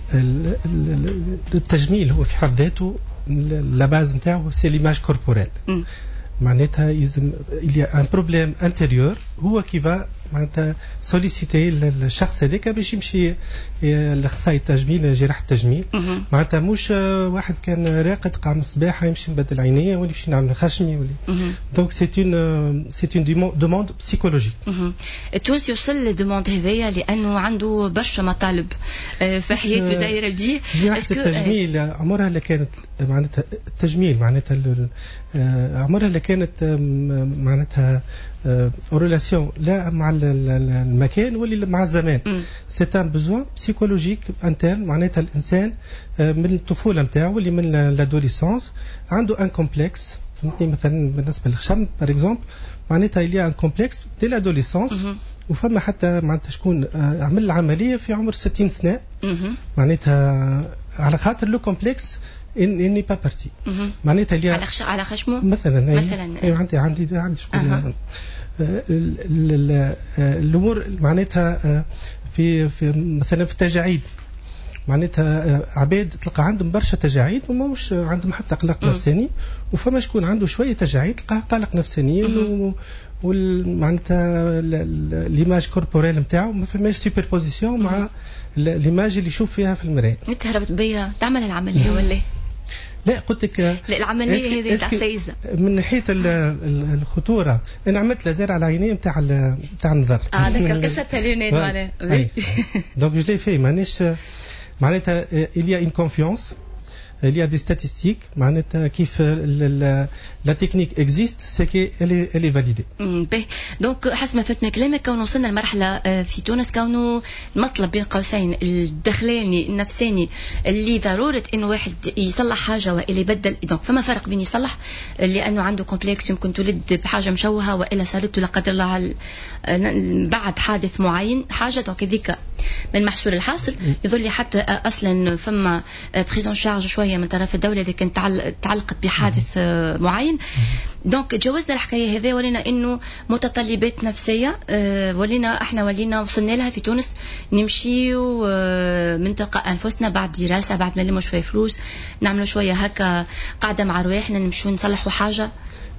[SPEAKER 4] التجميل هو في حد ذاته لا باز نتاعو سي ليماج كوربوريل. معناتها يلزم il y a un problème intérieur هو كيفا معناتها سوليسيتي الشخص هذاك باش يمشي لاخصائي التجميل جراحه التجميل. معناتها مش واحد كان راقد قام الصباح يمشي نبدل عينيه ولا يمشي نعمل خشمي ولا. دونك سي اون سي اون دوموند بسيكولوجيك.
[SPEAKER 1] التونسي يوصل للدوموند هذيا لانه عنده برشا مطالب في حياته دايره بيه.
[SPEAKER 4] جراحه التجميل عمرها اللي كانت معناتها التجميل معناتها عمرها اللي كانت معناتها ريلاسيون لا مع المكان ولا مع الزمان. سي ان بوزوان بسيكولوجيك انترن. معناتها الانسان من الطفوله نتاعو اللي من لادوليسونس عنده ان كومبلكس. فهمتني مثلا بالنسبه للخشم بار اكزومبل معناتها اللي ان كومبلكس دي لادوليسونس. وفما حتى معناتها شكون عمل العمليه في عمر ستين سنه. معناتها على خاطر لو كومبلكس اني با بارتي. معناتها اللي
[SPEAKER 1] على على خشمه
[SPEAKER 4] مثلا.
[SPEAKER 1] مثلا
[SPEAKER 4] ايوه عندي عندي عندي شكون الامور معناتها في في مثلا في التجاعيد. معناتها عباد تلقى عندهم برشا تجاعيد وما مش عندهم حتى قلق نفساني. وفما شكون عنده شويه تجاعيد تلقاه قلق نفساني ومعناتها ليماج كوربوريل نتاعو ما فماش سوبربوزيسيون مع ليماج اللي يشوف فيها في المرايه.
[SPEAKER 1] انت هربت بيا تعمل العمليه ولا
[SPEAKER 4] لا قلت لك
[SPEAKER 1] لا العمليه هذه تاع فايزه
[SPEAKER 4] من ناحيه الخطوره. انا عملت لازير على عيني نتاع نتاع النظر.
[SPEAKER 1] اه داك كسرت اليونات معناها.
[SPEAKER 4] دونك جو لي في مانيش معناتها il y a une confiance. Il y a des statistiques معناتها كيف لا تكنيك اكزيست سي كي elle est validée.
[SPEAKER 1] باهي دونك حسب ما فهمت من كلامك كون وصلنا لمرحله في تونس كونه مطلب بين قوسين الداخلاني النفساني اللي ضروره انه واحد يصلح حاجه والا يبدل. دونك فما فرق بين يصلح لانه عنده كومبلكس يمكن تولد بحاجه مشوهه والا صارت لا قدر الله بعد حادث معين حاجه. دونك هذيك من محصول الحاصل يظل لي حتى اصلا فما بريزون شارج شويه من طرف الدوله اذا كانت تعلقت بحادث معين. دونك تجاوزنا الحكايه هذه ولينا انه متطلبات نفسيه ولينا احنا ولينا وصلنا لها في تونس نمشيو من تلقاء انفسنا بعد دراسه بعد ما نلموا شويه فلوس نعملوا شويه هكا قاعده مع رواحنا نمشيو نصلحوا حاجه.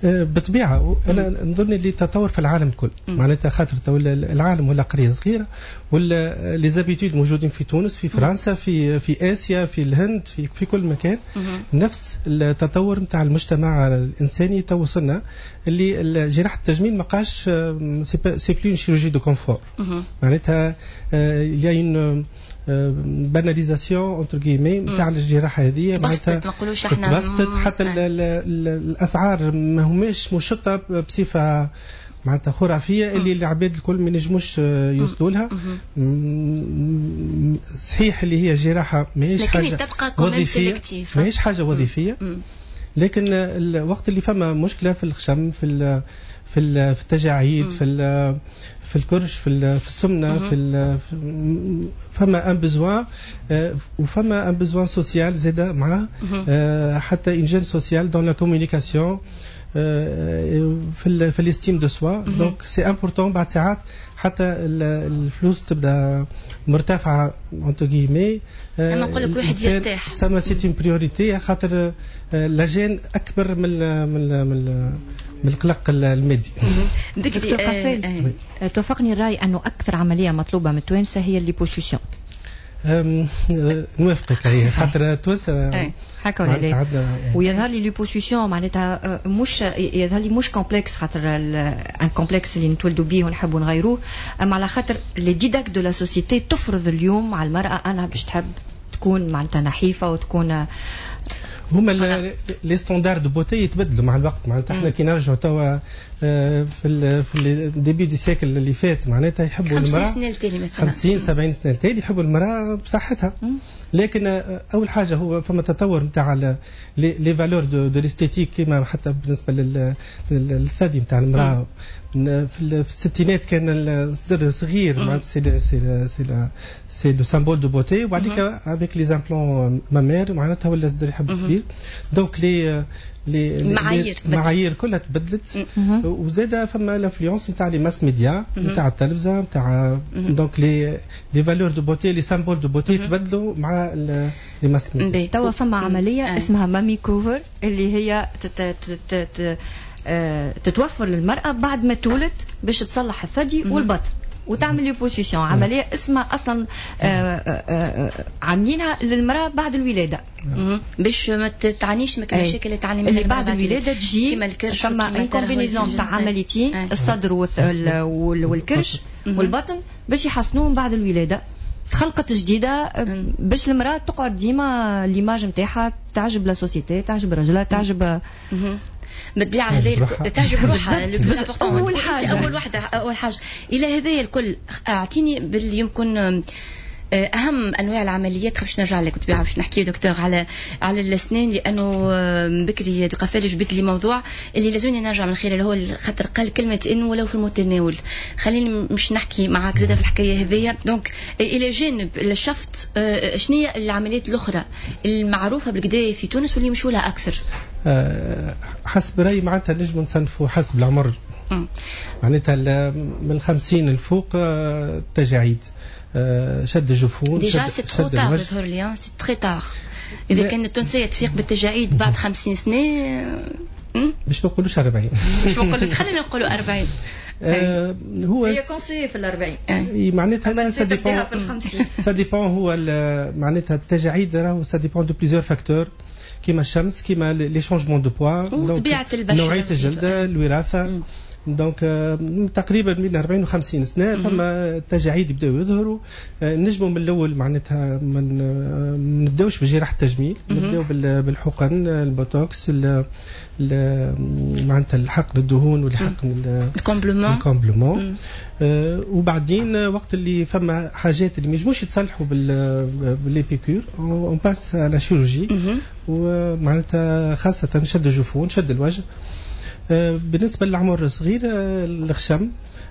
[SPEAKER 4] بطبيعه انا نظن اللي تطور في العالم الكل معناتها خاطر العالم ولا قريه صغيره ولا لي زابيتود موجودين في تونس في فرنسا في في اسيا في الهند في في كل مكان نفس التطور نتاع المجتمع الانساني توصلنا اللي جراحه التجميل ما بقاش سي بلو شيروجي دو كونفور معناتها il y a une باناليزاسيون اونتر كيمي نتاع الجراحه هذه
[SPEAKER 1] معناتها ما نقولوش احنا
[SPEAKER 4] تبسطت حتى ال ال ال الاسعار ما هماش مشطه بصفه معناتها خرافيه اللي العباد الكل ما ينجموش يوصلوا لها. صحيح اللي هي جراحه ماهيش حاجه وظيفيه ماهيش حاجه وظيفيه لكن الوقت اللي فما مشكله في الخشم في ال في ال في التجاعيد في ال في الكرش في في السمنه في فما ان بزوان وفما ان بزوان سوسيال زاد معاه حتى ان جين سوسيال دون لا كومونيكاسيون في في الاستيم دو سوا دونك سي امبورطون بعد ساعات حتى الفلوس تبدا مرتفعه اونتو كيمي
[SPEAKER 1] انا نقول لك واحد يرتاح
[SPEAKER 4] سما سي اون بريوريتي خاطر لاجين اكبر من من من من القلق المادي.
[SPEAKER 14] دكتور قفال توافقني الراي انه اكثر عمليه مطلوبه من التوانسه هي الليبوسيشن.
[SPEAKER 4] نوافقك هي خاطر التوانسه
[SPEAKER 14] هكا ولا لا؟ ويظهر لي ليبوسيشن معناتها مش يظهر لي مش كومبلكس خاطر ان كومبلكس اللي نتولدوا به ونحبوا نغيروه، اما على خاطر لي ديداك دو لا سوسيتي تفرض اليوم على المراه انا باش تحب تكون معناتها نحيفه وتكون
[SPEAKER 4] هما لي ستاندار دو بوتي يتبدلوا مع الوقت معناتها احنا كي نرجعوا توا في ال في الديبي دي سيكل اللي فات معناتها يحبوا المراه
[SPEAKER 1] خمسين سنه التالي مثلا
[SPEAKER 4] خمسين سبعين سنه التالي يحبوا المراه بصحتها. لكن اول حاجه هو فما تطور نتاع لي فالور دو دو ليستيتيك كما حتى بالنسبه للثدي نتاع المراه في الستينات كان الصدر صغير معناتها سي سي سي سي لو سامبول دو بوتي وبعديك افيك لي زامبلون مامير معناتها ولا الصدر يحب كبير دونك لي لي
[SPEAKER 1] المعايير
[SPEAKER 4] المعايير كلها تبدلت وزاد فما الانفلونس نتاع لي ماس ميديا نتاع التلفزه نتاع دونك لي لي فالور دو بوتي لي سامبول دو بوتي تبدلوا مع لي ماس ميديا.
[SPEAKER 14] توا فما عمليه اسمها مامي كوفر اللي هي تتوفر للمراه بعد ما تولد باش تصلح الثدي والبطن وتعمل ليبوسيشن عمليه اسمها اصلا عاملينها للمراه بعد الولاده
[SPEAKER 1] باش ما تعانيش من المشاكل اللي تعاني منها
[SPEAKER 14] اللي بعد الولاده تجي
[SPEAKER 1] كيما الكرش
[SPEAKER 14] فما ان كومبينيزون تاع عمليتين الصدر والكرش والبطن باش يحسنوهم بعد الولاده. تخلقت جديده باش المراه تقعد ديما ليماج نتاعها تعجب لا سوسيتي تعجب رجلها تعجب
[SPEAKER 1] بالطبيعه هذه تعجب روحها لو بلوس امبورطون اول حاجه اول وحده اول حاجه الى هذايا الكل اعطيني باللي يمكن اهم انواع العمليات. باش نرجع لك بالطبيعه باش نحكي دكتور على على الاسنان لانه بكري قفال جبت لي موضوع اللي لازمني نرجع من خلاله هو خاطر قال كلمه انه ولو في المتناول. خليني مش نحكي معاك زاده في الحكايه هذيا. دونك الى جانب الشفط شنو هي العمليات الاخرى المعروفه بالكدا في تونس واللي مشوا لها اكثر؟
[SPEAKER 4] حسب رايي معناتها نجم نصنفوا حسب العمر معناتها من خمسين الفوق التجاعيد شد الجفون
[SPEAKER 1] ديجا سي ترو تار يظهر لي سي تري تار. اذا كان التونسيه تفيق بالتجاعيد بعد خمسين سنه
[SPEAKER 4] باش ما نقولوش أربعين
[SPEAKER 1] باش ما نقولوش خلينا نقولوا أربعين.
[SPEAKER 4] آه هو
[SPEAKER 14] هي كونسي في الأربعين
[SPEAKER 4] معناتها سا ديبون سا ديبون هو معناتها التجاعيد راهو سا ديبون دو بليزيور فاكتور كيما الشمس كيما لي شونجمون دو بوا
[SPEAKER 1] طبيعه البشره
[SPEAKER 4] نوعيه الجلد الوراثه دونك تقريبا من أربعين و خمسين سنه فما تجاعيد يبداو يظهروا. نجموا من الاول معناتها من ما نبداوش بجراحه التجميل نبداو بالحقن البوتوكس معناتها الحقن الدهون والحقن
[SPEAKER 1] الكومبلمون
[SPEAKER 4] الكومبلمون وبعدين وقت اللي فما حاجات اللي ما يجموش يتصلحوا بالليبيكور اون باس على شيروجي ومعناتها خاصه شد الجفون شد الوجه. بالنسبة للعمر الصغير الخشم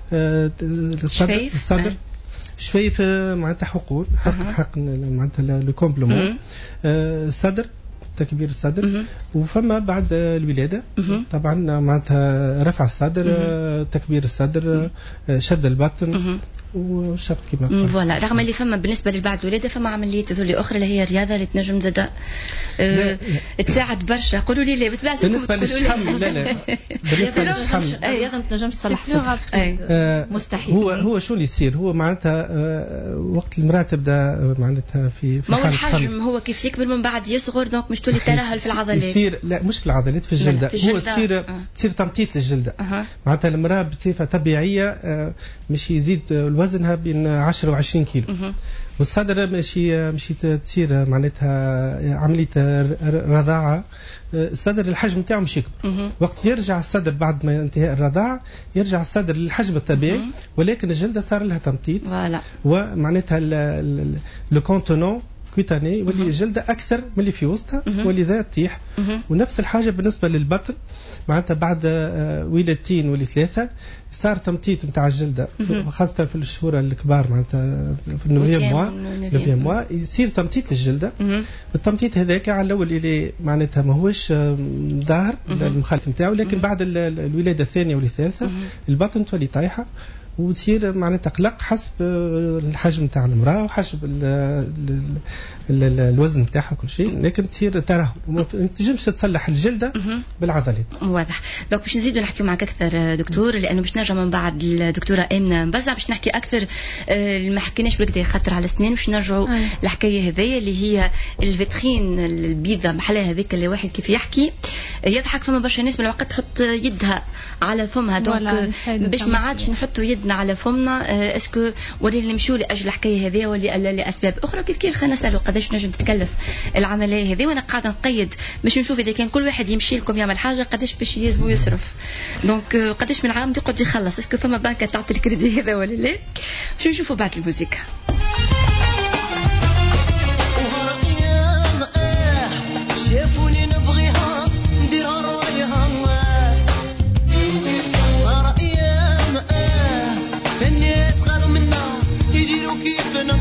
[SPEAKER 4] الصدر الصدر شفايف معناتها حقول حقن معناتها لو كومبلمون الصدر تكبير الصدر وفما بعد الولادة طبعا معناتها رفع الصدر تكبير الصدر شد البطن والشبط كما
[SPEAKER 1] فوالا. رغم اللي فما بالنسبه لبعض الولاده فما عمليات ذولي اخرى اللي هي الرياضه اللي تنجم زاده أه تساعد برشا. قولوا لي لا بالنسبه
[SPEAKER 4] بالنسبه للشحم لا لا بالنسبه للشحم
[SPEAKER 14] الرياضه ما تنجمش تصلح صدر مستحيل.
[SPEAKER 4] هو هو شو اللي يصير هو معناتها أه وقت المراه تبدا معناتها في في
[SPEAKER 1] حاله الحجم هو كيف يكبر من بعد يصغر دونك مش تولي ترهل في العضلات
[SPEAKER 4] يصير لا مش في العضلات في الجلده هو تصير أه. تصير تمطيط للجلده أه. معناتها المراه بصفه طبيعيه أه مش يزيد وزنها بين عشرة وعشرين كيلو أه. والصدر ماشي ماشي تصير معناتها عمليه رضاعه الصدر الحجم تاعو مش يكبر وقت يرجع الصدر بعد ما انتهاء الرضاعه يرجع الصدر للحجم الطبيعي ولكن الجلده صار لها تمطيط ومعناتها لو كونتونون كوتاني واللي الجلده اكثر من اللي في وسطها ولذا تطيح. ونفس الحاجه بالنسبه للبطن معناتها بعد ولادتين ولا ثلاثه صار تمطيط نتاع الجلده خاصه في الشهور الكبار معناتها في النوفيام موا نوفيام موا يصير تمطيط للجلده. التمطيط هذاك على الاول اللي معناتها ماهوش ظاهر المخالط نتاعو لكن بعد الولاده الثانيه ولا الثالثه البطن تولي طايحه وتصير معناتها قلق حسب الحجم تاع المراه وحسب الوزن نتاعها كل شيء لكن تصير ترهل وما تنجمش تصلح الجلده بالعضلات.
[SPEAKER 1] واضح. دونك باش نزيدوا نحكيو معك اكثر دكتور لانه باش نرجع من بعد الدكتوره امنه مبزع باش نحكي اكثر ما حكيناش بالكدا خاطر على السنين باش نرجعوا الحكايه هذيا اللي هي الفيترين البيضه محلها هذيك اللي واحد كيف يحكي يضحك. فما برشا ناس من الوقت تحط يدها على فمها دونك باش ما عادش نحطوا يدنا على فمنا اسكو ولينا نمشيو لاجل الحكايه هذه ولا لاسباب اخرى كيف كيف خلينا نسالوا قداش نجم تتكلف العمليه هذه وانا قاعده نقيد باش نشوف اذا كان كل واحد يمشي لكم يعمل حاجه قداش باش يلزم يصرف دونك قداش من عام يقعد يخلص اسكو فما بنكه تعطي الكريدي هذا ولا لا باش نشوفوا بعد الموسيقى.
[SPEAKER 3] شافوني نبغيها نديرها رايها رأيها الناس غاروا منا يديروا كيفنا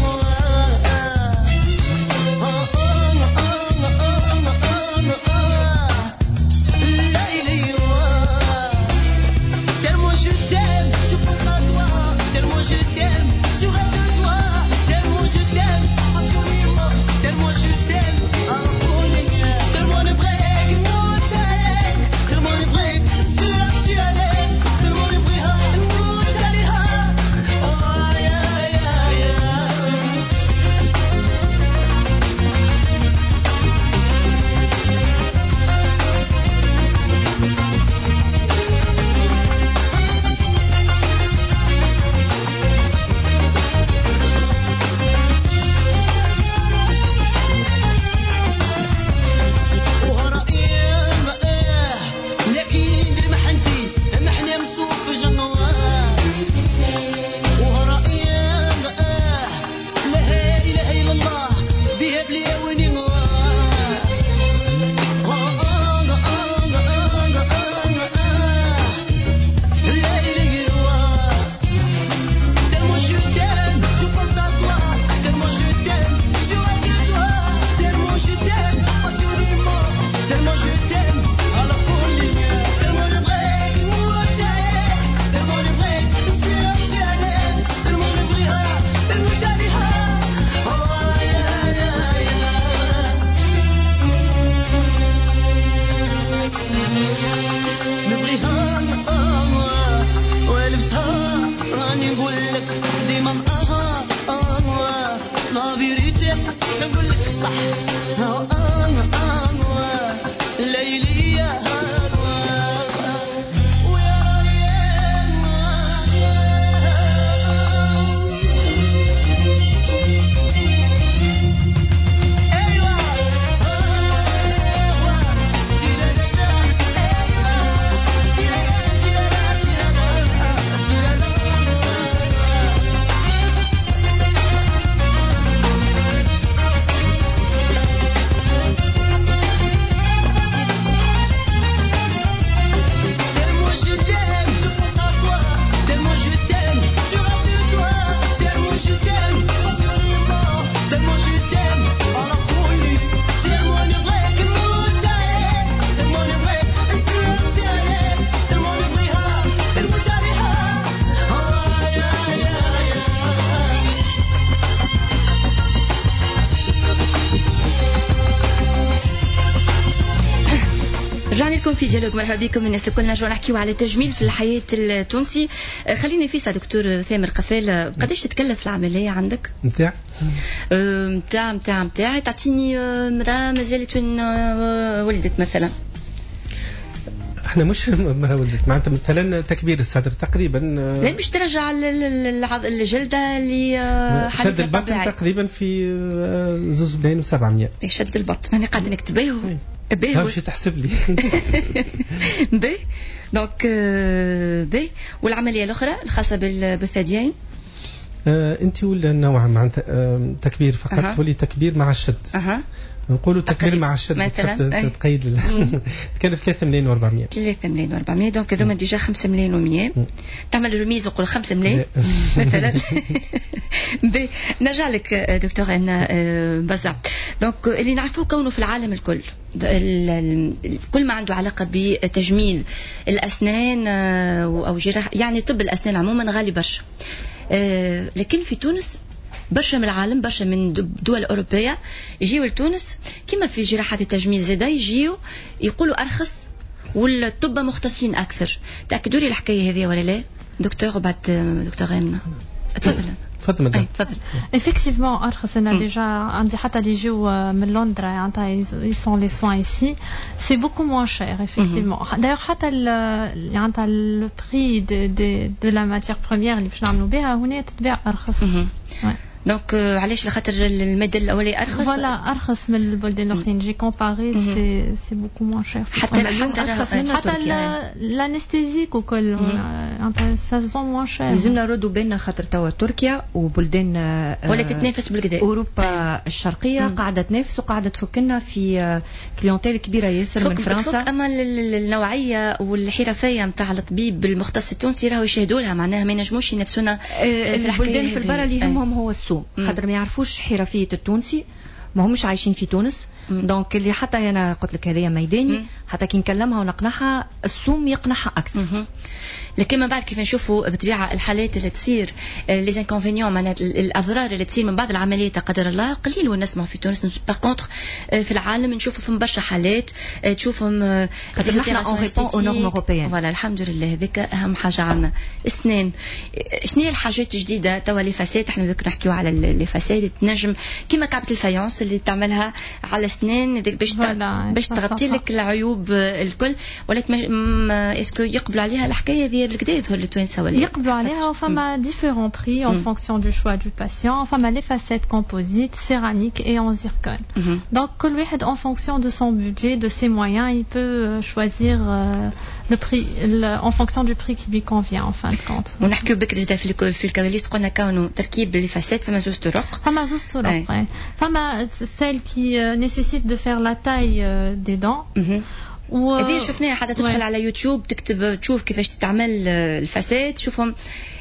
[SPEAKER 1] بكم في ديالوج. مرحبا بكم الناس الكل. نرجعوا نحكيو على التجميل في الحياة التونسي. خليني فيسا دكتور ثامر قفال، قداش تتكلف العملية عندك؟
[SPEAKER 4] نتاع
[SPEAKER 1] نتاع نتاع نتاع تعطيني مرأة مازالت وين ولدت مثلا؟
[SPEAKER 4] احنا مش مرة ولدت معناتها مثلا تكبير الصدر تقريبا.
[SPEAKER 1] لا باش ترجع الجلدة اللي
[SPEAKER 4] شد البطن تقريبا في زوز ملايين وسبعمية.
[SPEAKER 1] شد البطن أنا قاعدة نكتبه
[SPEAKER 4] باهي باش تحسب لي.
[SPEAKER 1] باهي دونك باهي. والعملية الأخرى الخاصة بالثديين
[SPEAKER 4] أنت ولا نوع معناتها تكبير فقط أه. ولي تكبير مع الشد أه. نقولوا تكبير مع الشد
[SPEAKER 1] مثلا
[SPEAKER 4] تقيد تكلف ثلاثة ملايين وأربعمية.
[SPEAKER 1] ثلاثة ملايين وأربعمية دونك هذوما ديجا خمسة ملايين ومية. تعمل رميز وقول خمسة ملايين مثلا. بي نرجع لك دكتور أنا بزع. دونك اللي نعرفوه كونه في العالم الكل كل ما عنده علاقة بتجميل الأسنان أو جراحة يعني طب الأسنان عموما غالي برشا. لكن في تونس برشا من العالم برشا من دول أوروبية يجيوا لتونس كما في جراحات التجميل زادا يجيوا يقولوا أرخص والطب مختصين أكثر. تأكدوا لي الحكاية هذه ولا لا دكتور؟ وبعد دكتور غامنة تفضل.
[SPEAKER 4] تفضل مدام.
[SPEAKER 1] تفضل.
[SPEAKER 15] effectivement أرخص. أنا déjà عندي حتى اللي يجوا من لندن يعني ils font les soins ici c'est beaucoup moins cher effectivement. d'ailleurs حتى يعني le prix de de de la matière première اللي باش نعملوا بها هنا تتباع أرخص.
[SPEAKER 1] دونك علاش لخاطر المدى الاولي ارخص
[SPEAKER 15] ولا ارخص من البلدان الاخرين. جي كومباري سي سي بوكو موان شير.
[SPEAKER 1] حتى حتى
[SPEAKER 15] حتى الانستيزيك وكل سا سون موان شير.
[SPEAKER 14] لازمنا نردوا بالنا خاطر توا تركيا وبلدان
[SPEAKER 1] ولا تتنافس بالكدا.
[SPEAKER 14] اوروبا الشرقيه قاعده تنافس وقاعده تفكنا في كليونتيل كبيره ياسر من فرنسا.
[SPEAKER 1] اما النوعيه والحرفيه نتاع الطبيب المختص التونسي راهو يشاهدوا لها معناها ما ينجموش ينافسونا
[SPEAKER 14] في البلدان في البرا اللي يهمهم هو السوق خاطر ما يعرفوش حرفية التونسي ما همش عايشين في تونس. دونك اللي حتى انا قلت لك هذه ميداني حتى كي نكلمها ونقنعها السوم يقنعها اكثر.
[SPEAKER 1] لكن من بعد كيف نشوفوا بطبيعه الحالات اللي تصير لي انكونفينيون معناتها الاضرار اللي تصير من بعد العمليه قدر الله قليل ونسمع في تونس. باغ كونتر في العالم نشوفوا في برشا حالات تشوفهم
[SPEAKER 14] خاطر احنا اون ريسبون او نورم اوروبيان.
[SPEAKER 1] فوالا الحمد لله هذيك اهم حاجه عندنا. اسنان شنو هي الحاجات الجديده توا لي فاسات؟ احنا بك نحكيو على لي فاسات تنجم كيما كعبه الفايونس اللي تعملها على اسنان باش باش تغطي لك العيوب الكل. ولا اسكو يقبلوا عليها الحكايه هذه بالكدا يظهر التوانسه ولا
[SPEAKER 15] يقبلوا عليها؟ وفما ديفيرون بري en fonction du choix du patient. فما لي فاسيت كومبوزيت céramique et en zircone. donc كل واحد en fonction de son budget de ses moyens il peut choisir le prix en fonction du prix qui lui convient en fin de compte.
[SPEAKER 1] ونحكيو بك زيد في في الكواليس قلنا كونه تركيب لي فاسيت فما زوج طرق.
[SPEAKER 15] فما زوج طرق. فما celle qui nécessite de faire la taille des dents.
[SPEAKER 1] و... هذه شفناها حتى تدخل وي. على يوتيوب تكتب تشوف كيفاش تتعمل الفاسات تشوفهم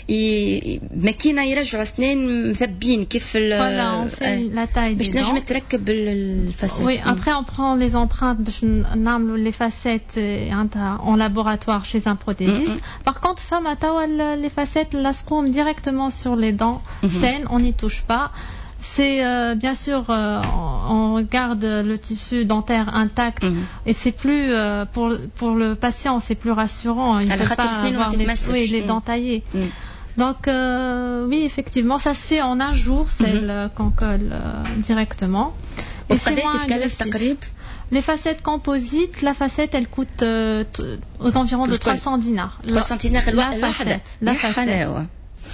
[SPEAKER 1] ي... ماكينه يرجعوا اسنان مثبين كيف
[SPEAKER 15] ال
[SPEAKER 1] باش تنجم تركب الفاسات.
[SPEAKER 15] Oui, après on prend les empreintes باش نعملوا les facettes en laboratoire chez un prothésiste. Mm-hmm. Par contre فما توا les facettes لاصقوهم directement sur les dents mm-hmm. saines, on n'y touche pas. C'est euh, bien sûr euh, on garde le tissu dentaire intact mm-hmm. et c'est plus euh, pour pour le patient c'est plus rassurant. Il ne peut pas avoir les, oui, les dents taillées. Mm-hmm. Donc euh, oui effectivement ça se fait en un jour celle mm-hmm. qu'on colle euh, directement.
[SPEAKER 1] Et c'est moins agressif.
[SPEAKER 15] Les facettes composites, la facette elle coûte euh, t- aux environs de trois cents dinars.
[SPEAKER 1] trois cents dinars
[SPEAKER 15] la facette. La facette.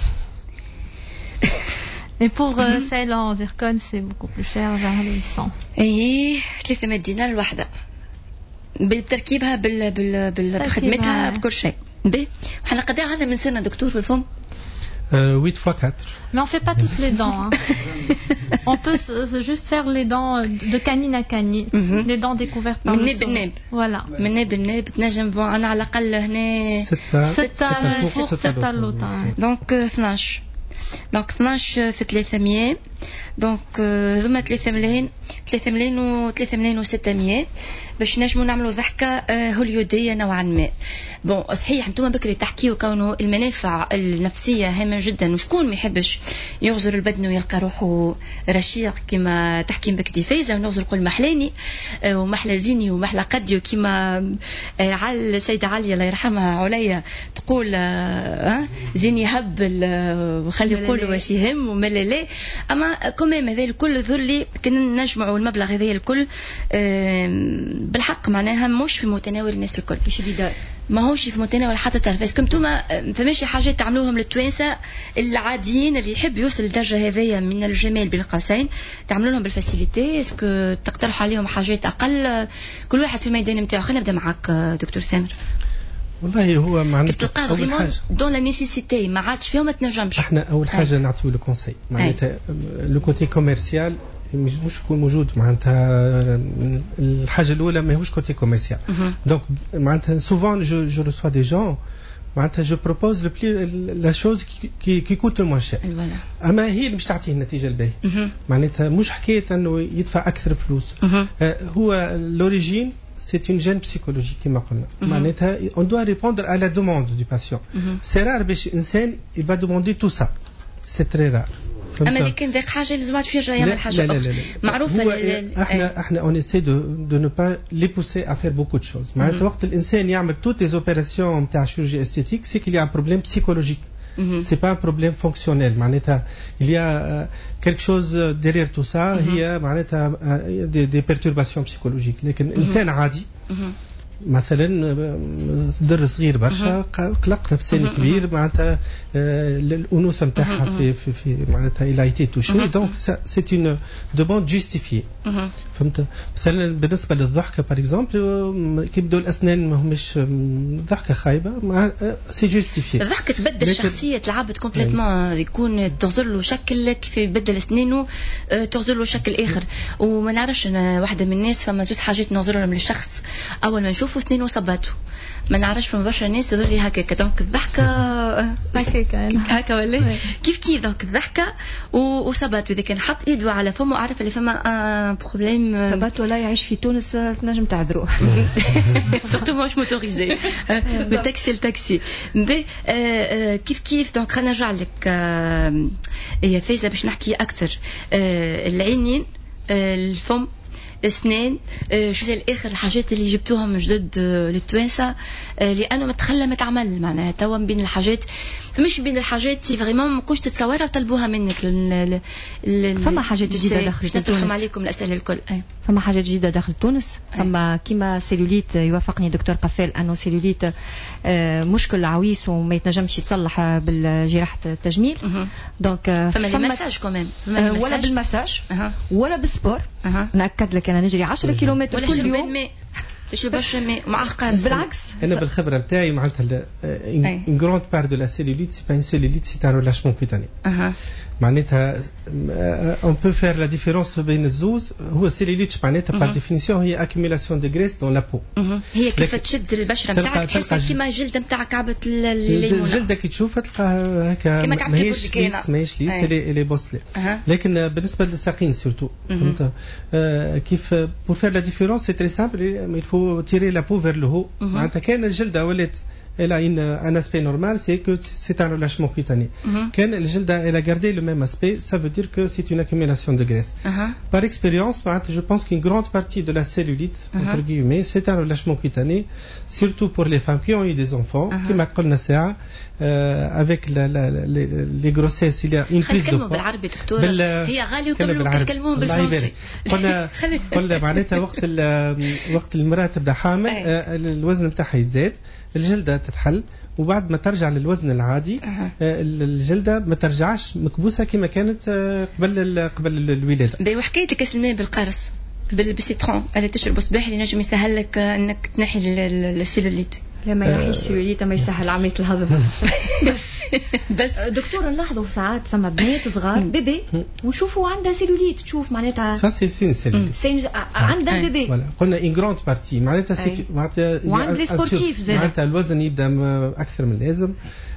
[SPEAKER 15] Et pour euh, mm-hmm. celle en zircone, c'est beaucoup plus cher, vers les huit cents.
[SPEAKER 1] اي ثلاثمية دينار الواحدة بتركيبها بال بال بال بخدمتها بكل شيء. بي وحنا قد هذا من سنة دكتور في الفم.
[SPEAKER 4] huit fois quatre.
[SPEAKER 15] Mais on fait pas toutes les dents. Hein. on peut juste faire les dents de canine à canine, mm-hmm. les dents découvertes par
[SPEAKER 1] من
[SPEAKER 15] le
[SPEAKER 1] ناب الناب.
[SPEAKER 15] Voilà.
[SPEAKER 1] من ناب الناب تنجم أنا على الأقل هنا.
[SPEAKER 4] ستة.
[SPEAKER 15] ستة pour ستة لوطان.
[SPEAKER 1] Donc اثناش. دونك اثناش في ثلاثمية. دونك هذوما ثلاثة ملايين ثلاثة ملايين و ثلاثة ملايين وستمية باش نجمو نعملوا ضحكة هوليودية نوعا ما. بون صحيح انتم بكري تحكيوا كونه المنافع النفسيه هامه جدا، وشكون ما يحبش يغزر البدن ويلقى روحه رشيق كما تحكي بكري فايزه، ونغزر نقول محلاني ومحلى زيني ومحلى قدي، وكما على السيده عليا الله يرحمها عليا تقول زيني هبل وخلي يقولوا واش يهم وملالي. اما كمان هذا الكل ذرلي كنا نجمعوا المبلغ هذا الكل بالحق معناها مش في متناول الناس الكل،
[SPEAKER 14] مش بداية
[SPEAKER 1] ما هوش في متناول حتى طرف. اسكو نتوما فماشي حاجات تعملوهم للتوانسه العاديين اللي يحب يوصل للدرجه هذيا من الجمال بين قوسين، تعملوا لهم بالفاسيليتي؟ اسكو تقترحوا عليهم حاجات اقل كل واحد في الميدان نتاعو؟ خلينا نبدا معك دكتور ثامر.
[SPEAKER 4] والله هو معناتها
[SPEAKER 1] تلقاه فريمون دون لا نيسيسيتي ما عادش فيهم ما تنجمش.
[SPEAKER 4] احنا اول حاجه نعطيو لو كونساي معناتها لو كوتي كوميرسيال مش يكون موجود معناتها. الحاجه الاولى ماهوش كوتي كوميرسيال، دونك معناتها سوفون جو جو ريسوا دي جون معناتها جو بروبوز لو بلي لا شوز كي كي كوت موان شير، اما هي اللي مش تعطيه النتيجه الباهيه. معناتها مش حكايه انه يدفع اكثر فلوس، آه هو لوريجين c'est une gêne psychologique كما قلنا. معناتها on doit répondre à la demande du patient. c'est rare باش انسان il va demander tout ça, c'est très rare.
[SPEAKER 1] اما اللي كان ذاك حاجه لازم ما تفيش يعمل حاجه اخرى معروفه.
[SPEAKER 4] احنا احنا on essaie de de ne pas les pousser à faire beaucoup de choses. معناتها وقت الانسان يعمل toutes les opérations نتاع chirurgie esthétique c'est qu'il y a un problème psychologique. c'est pas un problème fonctionnel. معناتها il y a quelque chose derrière tout ça. هي معناتها des, des perturbations psychologiques. لكن انسان عادي مثلا صدر صغير برشا قلق نفساني كبير معناتها الانوثه نتاعها في في في معناتها الى ايتي توشي دونك سي اون دوموند جوستيفيي. فهمت؟ مثلا بالنسبه للضحكه باغ اكزومبل كي بدوا الاسنان ماهمش ضحكه خايبه سي جوستيفيي.
[SPEAKER 1] الضحكه تبدل شخصيه العبد كومبليتمون، يكون تغزر له شكل كيف يبدل اسنانه تغزر له شكل اخر. وما نعرفش انا واحده من الناس فما زوج حاجات نغزر لهم للشخص اول ما نشوفوا اسنانه وصباته، ما نعرفش فما برشا ناس يقولوا لي هكاك. دونك الضحكه
[SPEAKER 15] هكاك
[SPEAKER 1] هكا ولا كيف كيف. دونك الضحكه وصباته اذا كان حط ايده على فمه اعرف اللي فما ان بروبليم.
[SPEAKER 14] صباته ولا يعيش في تونس تنجم تعذروا
[SPEAKER 1] سورتو ماش موتوريزي من تاكسي لتاكسي. كيف كيف. دونك خلينا نرجع لك يا فايزه باش نحكي اكثر. العينين الفم اسنان شو زي الاخر الحاجات اللي جبتوها من جدد للتوانسه لانه متخلى ما تعمل معناها توا بين الحاجات مش بين الحاجات فريمون ما كنتش تتصورها طلبوها منك لل... لل...
[SPEAKER 14] فما حاجات جديده داخل تونس.
[SPEAKER 1] نطرح عليكم الاسئله الكل. أي.
[SPEAKER 14] فما حاجات جديده داخل تونس. فما كيما سيلوليت يوافقني دكتور قفال انه سيلوليت مشكل عويص وما يتنجمش يتصلح بالجراحه التجميل. دونك
[SPEAKER 1] فما لي مساج كمان
[SPEAKER 14] ولا بالمساج ولا بالسبور. ناكد لك انا نجري عشرة كيلومتر كل يوم
[SPEAKER 1] تشرب برشا ماء معقر.
[SPEAKER 14] بالعكس
[SPEAKER 4] انا بالخبره نتاعي معناتها ان غروند بار دو لا سيلوليت سي با ان سيلوليت سي ان ريلاشمون كوتاني. معناتها اون بو فير لا ديفيرونس بين الزوز. هو السيلوليت معناتها بار ديفينيسيون هي اكيميلاسيون دو غريس دون لا بو.
[SPEAKER 1] هي كيف تشد البشره نتاعك تحسها كيما الجلد نتاعك كعبه الليمون.
[SPEAKER 4] الجلده كي تشوفها تلقاها هكا ماهيش ليس ماهيش ليس اللي بوصله. لكن بالنسبه للساقين سورتو فهمت كيف بور فير لا ديفيرونس سي تري سامبل. il faut tirer la peau vers le haut. معناتها كان الجلده ولات elle a une, un aspect normal, c'est que c'est un relâchement cutané. Quand le gel elle a gardé le même aspect, ça veut dire que c'est une accumulation de graisse. Uh-huh. Par expérience, je pense qu'une grande partie de la cellulite, uh-huh. entre guillemets, c'est un relâchement cutané, surtout pour les femmes qui ont eu des enfants, qui m'a قلنا avec la, la, les, les grossesses, il y a une prise de poids.
[SPEAKER 1] بالعربي دكتور هي غالية وكملوا تتكلمون بالفرنسي.
[SPEAKER 4] قلنا قلنا معناتها وقت وقت المرأة تبدا حامل الوزن نتاعها يتزاد، الجلدة تتحل، وبعد ما ترجع للوزن العادي أه. الجلدة ما ترجعش مكبوسة كما كانت قبل قبل الولادة.
[SPEAKER 1] وحكاية كاس الماء بالقرص بالسيترون اللي تشرب صباح اللي نجم يسهل لك انك تنحي السيلوليت.
[SPEAKER 14] لا ما يحيش سيلوليت ما يسهل عملية الهضم. بس بس دكتور نلاحظوا ساعات فما بنات صغار بيبي ونشوفوا عندها سيلوليت تشوف معناتها
[SPEAKER 4] سا سي سي سيلوليت
[SPEAKER 14] عندها بيبي.
[SPEAKER 4] ولا قلنا ان جراند بارتي معناتها معناتها
[SPEAKER 14] وعند لي سبورتيف زاد
[SPEAKER 4] معناتها الوزن يبدا اكثر من اللازم.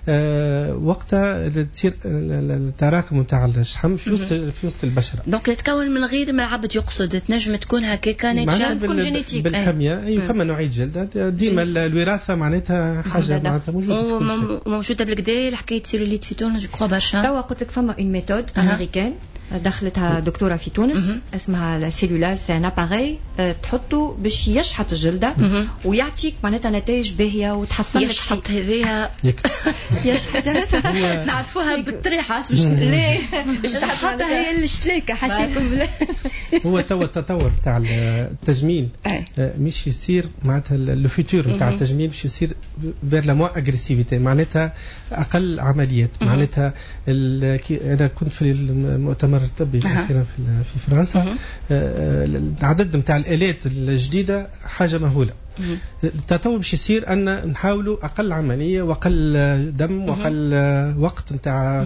[SPEAKER 4] آه وقتها تصير التراكم نتاع الشحم في وسط في وسط البشره.
[SPEAKER 1] دونك تتكون من غير ما العبد يقصد، تنجم تكون هكاكا نيتشر، تكون جينيتيك
[SPEAKER 4] بالحميه. اي فما نوعيه جلد ديما الوراثه معناتها حاجه معناتها موجوده
[SPEAKER 1] موجوده بالكدا. الحكايه سيلوليت في تونس جو كخوا برشا.
[SPEAKER 14] توا قلت لك فما اون ميثود امريكان دخلتها دكتوره في تونس اسمها السيلولاز. سي ان اباري تحطه باش يشحط الجلده ويعطيك معناتها نتائج باهيه وتحسن لك.
[SPEAKER 1] يشحط هذيها
[SPEAKER 14] يشحط
[SPEAKER 1] نعرفوها بالطريحه باش ليه الشحاطه هي الشلاكه حاشيكم.
[SPEAKER 4] هو توا التطور تاع التجميل مش يصير معناتها لو فيتور نتاع التجميل باش يصير فير لا موا اغريسيفيتي، معناتها اقل عمليات. معناتها انا كنت في المؤتمر الطبي أخيرا في فرنسا. العدد نتاع الآلات الجديدة حاجة مهولة. التطور باش يصير أن نحاولوا أقل عملية وأقل دم وأقل وقت نتاع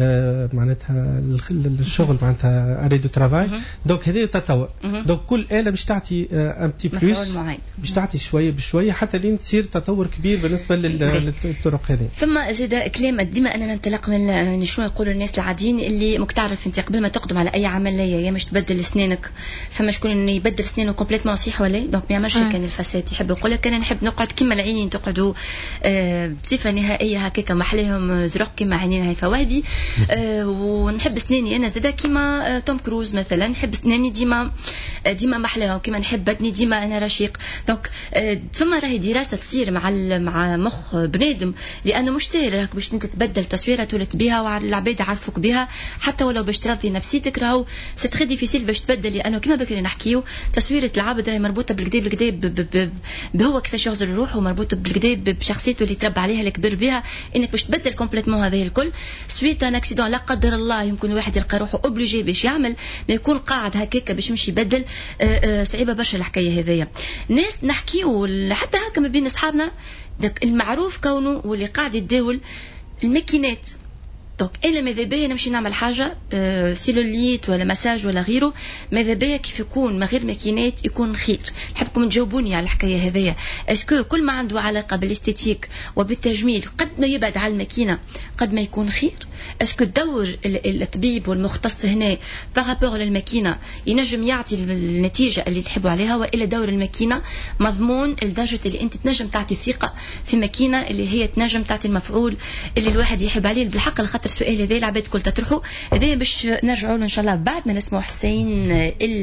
[SPEAKER 4] معناتها الشغل معناتها أريد ترافاي. دونك هذا التطور. دونك كل آلة باش تعطي أم بتي بلوس، باش تعطي شوية بشوية حتى لين تصير تطور كبير بالنسبة للطرق هذه.
[SPEAKER 1] ثم زاد كلام ديما أننا ننطلق من شنو يقولوا الناس العاديين اللي مك تعرف أنت قبل ما تقدم على أي عملية يا مش تبدل أسنانك، فما شكون إنه يبدل أسنانه كومبليتمون صحيح ولا؟ دونك ما يعملش كان الفساد يحب يقول لك أنا نحب نقعد كيما العينين تقعدوا آه بصفة نهائية هكاك محليهم زرق كيما عينين هاي فوهبي. آه ونحب أسناني أنا زادا كيما آه توم كروز مثلا، نحب أسناني ديما آه ديما محلاهم كيما نحب بدني ديما أنا رشيق. دونك آه ثم راهي دراسة تصير مع مع مخ بنادم، لأنه مش سهل راك باش أنت تبدل تصويرة تولد بها والعباد يعرفوك بها حتى ولو باش ترضي نفسيتك راهو سي تري ديفيسيل باش تبدل، لأنه كيما بكري نحكيو تصويرة العبد راهي مربوطة بالكدا بالكدا بهو كيفاش يغزل الروح ومربوط بالكدا بشخصيته اللي تربى عليها اللي كبر بها. انك باش تبدل كومبليتمون هذا الكل سويت ان اكسيدون لا قدر الله يمكن واحد يلقى روحه اوبليجي باش يعمل، ما يكون قاعد هكاك باش يمشي يبدل. صعيبه برشا الحكايه هذيا. ناس نحكيو حتى هكا ما بين اصحابنا المعروف كونه واللي قاعد يتداول الماكينات. دونك انا ماذا بيا نمشي نعمل حاجه أه سيلوليت ولا مساج ولا غيره، ماذا بيا كيف يكون من غير ماكينات يكون خير. نحبكم تجاوبوني على الحكايه هذيا. اسكو كل ما عنده علاقه بالاستيتيك وبالتجميل قد ما يبعد على الماكينه قد ما يكون خير؟ اسكو الدور الطبيب والمختص هنا بارابور للماكينه ينجم يعطي النتيجه اللي تحبوا عليها، والا دور الماكينه مضمون لدرجه اللي انت تنجم تعطي ثقه في ماكينه اللي هي تنجم تعطي المفعول اللي الواحد يحب عليه بالحق؟ لخاطر السؤال هذا العباد كل تطرحوا هذا باش نرجعوا له ان شاء الله بعد ما نسمعوا حسين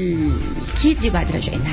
[SPEAKER 1] الكيدي بعد رجعنا.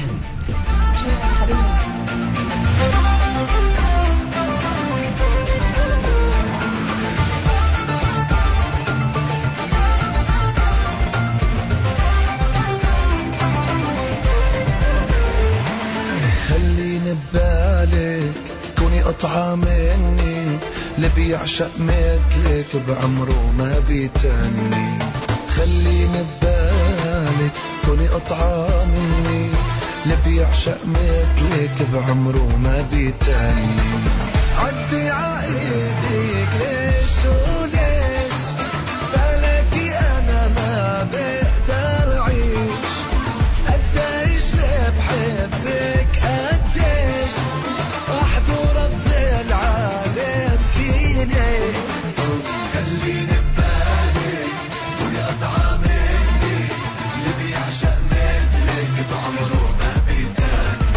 [SPEAKER 6] خليني ببالك كوني قطعة مني، اللي بيعشق مثلك بعمره ما بيتاني. خليني ببالك كوني قطعة مني، اللي بيعشق مثلك بعمره ما بيتاني. عدي عايدك ليش وليش بالكي أنا ما بقدر أعيش. قديش بحبك قديش وحده رب العالم فيني. خليني ببالك كوني قطعة مني، اللي بيعشق مثلك بعمره ما بيتاني.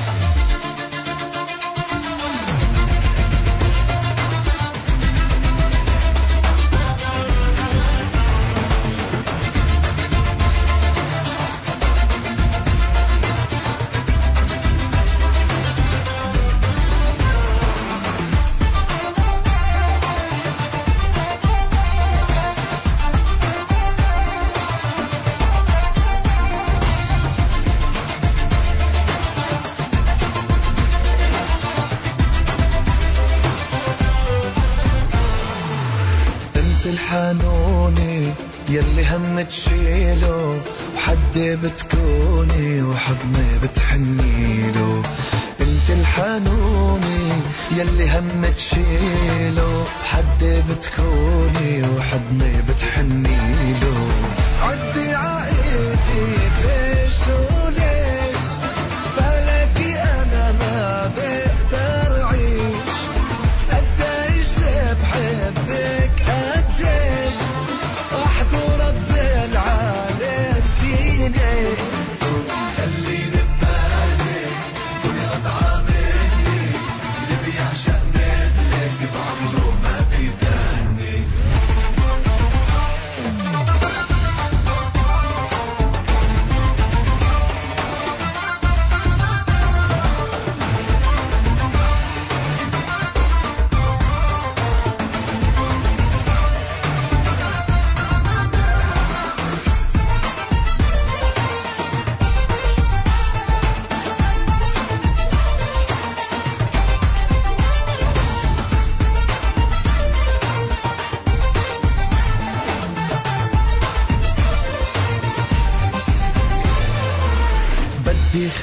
[SPEAKER 6] الحنوني يلي هم تشيله، وحدي بتكوني وحضني بتحنيله. انت الحنوني يلي هم تشيله، وحدي بتكوني وحضني بتحنيله. عدي عايدك ليش وليش بالكي انا ما بقدر اعيش. قديش بحب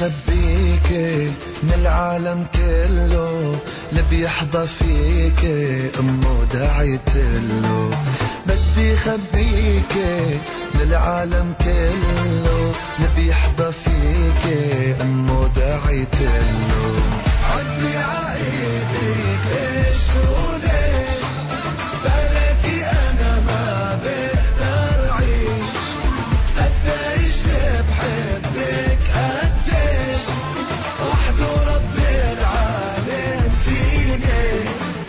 [SPEAKER 6] خبيكي من العالم كله اللي بيحظى فيكي أمه دعيتله بدي خبيكي من العالم كله اللي بيحظى فيكي أمه دعيتله عدني عايدك إيش وليش بلكي أنا ما بقدر أعيش قديش بحبك قديش وحده رب العالم فيني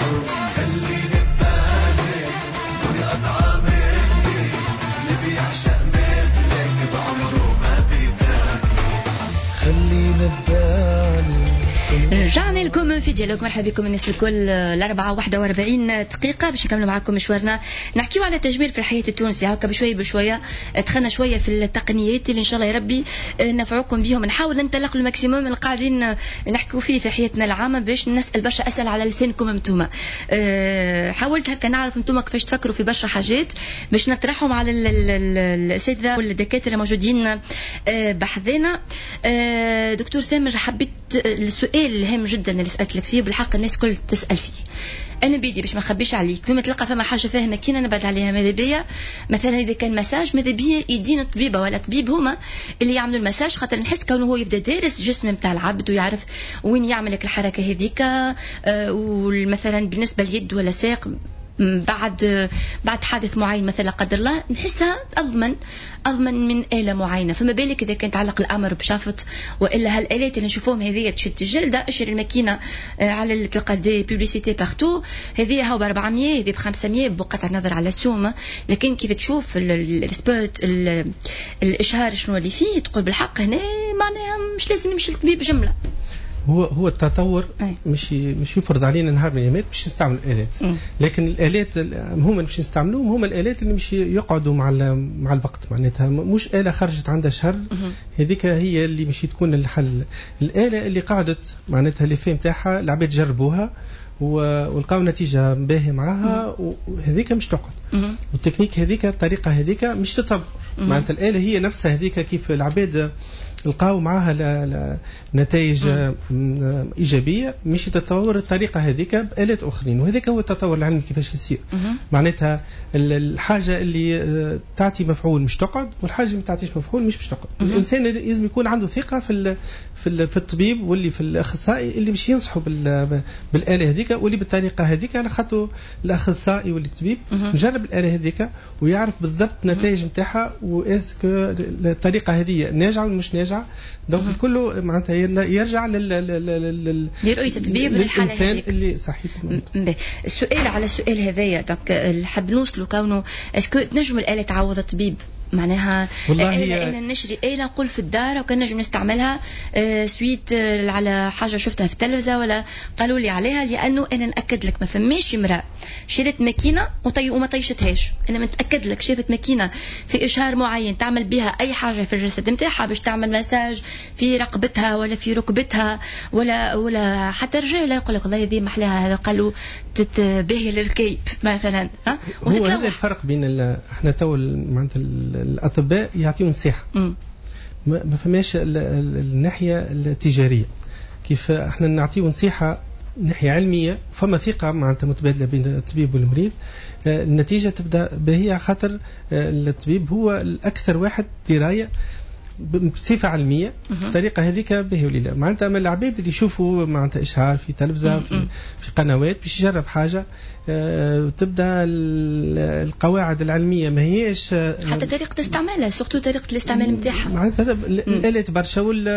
[SPEAKER 6] خليني ببالي دنيا قطعة مني اللي بيعشق مثلك بعمره ما بيتاني خليني ببالي.
[SPEAKER 1] رجعنا لكم في ديالوج. مرحبا بكم الناس الكل. الأربعة واحدة وأربعين دقيقة باش نكملوا معكم مشوارنا نحكيو على التجميل في الحياة التونسية هكا بشوية بشوية. دخلنا شوية في التقنيات اللي إن شاء الله يا ربي نفعوكم بهم. نحاول ننطلق الماكسيموم اللي قاعدين نحكيو فيه في حياتنا العامة باش نسأل برشا أسئلة على لسانكم انتوما. حاولت هكا نعرف انتوما كيفاش تفكروا في برشا حاجات باش نطرحهم على الأساتذة والدكاترة موجودين بحذنا. دكتور ثامر حبيت السؤال الهام جدا اللي سألت لك فيه بالحق الناس كل تسأل فيه. أنا بيدي باش ما نخبيش عليك فيما تلقى فما حاجة فاهمة كينا نبعد عليها ماذا بيا مثلا إذا كان مساج ماذا بيا يدين الطبيبة ولا طبيب هما اللي يعملوا المساج خاطر نحس كونه هو يبدأ دارس جسم متاع العبد ويعرف وين يعمل لك الحركة هذيك. آه ومثلا بالنسبة لليد ولا ساق بعد بعد حادث معين مثلا قدر الله نحسها أضمن أضمن من آلة معينة. فما بالك إذا كان تعلق الأمر بشافط وإلا هالآلات اللي نشوفهم هذه تشد الجلدة أشر الماكينة على اللي تلقى دي بيبليسيتي بارتو هذه هاو بأربعمية هذه بخمسمية بقطع النظر على السوم. لكن كيف تشوف السبوت الإشهار شنو اللي فيه تقول بالحق هنا معناها مش لازم نمشي للطبيب جملة.
[SPEAKER 4] هو هو التطور مش مش يفرض علينا نهار من الايامات باش نستعمل الالات م. لكن الالات هما باش نستعملوهم هما الالات اللي مش يقعدوا مع مع الوقت معناتها مش آلة خرجت عندها شهر هذيك هي اللي مش تكون الحل. الآلة اللي قعدت معناتها اللي فهم تاعها العباد جربوها ولقاو نتيجة باهية معها وهذيك مش تقعد والتكنيك هذيك الطريقة هذيك مش تطبق معناتها الآلة هي نفسها هذيك كيف العباد لقاو معها نتائج إيجابية مش تتطور الطريقة هذيك بآلات أخرين وهذاك هو التطور العلمي كيفاش يصير. معناتها الحاجة اللي تعطي مفعول مش تقعد والحاجة اللي ما تعطيش مفعول مش مش تقعد. الإنسان لازم يكون عنده ثقة في في في الطبيب واللي في الأخصائي اللي مش ينصحوا بالآلة هذيك واللي بالطريقة هذيك على خاطر الأخصائي واللي الطبيب جرب الآلة هذيك ويعرف بالضبط نتائج نتاعها وإسك الطريقة هذه ناجعة ولا مش ناجعة. دونك كله معناتها يرجع لل لل
[SPEAKER 1] لرؤية الطبيب للحالة
[SPEAKER 4] اللي صحيح.
[SPEAKER 1] السؤال على السؤال هذايا دونك الحب نوصلوا كونه اسكو تنجم الآلة تعوض الطبيب معناها آلة أنا نشري آلة قل في الدار وكان نجم نستعملها آه سويت آه على حاجة شفتها في التلفزة ولا قالوا لي عليها لأنه أنا نأكد لك ما فماش امرأة شريت ماكينة وطي وما طيشتهاش. أنا متأكد لك شافت ماكينة في إشهار معين تعمل بها أي حاجة في الجسد متاعها باش تعمل مساج في رقبتها ولا في ركبتها ولا ولا حتى رجال لا يقول لك والله هذه محلاها هذا قالوا تتباهي للكيب مثلا. ها
[SPEAKER 4] هو هذا الفرق بين احنا تو معناتها الأطباء يعطيون نصيحة ما فماش الناحية التجارية كيف احنا نعطيون نصيحة ناحية علمية فما ثقة معناتها متبادلة بين الطبيب والمريض. النتيجة تبدأ بهي خاطر الطبيب هو الأكثر واحد دراية بصفة علمية الطريقة هذيك به ولا لا. معناتها من العباد اللي يشوفوا معناتها إشهار في تلفزة في, في قنوات باش يجرب حاجة أه تبدأ القواعد العلمية ما هيش
[SPEAKER 1] حتى طريقة استعمالها سورتو طريقة الاستعمال متاعها
[SPEAKER 4] معناتها الآلات برشا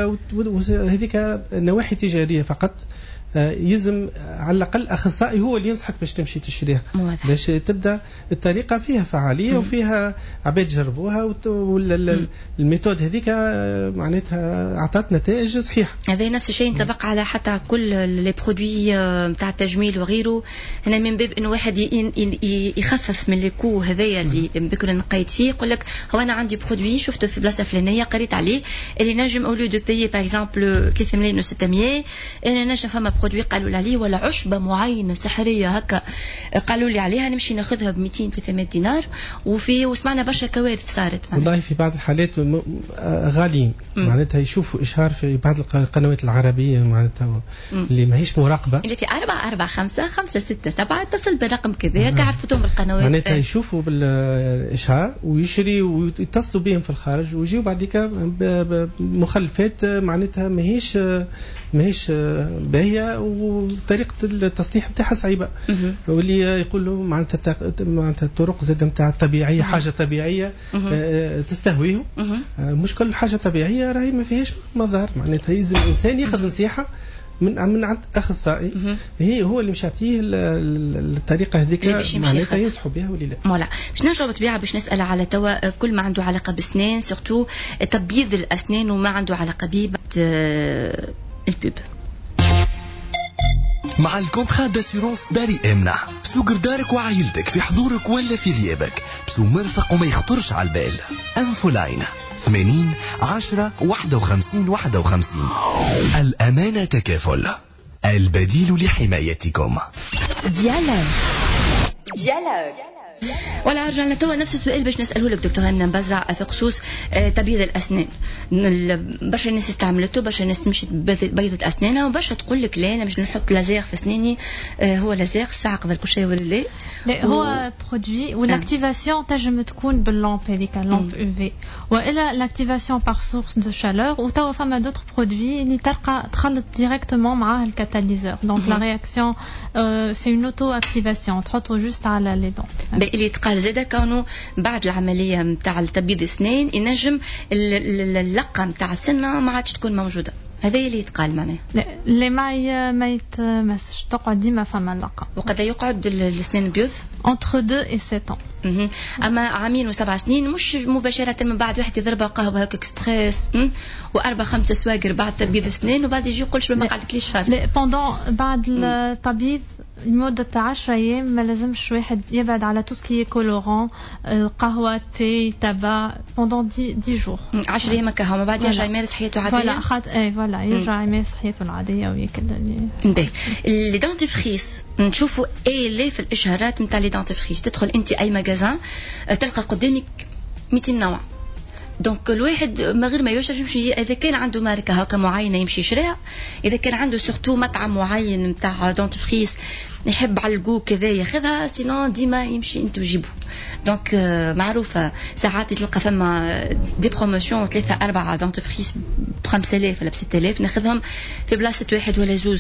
[SPEAKER 4] وهذيك نواحي تجارية فقط. يلزم على الأقل أخصائي هو اللي ينصحك باش تمشي تشريها باش تبدأ الطريقة فيها فعالية م. وفيها عباد جربوها والميثود هذيك معناتها أعطت نتائج صحيحة.
[SPEAKER 1] هذا نفس الشيء ينطبق على حتى كل لي برودوي نتاع التجميل وغيره. هنا من باب إنه واحد يخفف من الكو هذايا اللي بكل نقيت فيه يقول لك هو أنا عندي برودوي شفته في بلاصة فلانية قريت عليه اللي نجم أولو دو بايي باغ إكزامبل ثلاثة ملايين وستمية أنا نجم فما برودوي قالوا لي عليه ولا عشبه معينه سحريه هكا قالوا لي عليها نمشي ناخذها ب مئتين ثلاثمئة دينار وفي وسمعنا برشا كوارث صارت
[SPEAKER 4] والله في بعض الحالات غاليين معناتها يشوفوا اشهار في بعض القنوات العربيه معناتها اللي ماهيش مراقبه
[SPEAKER 1] اللي في أربعة أربعة خمسة خمسة ستة سبعة اتصل بالرقم كذا كعرفتهم بالقنوات
[SPEAKER 4] معناتها يشوفوا بالاشهار ويشري ويتصلوا بهم في الخارج ويجيو بعديك بمخلفات معناتها ماهيش ماهيش باهيه وطريقه التصليح نتاعها صعيبه واللي يقول له معناتها معناتها الطرق زاد نتاع الطبيعيه حاجه طبيعيه تستهويهم مش كل حاجه طبيعيه راهي ما فيهاش مضار معناتها يلزم الانسان ياخذ نصيحه من من عند اخصائي هي هو اللي مش يعطيه الطريقه هذيك معناتها ينصحوا بها ولا لا.
[SPEAKER 1] فوالا باش نرجعوا بالطبيعه باش نسال على توا كل ما عنده علاقه باسنان سورتو تبييض الاسنان وما عنده علاقه به البوب.
[SPEAKER 19] مع الكونترا داسيرونس داري امنة سوقر دارك وعائلتك في حضورك ولا في غيابك بسو مرفق وما يخطرش على البال. انفولاين ثمانين عشرة واحد وخمسين واحد وخمسين. الأمانة تكافل البديل لحمايتكم.
[SPEAKER 1] ديالوج ديالوج ولا رجعنا توا نفس السؤال باش نساله لك دكتور هنا نبزع في خصوص تبييض الاسنان. برشا الناس استعملته برشا الناس تمشي بيضت اسنانها وبرشا تقول لك لا انا باش نحط لازير في اسناني هو لازير ساعه قبل كل شيء ولا لا
[SPEAKER 15] لا هو برودوي والاكتيفاسيون تنجم تكون باللامب هذيك اللامب يو في والا لاكتيفاسيون بار سورس دو شالور وتوا فما دوطر برودوي اللي تلقى تخلط ديريكتومون معاه الكاتاليزور دونك لا رياكسيون سي اون اوتو اكتيفاسيون تحطو جوست على لي دون
[SPEAKER 1] اللي تقال زاده كونه بعد العمليه نتاع التبييض الاسنان ينجم اللقه نتاع السنه ما عادش تكون موجوده هذا اللي يتقال معناه
[SPEAKER 15] اللي ما ما يتمسش تقعد ديما فما اللقه.
[SPEAKER 1] وقد يقعد الاسنان بيض
[SPEAKER 15] entre deux et sept ans.
[SPEAKER 1] اما عامين وسبع سنين مش مباشره من بعد واحد يضربها قهوه هكا اكسبريس واربع خمسه سواقر بعد تبييض اسنان وبعد يجي يقول شنو ما قعدتليش شهر.
[SPEAKER 15] لا بوندون بعد التبييض لمدة عشرة أيام ما لازمش واحد يبعد على توسكي كولوران قهوة تي تبا بوندون دي دي جور
[SPEAKER 1] عشرة أيام كهو ما بعد يرجع يمارس حياته عادية.
[SPEAKER 15] فوالا خاط اي فوالا يرجع يمارس حياته العادية وياكل
[SPEAKER 1] اللي لي دونتيفريس نشوفوا ايه ليه في الإشهارات نتاع لي دونتيفريس تدخل أنت أي مجازان تلقى قدامك مئتين نوع دونك الواحد ما غير ما يوشش يمشي اذا كان عنده ماركه هكا معينه يمشي يشريها اذا كان عنده سورتو مطعم معين نتاع دونتيفريس يحب على الجو كذا ياخذها سينون ديما يمشي انت وجيبه دونك معروفه ساعات تلقى فما دي بروموسيون ثلاثه اربعه دونتيفريس ب خمسة آلاف ولا ب ستة آلاف ناخذهم في بلاصه واحد ولا زوز.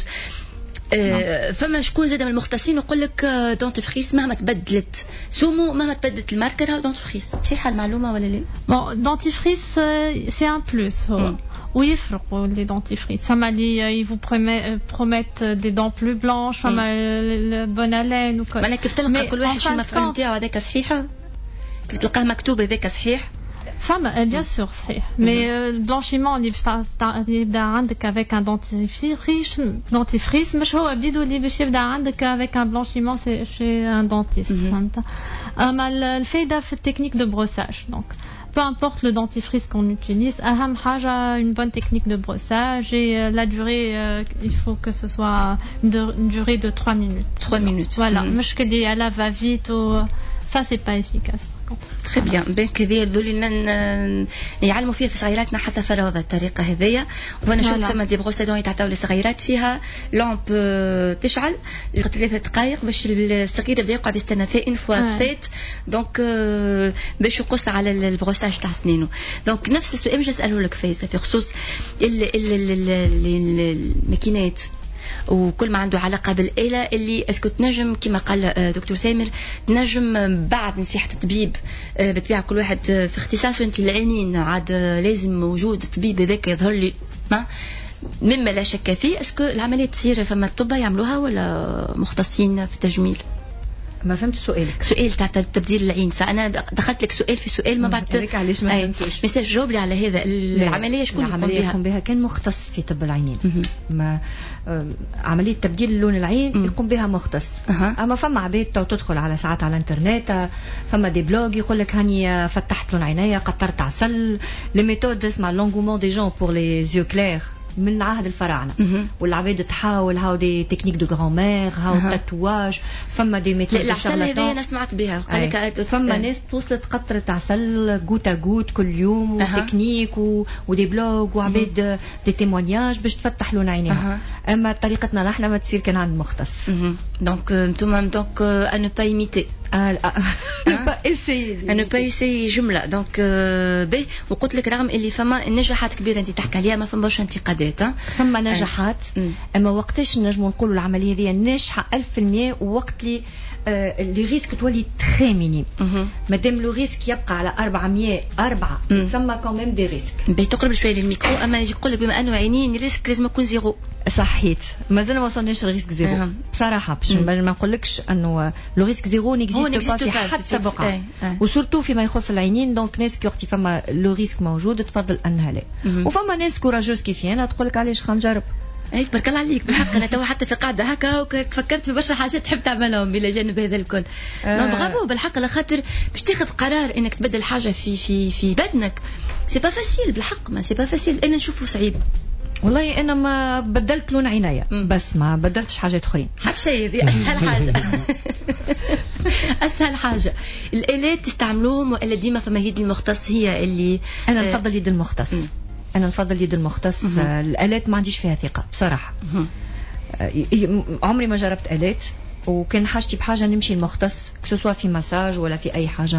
[SPEAKER 1] أه فما شكون زاد من المختصين يقول لك دونتيفريس مهما تبدلت سومو مهما تبدلت الماركه راهو دونتيفريس صحيحه المعلومه ولا لا؟
[SPEAKER 15] بون دونتيفريس سي ان بلوس هو ويفرقوا لي دونتيفريس فما اللي يفو بروميت دي دون بلو بلانش فما البون الين وكل
[SPEAKER 1] معناها كيف تلقى كل واحد شو المفعول نتاعو هذاك صحيحه كيف تلقاه مكتوب هذاك صحيح
[SPEAKER 15] فما بيان سور صحيح مي البلانشيمون اللي باش يبدا عندك افيك ان دونتيفريس دونتيفريس مش هو بيدو اللي باش يبدا عندك افيك ان بلانشيمون سي شي ان دونتيست فهمت. اما الفايده في التكنيك دو بروساج دونك peu importe le dentifrice qu'on utilise, aham haja une bonne technique de brossage et euh, la durée, euh, il faut que ce soit une, de, une durée de trois minutes.
[SPEAKER 1] trois minutes.
[SPEAKER 15] Voilà, مش كدي على va vite ou ça c'est pas efficace.
[SPEAKER 1] très bien بين كذا يدل يعلموا فيها في صغيراتنا حتى فروضة الطريقة هذية وانا شفت فما دي بروسيدون يتعطاو للصغيرات فيها لامب تشعل ثلاثة دقائق باش الصغير يبدا يقعد يستنى فيه ان فوا فات دونك باش يقص على البروساج تاع سنينه. دونك نفس السؤال باش نساله لك فايزة في خصوص الماكينات وكل ما عنده علاقة بالآلة اللي اسكو تنجم كما قال دكتور ثامر تنجم بعد نصيحة الطبيب بتبيع كل واحد في اختصاصه انت العينين عاد لازم وجود الطبيب هذاك يظهر لي ما مما لا شك فيه اسكو العملية تصير فما الطب يعملوها ولا مختصين في التجميل؟
[SPEAKER 14] ما فهمت سؤالك.
[SPEAKER 1] سؤال تاع تبديل العين انا دخلت لك سؤال في سؤال ما بعد
[SPEAKER 14] لك علاش ما فهمتش
[SPEAKER 1] مثلا جاوب لي على هذا العمليه شكون يقوم بها؟
[SPEAKER 14] يقوم بها كان مختص في طب العينين ما عمليه تبديل لون العين يقوم بها مختص أه. اما فما عباد تدخل على ساعات على الانترنت فما دي بلوج يقول لك هاني فتحت لون عينيا قطرت عسل لي ميثود اسمها لونغومون دي جون بور لي زيو كلير من عهد الفراعنه والعباد تحاول هاو دي تكنيك دو غرامير هاو تاتواج فما دي ميثود
[SPEAKER 1] العسل هذه انا سمعت بها قال لك
[SPEAKER 14] فما ناس توصلت قطره عسل غوتا غوت كل يوم وتكنيك و... ودي بلوغ وعباد دي تيمونياج باش تفتح لون عينيها اما طريقتنا نحن ما تصير كان عند مختص
[SPEAKER 1] دونك انتم دونك ان با ايميتي
[SPEAKER 14] ان با اسي
[SPEAKER 1] ان با اسي جمله دونك باهي وقلت لك رغم اللي فما النجاحات كبيره انت تحكي عليها ما فماش انتقادات
[SPEAKER 14] فما نجاحات اما وقتاش نجموا نقولوا العمليه هذه ناجحه ألف في المية ووقت لي لي ريسك تولي تري مينيم مادام لو ريسك يبقى على أربعمية أربعة تسمى كمان دي ريسك
[SPEAKER 1] باهي تقرب شويه للميكرو اما يجي يقول لك بما انه عينين الريسك لازم يكون زيرو
[SPEAKER 14] صحيت مازال ما وصلناش للريسك زيرو بصراحه باش ما نقولكش انه لو ريسك زيرو نيكزيست با في حتى بقعه وسورتو فيما يخص العينين دونك ناس كي وقت فما لو ريسك موجود تفضل انها لا وفما ناس كوراجوز كيفي انا تقول لك علاش خلينا نجرب
[SPEAKER 1] اي بارك الله عليك بالحق انا تو حتى في قاعده هكا وتفكرت في برشا حاجات تحب تعملهم بلا جانب هذا الكل آه. برافو بالحق على خاطر باش تاخذ قرار انك تبدل حاجه في في في بدنك سي با فاسيل بالحق ما سي با فاسيل انا نشوفه صعيب
[SPEAKER 14] والله انا ما بدلت لون عينيا بس ما بدلتش حاجات اخرين
[SPEAKER 1] حتى شيء هذه اسهل حاجه اسهل حاجه الالات تستعملوهم ولا ديما فما يد المختص هي اللي
[SPEAKER 14] انا نفضل يد المختص م. انا نفضل يد المختص الالات ما عنديش فيها ثقه بصراحه عمري ما جربت الات وكان حاجتي بحاجه نمشي المختص سواء في مساج ولا في اي حاجه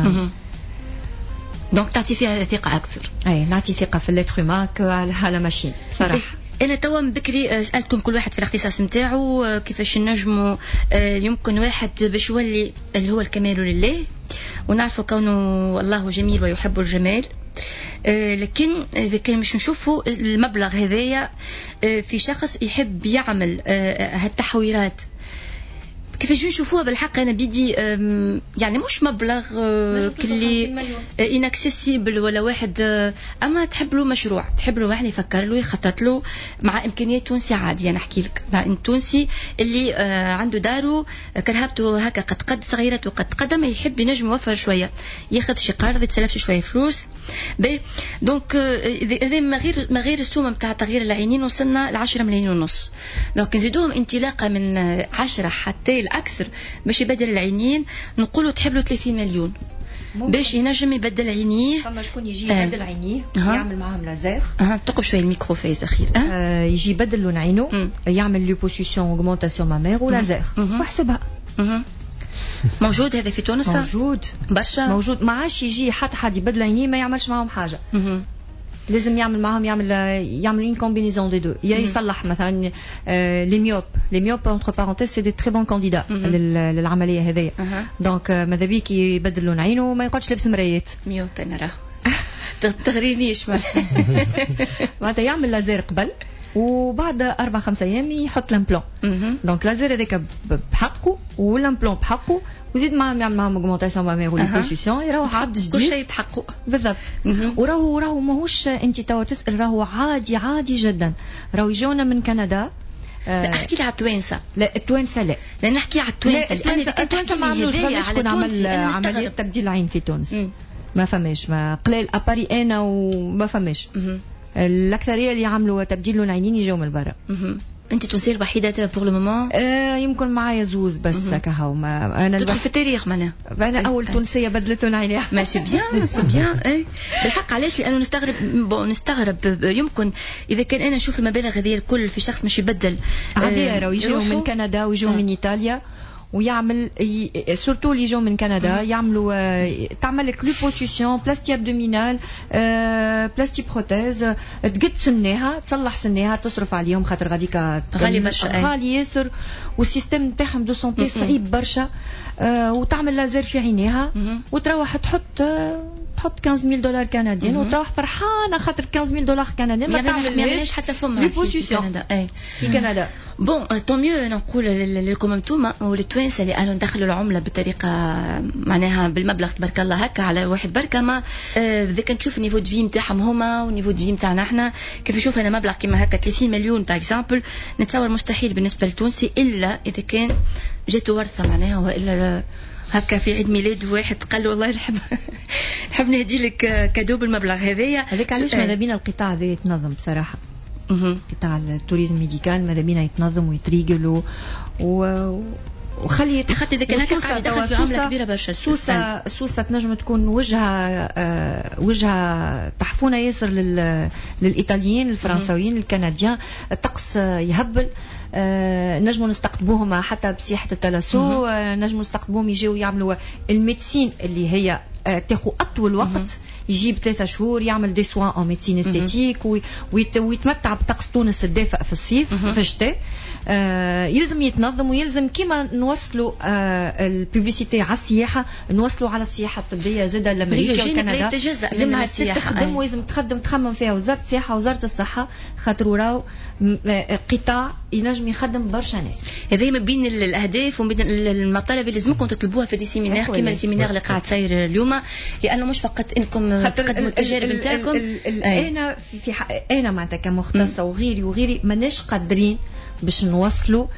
[SPEAKER 1] دونك تعطي فيها ثقه اكثر
[SPEAKER 14] اي نعطي ثقه في الليتر هيومان على ماشين بصراحه
[SPEAKER 1] انا توا بكري سالتكم كل واحد في الاختصاص نتاعو كيفاش نجموا يمكن واحد باش يولي اللي هو الكمال لله ونعرفوا كونه الله جميل ويحب الجمال آه لكن إذا كان مش نشوفوا المبلغ هذايا آه في شخص يحب يعمل آه هالتحويرات كيفاش نشوفوها بالحق انا بيدي يعني مش مبلغ كلي انكسيسيبل ولا واحد اما تحب له مشروع تحب له واحد يفكر له يخطط له مع امكانيات تونسي عادي انا احكي لك مع تونسي اللي عنده داره كرهبته هكا قد قد صغيره وقد قدم يحب ينجم يوفر شويه ياخذ شي قرض يتسلف شويه فلوس باهي دونك هذا ما غير ما غير السومه نتاع تغيير العينين وصلنا ل عشرة ملايين ونص دونك نزيدوهم انطلاقه من عشرة حتى الاكثر باش يبدل العينين نقولوا تحب له ثلاثين مليون باش ينجم يبدل عينيه
[SPEAKER 14] فما شكون يجي يبدل عينيه آه. يعمل معاهم لازير
[SPEAKER 1] اه تقب شويه الميكرو فايز اخير
[SPEAKER 14] آه. آه يجي يبدل لون عينه مم. يعمل ليبوسيسيون اوغمونطاسيون مامير ولازير واحسبها
[SPEAKER 1] موجود هذا في تونس
[SPEAKER 14] موجود
[SPEAKER 1] برشا
[SPEAKER 14] موجود ما عادش يجي حتى حد يبدل عينيه ما يعملش معاهم حاجه مم. لازم يعمل معهم يعمل يعمل une combinaison des deux يا يصلح مثلا لي ميوب لي ميوب entre parenthèses c'est des très bons candidats للعمليه هذه دونك ماذا بيك يبدل لون عينه وما يقعدش لابس مرايات
[SPEAKER 1] ميوب انا راه تغرينيش
[SPEAKER 14] معناتها يعمل لازير قبل وبعد أربع خمسة أيام يحط لامبلون دونك لازير هذاك بحقه والامبلون بحقه وزيد معهم يعمل معهم اوغمونطاسيون مامير وليبوسيسيون يروح عبد جديد
[SPEAKER 1] كل شيء بحقه
[SPEAKER 14] بالضبط وراهو راهو ماهوش انت توا تسال راهو عادي عادي جدا راهو يجونا من كندا
[SPEAKER 1] لا احكي لي على التوانسه
[SPEAKER 14] لا التوانسه لا
[SPEAKER 1] لا نحكي على التوانسه
[SPEAKER 14] التوانسه التوانسه ما عملوش علاش كون عمل عمليه تبديل العين في تونس ما فماش ما قليل اباري انا وما فماش الاكثريه اللي عملوا تبديل لون عينين يجوا من برا
[SPEAKER 1] انت تونسيه الوحيده بور لو مومون
[SPEAKER 14] آه يمكن معايا زوز بس هكا هاو ما
[SPEAKER 1] انا تدخل في التاريخ معناها
[SPEAKER 14] انا اول تونسيه بدلت لون عينيها
[SPEAKER 1] ماشي بيان سي بيان اي بالحق علاش لانه نستغرب بون نستغرب يمكن اذا كان انا نشوف المبالغ هذه الكل في شخص مش يبدل
[SPEAKER 14] عادي راهو يجيو من كندا ويجيو من ايطاليا ويعمل سورتو اللي يجوا من كندا يعملوا تعمل لك ليبوسيسيون بلاستي ابدومينال بلاستي بروتيز تقد سناها تصلح سناها تصرف عليهم خاطر غاديك
[SPEAKER 1] غالي برشا
[SPEAKER 14] غالي ياسر والسيستم نتاعهم دو سونتي صعيب برشا وتعمل لازير في عينيها وتروح تحط تحط خمسة آلاف دولار كنديين وتروح فرحانه خاطر خمسة آلاف دولار كنديين ما
[SPEAKER 1] تعملش حتى فمها في كندا
[SPEAKER 14] اي في كندا
[SPEAKER 1] بون طون ميو نقول لكم انتوما وللتوانسه اللي قالوا ندخلوا العمله بطريقه معناها بالمبلغ تبارك الله هكا على واحد بركه ما اذا كنت تشوف النيفو دو في نتاعهم هما والنيفو دو في نتاعنا احنا كيف نشوف انا مبلغ كيما هكا ثلاثين مليون باغ اكزامبل نتصور مستحيل بالنسبه للتونسي الا اذا كان جاته ورثه معناها والا هكا في عيد ميلاد واحد قال له والله نحب نحب نهدي لك كادو بالمبلغ هذايا
[SPEAKER 14] هذاك علاش ماذا بينا القطاع هذا يتنظم بصراحه قطاع التوريزم ميديكال ماذا بينا يتنظم ويتريقل و وخلي
[SPEAKER 1] خاطر اذا كان هكا قاعد يدخل في عمله كبيره برشا.
[SPEAKER 14] سوسه سوسه تنجم تكون وجهه آه وجهه تحفونه ياسر لل للايطاليين الفرنساويين الكنديان. الطقس يهبل، آه نجموا نستقطبوهم حتى بسيحه التلاسو، آه نجموا نستقطبوهم يجيو يعملوا الميدسين اللي هي آه تاخذ اطول وقت، يجيب ثلاثة شهور يعمل دي سوان او ميدسين استيتيك ويتمتع بطقس تونس الدافئ في الصيف في الشتاء. آه يلزم يتنظم ويلزم كيما نوصلوا آه الببليسيتي على السياحه، نوصلوا على السياحه الطبيه زاده لامريكا وكندا.
[SPEAKER 1] لازم
[SPEAKER 14] تخدم ولازم تخدم تخمم فيها وزاره السياحه وزاره الصحه، خاطر راهو قطاع ينجم يخدم برشا ناس.
[SPEAKER 1] هذا ما بين الاهداف وبين المطالب اللي لازمكم تطلبوها في دي سيمينار كيما السيمينار اللي قاعد تصير اليوم، لانه مش فقط انكم تقدموا التجارب نتاعكم.
[SPEAKER 14] انا في, في انا معناتها كمختصه وغيري وغيري ماناش قادرين باش نوصلوا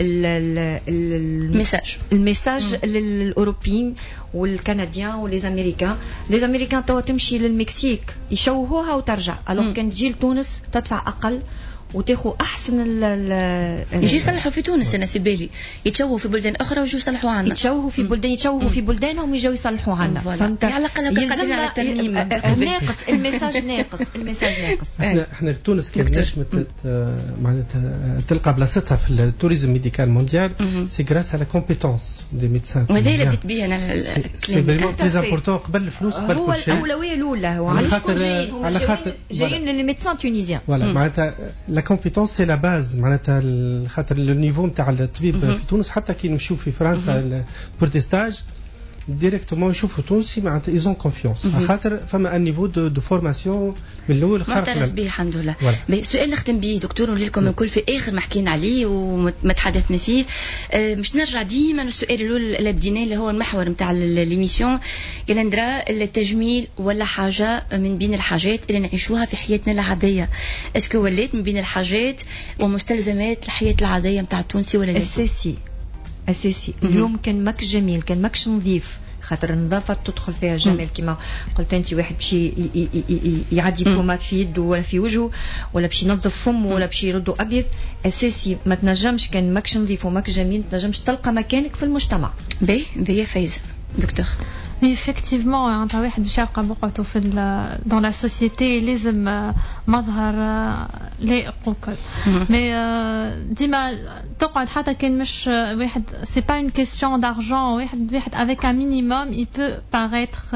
[SPEAKER 14] الميساج الميساج للاوروبيين والكنديان وليزامريكان. ليزامريكان توا تمشي للمكسيك يشوهوها وترجع، الوغ كان تجي لتونس تدفع اقل وتاخذ احسن ال
[SPEAKER 1] يجي يصلحوا في تونس. انا في بالي يتشوهوا في بلدان اخرى ويجوا يصلحوا عنا،
[SPEAKER 14] يتشوهوا في بلدان يتشوهوا في بلدانهم ويجوا يصلحوا عنا.
[SPEAKER 1] فهمت على الاقل قاعدين على الترميم.
[SPEAKER 14] ناقص الميساج ناقص الميساج ناقص.
[SPEAKER 4] احنا احنا تونس كان نجمت معناتها تلقى بلاصتها في التوريزم ميديكال مونديال سي غراس على كومبيتونس دي ميدسان.
[SPEAKER 1] وهذا اللي بديت بيه انا
[SPEAKER 4] سي فريمون تري امبورطون قبل الفلوس قبل كل شيء.
[SPEAKER 14] هو الاولويه الاولى هو على خاطر على خاطر جايين للميدسان تونيزيان.
[SPEAKER 4] فوالا معناتها لا كومبيتونس سي لا باز معناتها خاطر النيفو نتاع الطبيب في تونس حتى كي نمشيو في فرنسا بور دي ستاج ديريكتومون يشوفوا تونسي معناتها ايزون كونفيونس خاطر فما ان نيفو دو دو فورماسيون من الاول
[SPEAKER 1] معترف به الحمد لله. سؤال نختم به دكتور ونقول لكم الكل في اخر ما حكينا عليه وما تحدثنا فيه، مش نرجع ديما السؤال الاول اللي بديناه اللي هو المحور نتاع ليميسيون يلندرا التجميل ولا حاجه من بين الحاجات اللي نعيشوها في حياتنا العاديه؟ اسكو ولات من بين الحاجات ومستلزمات الحياه العاديه نتاع التونسي ولا لا؟
[SPEAKER 14] اساسي اساسي. اليوم كان ماكش جميل كان ماكش نظيف، خاطر النظافه تدخل فيها جمال كما قلت انت. واحد بشي يعدي بومات في يده ولا في وجهه ولا بشي ينظف فمه ولا بشي يردو ابيض. اساسي ما تنجمش كان ماكش نظيف وماكش جميل ما تنجمش تلقى مكانك في المجتمع.
[SPEAKER 1] باهي هذه فايزه دكتور.
[SPEAKER 15] effectivement انت واحد باش يلقى بقعته في dans la société لازم مظهر لائق وكل. مي ديما تقعد حتى كان مش واحد سي با une question d'argent، واحد واحد avec un minimum il peut paraître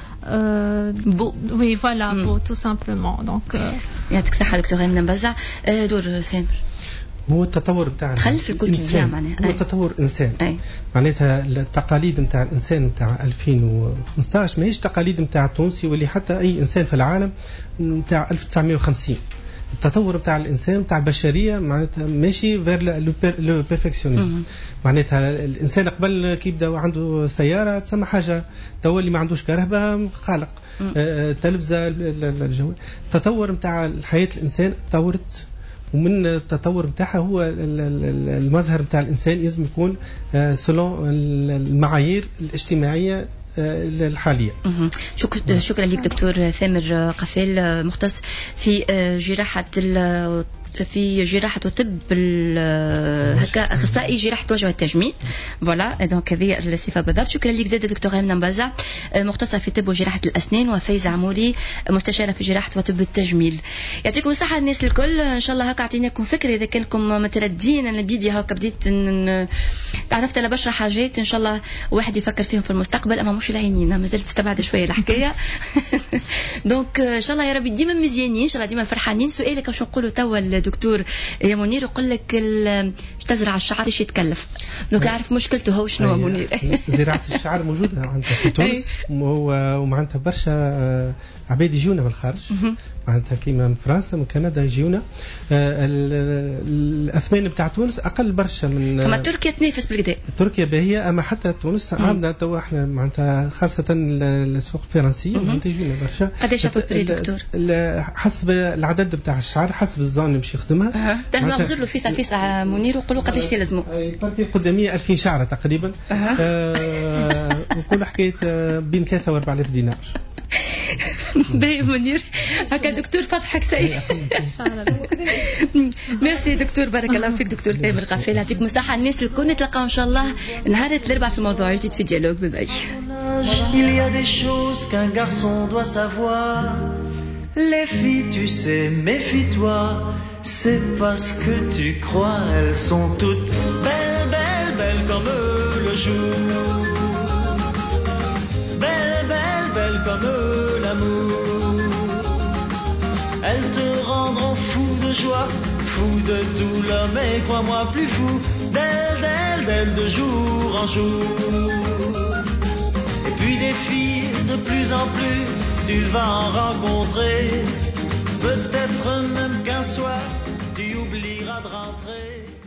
[SPEAKER 15] beau. Oui voilà beau tout simplement. donc
[SPEAKER 1] يعطيك الصحه دكتور امنه مبزع. دور سامر
[SPEAKER 4] هو التطور بتاع
[SPEAKER 1] خلف الكوتيديان معناها
[SPEAKER 4] هو تطور انسان. معناتها التقاليد نتاع الانسان نتاع ألفين وخمسطاش ماهيش تقاليد نتاع التونسي واللي حتى اي انسان في العالم نتاع ألف وتسعمائة وخمسين. التطور نتاع الانسان نتاع البشريه معناتها ماشي فير لو بيرفكسيونيزم. معناتها الانسان قبل كي يبدا عنده سياره تسمى حاجه، توا اللي ما عندوش كهرباء خالق تلفزه الجو. التطور نتاع الحياه الانسان تطورت، ومن التطور بتاعها هو المظهر بتاع الإنسان لازم يكون سلون المعايير الاجتماعية الحالية.
[SPEAKER 1] شكرا شكرا لك دكتور ثامر قفال مختص في جراحة في جراحة وطب هكا أخصائي جراحة وجه والتجميل. فوالا دونك هذه الصفة بالضبط. شكرا لك زادة دكتورة آمنة مبزع مختصة في طب وجراحة الأسنان، وفايزة عموري مستشارة في جراحة وطب التجميل. يعطيكم الصحة الناس الكل. إن شاء الله هكا أعطيناكم فكرة إذا كانكم متردين. أنا بديدي هكا بديت تعرفت على برشا حاجات إن شاء الله واحد يفكر فيهم في المستقبل، أما مش العينين ما زلت تستبعد شوية الحكاية. دونك إن شاء الله يا ربي ديما مزيانين إن شاء الله ديما فرحانين. سؤالك واش نقولوا توا دكتور يا منير يقول لك تزرع الشعر ايش يتكلف؟ دونك عارف مشكلته هو شنو منير.
[SPEAKER 4] زراعة الشعر موجودة عندنا في تونس ومعناتها برشا عباد يجونا من الخارج معناتها كيما من فرنسا من كندا يجونا. الاثمان بتاع تونس اقل برشا من
[SPEAKER 1] فما تركيا تنافس بالكدا.
[SPEAKER 4] تركيا باهيه اما حتى تونس عندنا تو احنا معناتها خاصه السوق الفرنسيه معناتها يجونا برشا.
[SPEAKER 1] قداش ابري دكتور؟
[SPEAKER 4] حسب العدد بتاع الشعر حسب الزون اللي باش يخدمها.
[SPEAKER 1] اه تهم نغزر له فيسع فيسع منير وقولوا قداش يلزموا.
[SPEAKER 4] الباركي قداميه ألفين شعره تقريبا. أه. ونقول حكايه بين ثلاثة وأربعة آلاف دينار.
[SPEAKER 1] باهي منير هكا دكتور فتحك سيء. ميرسي دكتور، بارك الله فيك دكتور تامر قفيل، يعطيكم الصحة. الناس الكل نتلاقاو إن شاء الله نهار الأربعاء في موضوع جديد في ديالوج بباي.
[SPEAKER 3] Il y a des choses qu'un garçon doit savoir. Les filles, tu sais, méfie-toi. C'est parce que tu crois, elles sont toutes belles, belles, belles comme le jour. Belles, belles, belles comme l'amour. Elles te rendront fou de joie, fou de douleur, mais crois-moi plus fou d'elles, d'elles, d'elles de jour en jour. Et puis des filles de plus en plus, tu vas en rencontrer. Peut-être même qu'un soir, tu oublieras de rentrer.